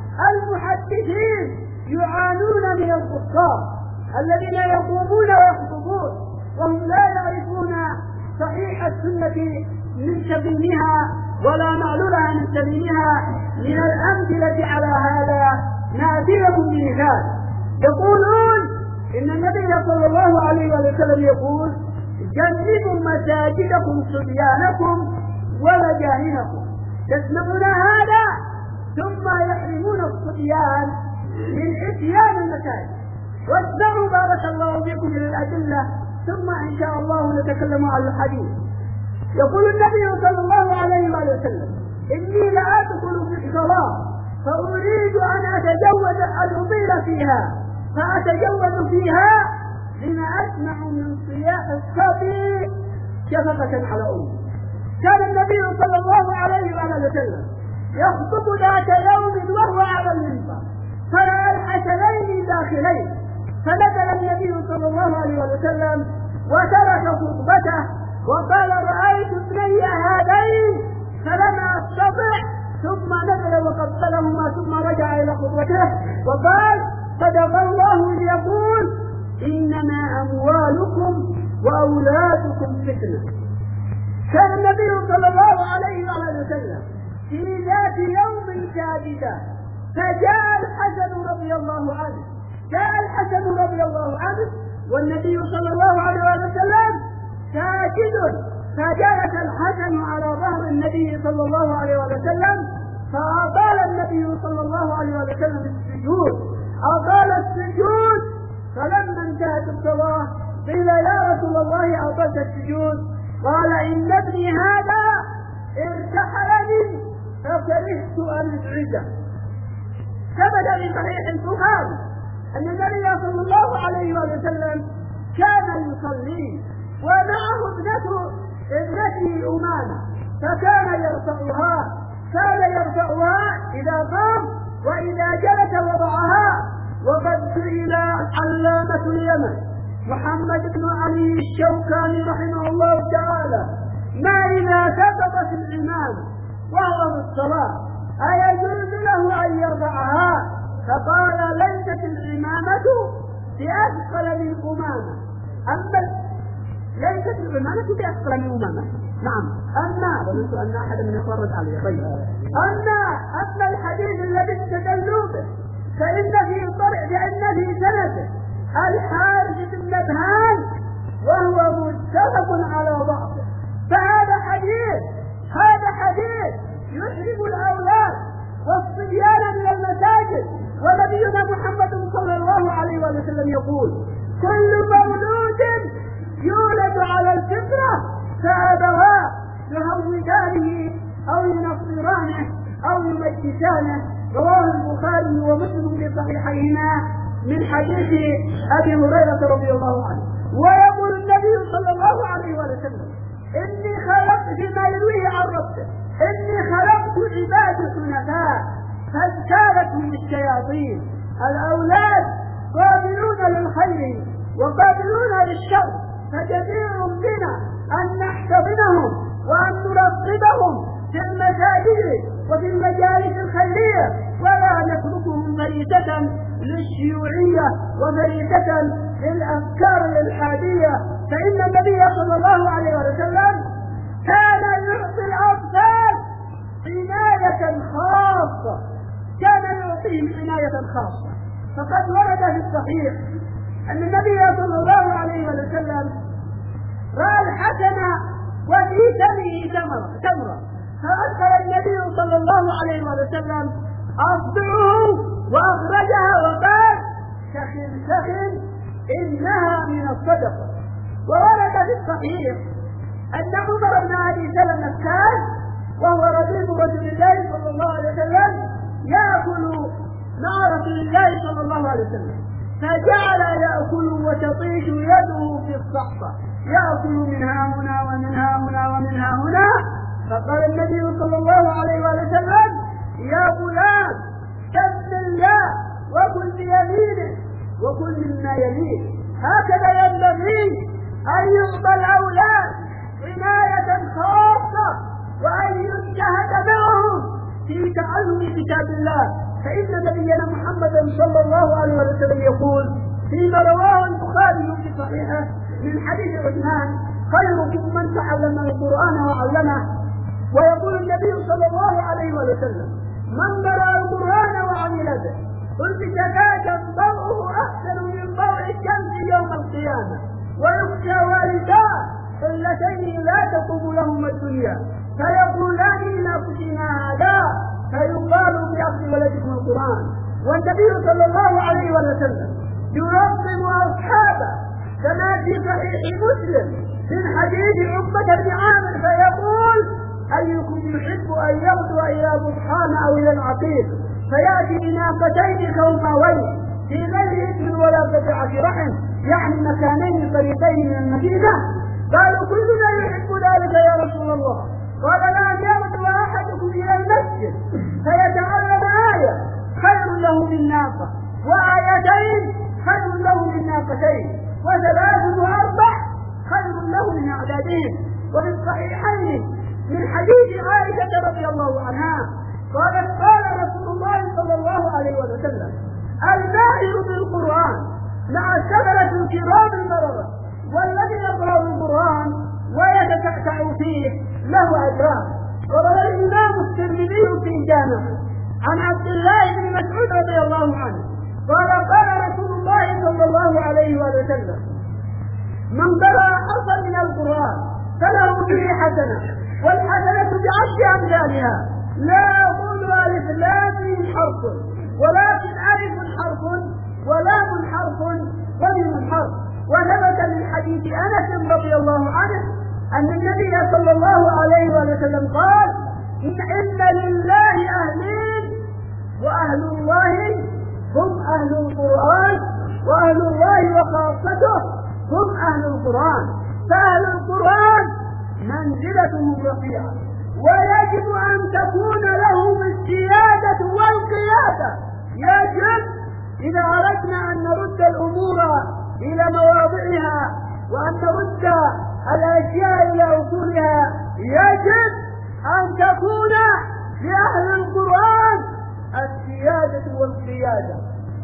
المحدثين يعانون من الكفار الذين يقومون ويخطبون وهم لا يعرفون صحيح السنة من سبيلها ولا معلولها من سبيلها. من الأمثلة على هذا نأتيكم بمثال. يقولون إن النبي صلى الله عليه وسلم يقول: جنبوا مساجدكم صبيانكم ومجاهنكم. تسمعون هذا؟ ثم يحرمون الصبيان من اتيان المساجد. واسمعوا بارك الله بكم من الأدلة، ثم إن شاء الله نتكلم عن الحديث. يقول النبي صلى الله عليه وسلم: إني لأدخل في الصلاة فأريد أن أتجوز أن أطيل فيها، فأتجوز فيها لما أسمع من صياح الصبي شفقة على أمي. كان النبي صلى الله عليه وسلم يخطب ذات يوم وهو على المنبر، فرأى الحسنين داخلين، فنزل النبي صلى الله عليه وسلم وترك خطبته وقال: رأيت ابني هذين فلم أستطع، ثم نزل وقبلهما ثم رجع إلى خطبته وقال: صدق الله ليقول: إنما أموالكم وأولادكم فتنة. كان النبي صلى الله عليه وسلم في ذات يوم سادسة، فجاء الحسن رضي الله عنه جاء الحسن رضي الله عنه والنبي صلى الله عليه وسلم ساجد، فجلس الحسن على ظهر النبي صلى الله عليه وسلم، فأطال النبي صلى الله عليه وسلم السجود، أطال السجود. فلما انتهت الصلاة قيل: يا رسول الله أطلت السجود؟ قال: إن ابني هذا ارتحلني فكرهت أن أسعده. ثبت في صحيح البخاري أن النبي صلى الله عليه وسلم كان يصلي ومعه ابنته ابنته أمامة، فكان يرفعها كان يرفعها إذا قام، وإذا جلس وضعها. وقد سئل علامة اليمن محمد بن علي الشوكاني رحمه الله تعالى: ما إذا سقطت الإمام وهو في الصلاة أيجوز له أن يرفعها؟ فقال: ليست الإمامة بأثقل من أمامة، أما ليست الإمامة بأثقل من أمامة. نعم، أما ظننت أن أحد من يفرد عليه. طيب، أما أما الحديث الذي استدلوا به فإن في طرق لأن في سنده الحارث بن نبهان وهو متفق على ضعفه، فهذا حديث هذا حديث يحرم الأولاد والصبيان من المساجد. ونبينا محمد صلى الله عليه وسلم يقول: كل مولود يولد على الفطرة فأبواه يهودانه أو ينصرانه يكفرانه أو يمجسانه. رواه البخاري ومسلم في صحيحيهما من حديث أبي هريرة رضي الله عنه. ويقول النبي صلى الله عليه وسلم: إني خلقت، فيما يرويه عن ربه: إني خلقت عباد حنفاء فاجتالتهم الشياطين. الأولاد قابلون للخير وقابلون للشر، فجدير بنا أن نحتضنهم وأن نرغبهم في المساجد وفي المجالس الخيرية، ولا نتركهم فريسة للشيوعية وفريسة للأفكار الإلحادية. فإن النبي صلى الله عليه وسلم كان يعطي الأطفال عناية خاصة، كان يعطيهم عناية خاصة. فقد ورد في الصحيح أن النبي صلى الله عليه وسلم رأى الحسن وفي فمه تمرة تمرة فأدخل النبي صلى الله عليه وسلم أصبعه وأخرجها وقال: سخن سخن إنها من الصدقة. وورد في الصحيح أن عمر بن أبي سلمة كان وهو رفيق رسول الله صلى الله عليه وسلم يأكل مع رسول الله صلى الله عليه وسلم، فجعل يأكل وتطيش يده في الصحفة، يأكل منها هنا ومنها هنا ومنها هنا. فقال النبي صلى الله عليه وسلم: يا غلام سم الله وكل بيمينه وكل مما يليه. هكذا ينبغي أن يعطى الأولاد عناية خاصة وأن يجتهد معهم في تعلم كتاب الله. فإن نبينا محمد صلى الله عليه وسلم يقول فيما رواه البخاري في صحيحه من حديث عثمان: خيركم من تعلم القرآن وعلمه. ويقول النبي صلى الله عليه وسلم: من قرأ القرآن وعمل به قلت ذاك ضوءه أحسن من ضوء الشمس يوم القيامة. ويخشى والداه قلتين لا تقوم لهما الدنيا فيقولان لأنفسنا هذا، فيقال بأخذ ولدكم القرآن. والنبي صلى الله عليه وسلم يرغم أصحابه كما في صحيح مسلم من حديث عقبة بن عامر فيقول: أيكم يحب أن يغدو إلى بطحان أو إلى العقيق فيأتي بناقتين كوماوين في غير اسم ولا قطعة رحم، يعني مكانين طريقين من المدينة. قالوا: كلنا يحب ذلك يا رسول الله. قال: لا يغدو أحدكم إلى المسجد فيتعلم آية خير له من ناقة، وآيتين خير له من ناقتين، وثلاث وأربع خير له من أعدادهم. وفي الصحيحين من حديث عائشة رضي الله عنها قالت: قال رسول الله صلى الله عليه وسلم: الماهر بالقرآن مع السبلة الكرام البررة، والذي يقرأ القرآن ويتتعتع فيه له أجران. وروى الإمام الترمذي في جامعه عن عبد الله بن مسعود رضي الله عنه قال: قال رسول الله صلى الله عليه وسلم: من قرأ حرفا من القرآن فله به حسنة، والحسنة بعشر أمثالها. لا أقول ألف لام حرف، ولكن ألف حرف ولام حرف وميم حرف. وثبت من حديث أنس رضي الله عنه أن النبي صلى الله عليه وسلم قال: إن لله أهلين، وأهل الله هم أهل القرآن، وأهل الله وخاصته هم أهل القرآن. فأهل القرآن منزلتهم رفيعة، ويجب أن تكون لهم السيادة والقيادة. يجب إذا أردنا أن نرد الأمور إلى مواضعها وأن نرد الأشياء إلى أصولها، يجب أن تكون لأهل القرآن السيادة والقيادة.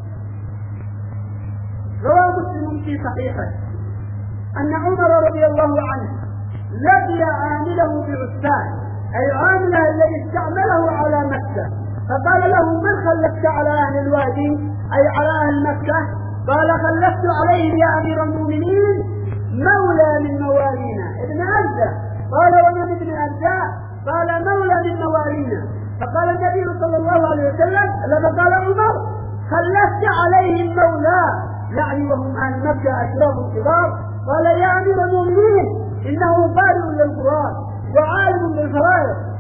روى مسلم في صحيحه أن عمر رضي الله عنه لقي عامله بعسفان، أي عامله الذي استعمله على مكة، فقال له: من خلفت على أهل الوادي أي على أهل مكة؟ قال: خلفت عليهم يا أمير المؤمنين مولى من موالينا ابن أجزاء. قال: ومن ابن أجزاء؟ قال: مولى من موالينا. فقال النبي صلى الله عليه وسلم لما قال عمر: خلفت عليهم مولى، يعني وهم أهل مكة أشراف الكبار. قال: يا أمير المؤمنين إنه قارئ للقرآن وعالم بالفرائض،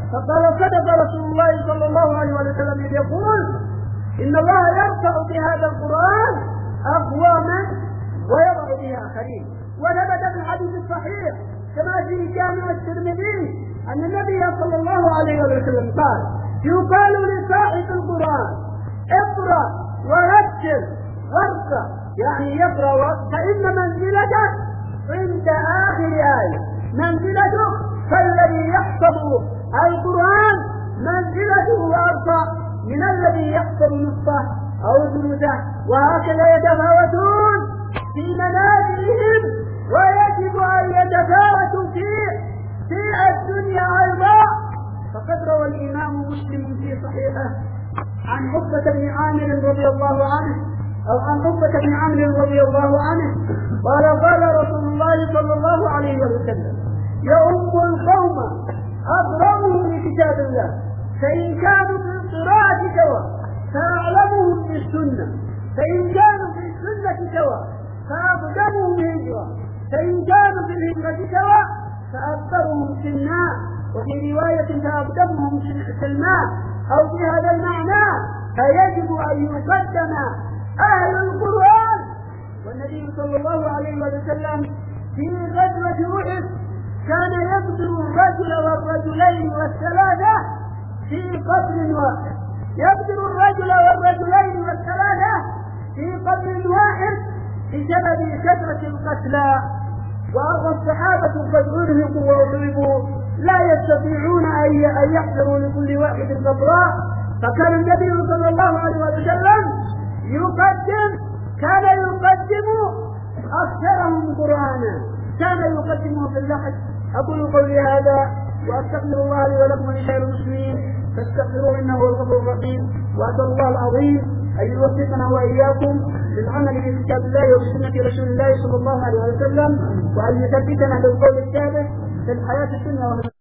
فقال صدق رسول الله صلى الله عليه وسلم يقول إن الله يرفع بهذا القرآن أقواما ويضع به آخرين. وثبت في الحديث الصحيح كما في جامع الترمذي أن النبي صلى الله عليه وسلم قال يقال لصاحب القرآن اقرأ ورتل وارفع، يعني يقرأ فإن منزلتك عند آخر آية، منزلتك فالذي يحفظ القرآن منزلته أرفع من الذي يحفظ نصفه أو ثلثه، وهكذا يتفاوتون في منازلهم، ويجب أن يتفاوتوا في في الدنيا أيضا. فقد روى الإمام مسلم في صحيحه عن عقبة بن عامر رضي الله عنه أو عن عقبة بن عامر رضي الله عنه قال قال رسول الله صلى الله عليه وسلم يؤم القوم أقربهم لكتاب الله، فإن كانوا في القراءة سواء فأعلمهم بالسنة، فإن كانوا في السنة سواء فأقدمهم هجرة، فإن كانوا في الهجرة سواء فأكثرهم سنا، وفي رواية فأقدمهم سلما أو في هذا المعنى. فيجب أن يقدم أهل القرآن. والنبي صلى الله عليه وسلم في غزوة أحد كان يقتل الرجل والرجلين والثلاثة في قتل واحد، يقتل الرجل والرجلين والثلاثة في قتل واحد بسبب كثرة القتلى. وأرى الصحابة قد أرهقوا وأضربوا لا يستطيعون أن يحضروا لكل واحد قبراء، فكان النبي صلى الله عليه وسلم يقدم كان يقدم أكثرهم قرآنا، كان يقدمه في اللحد. أقول قولي هذا وأستغفر الله لي ولكم ولسائر المسلمين فاستغفروه إنه هو الغفور الرحيم. وأسأل الله العظيم أن يوفقنا وإياكم للعمل بكتاب الله وبسنة رسول الله صلى الله عليه وسلم، وأن يثبتنا بالقول الثابت في الحياة الدنيا والآخرة.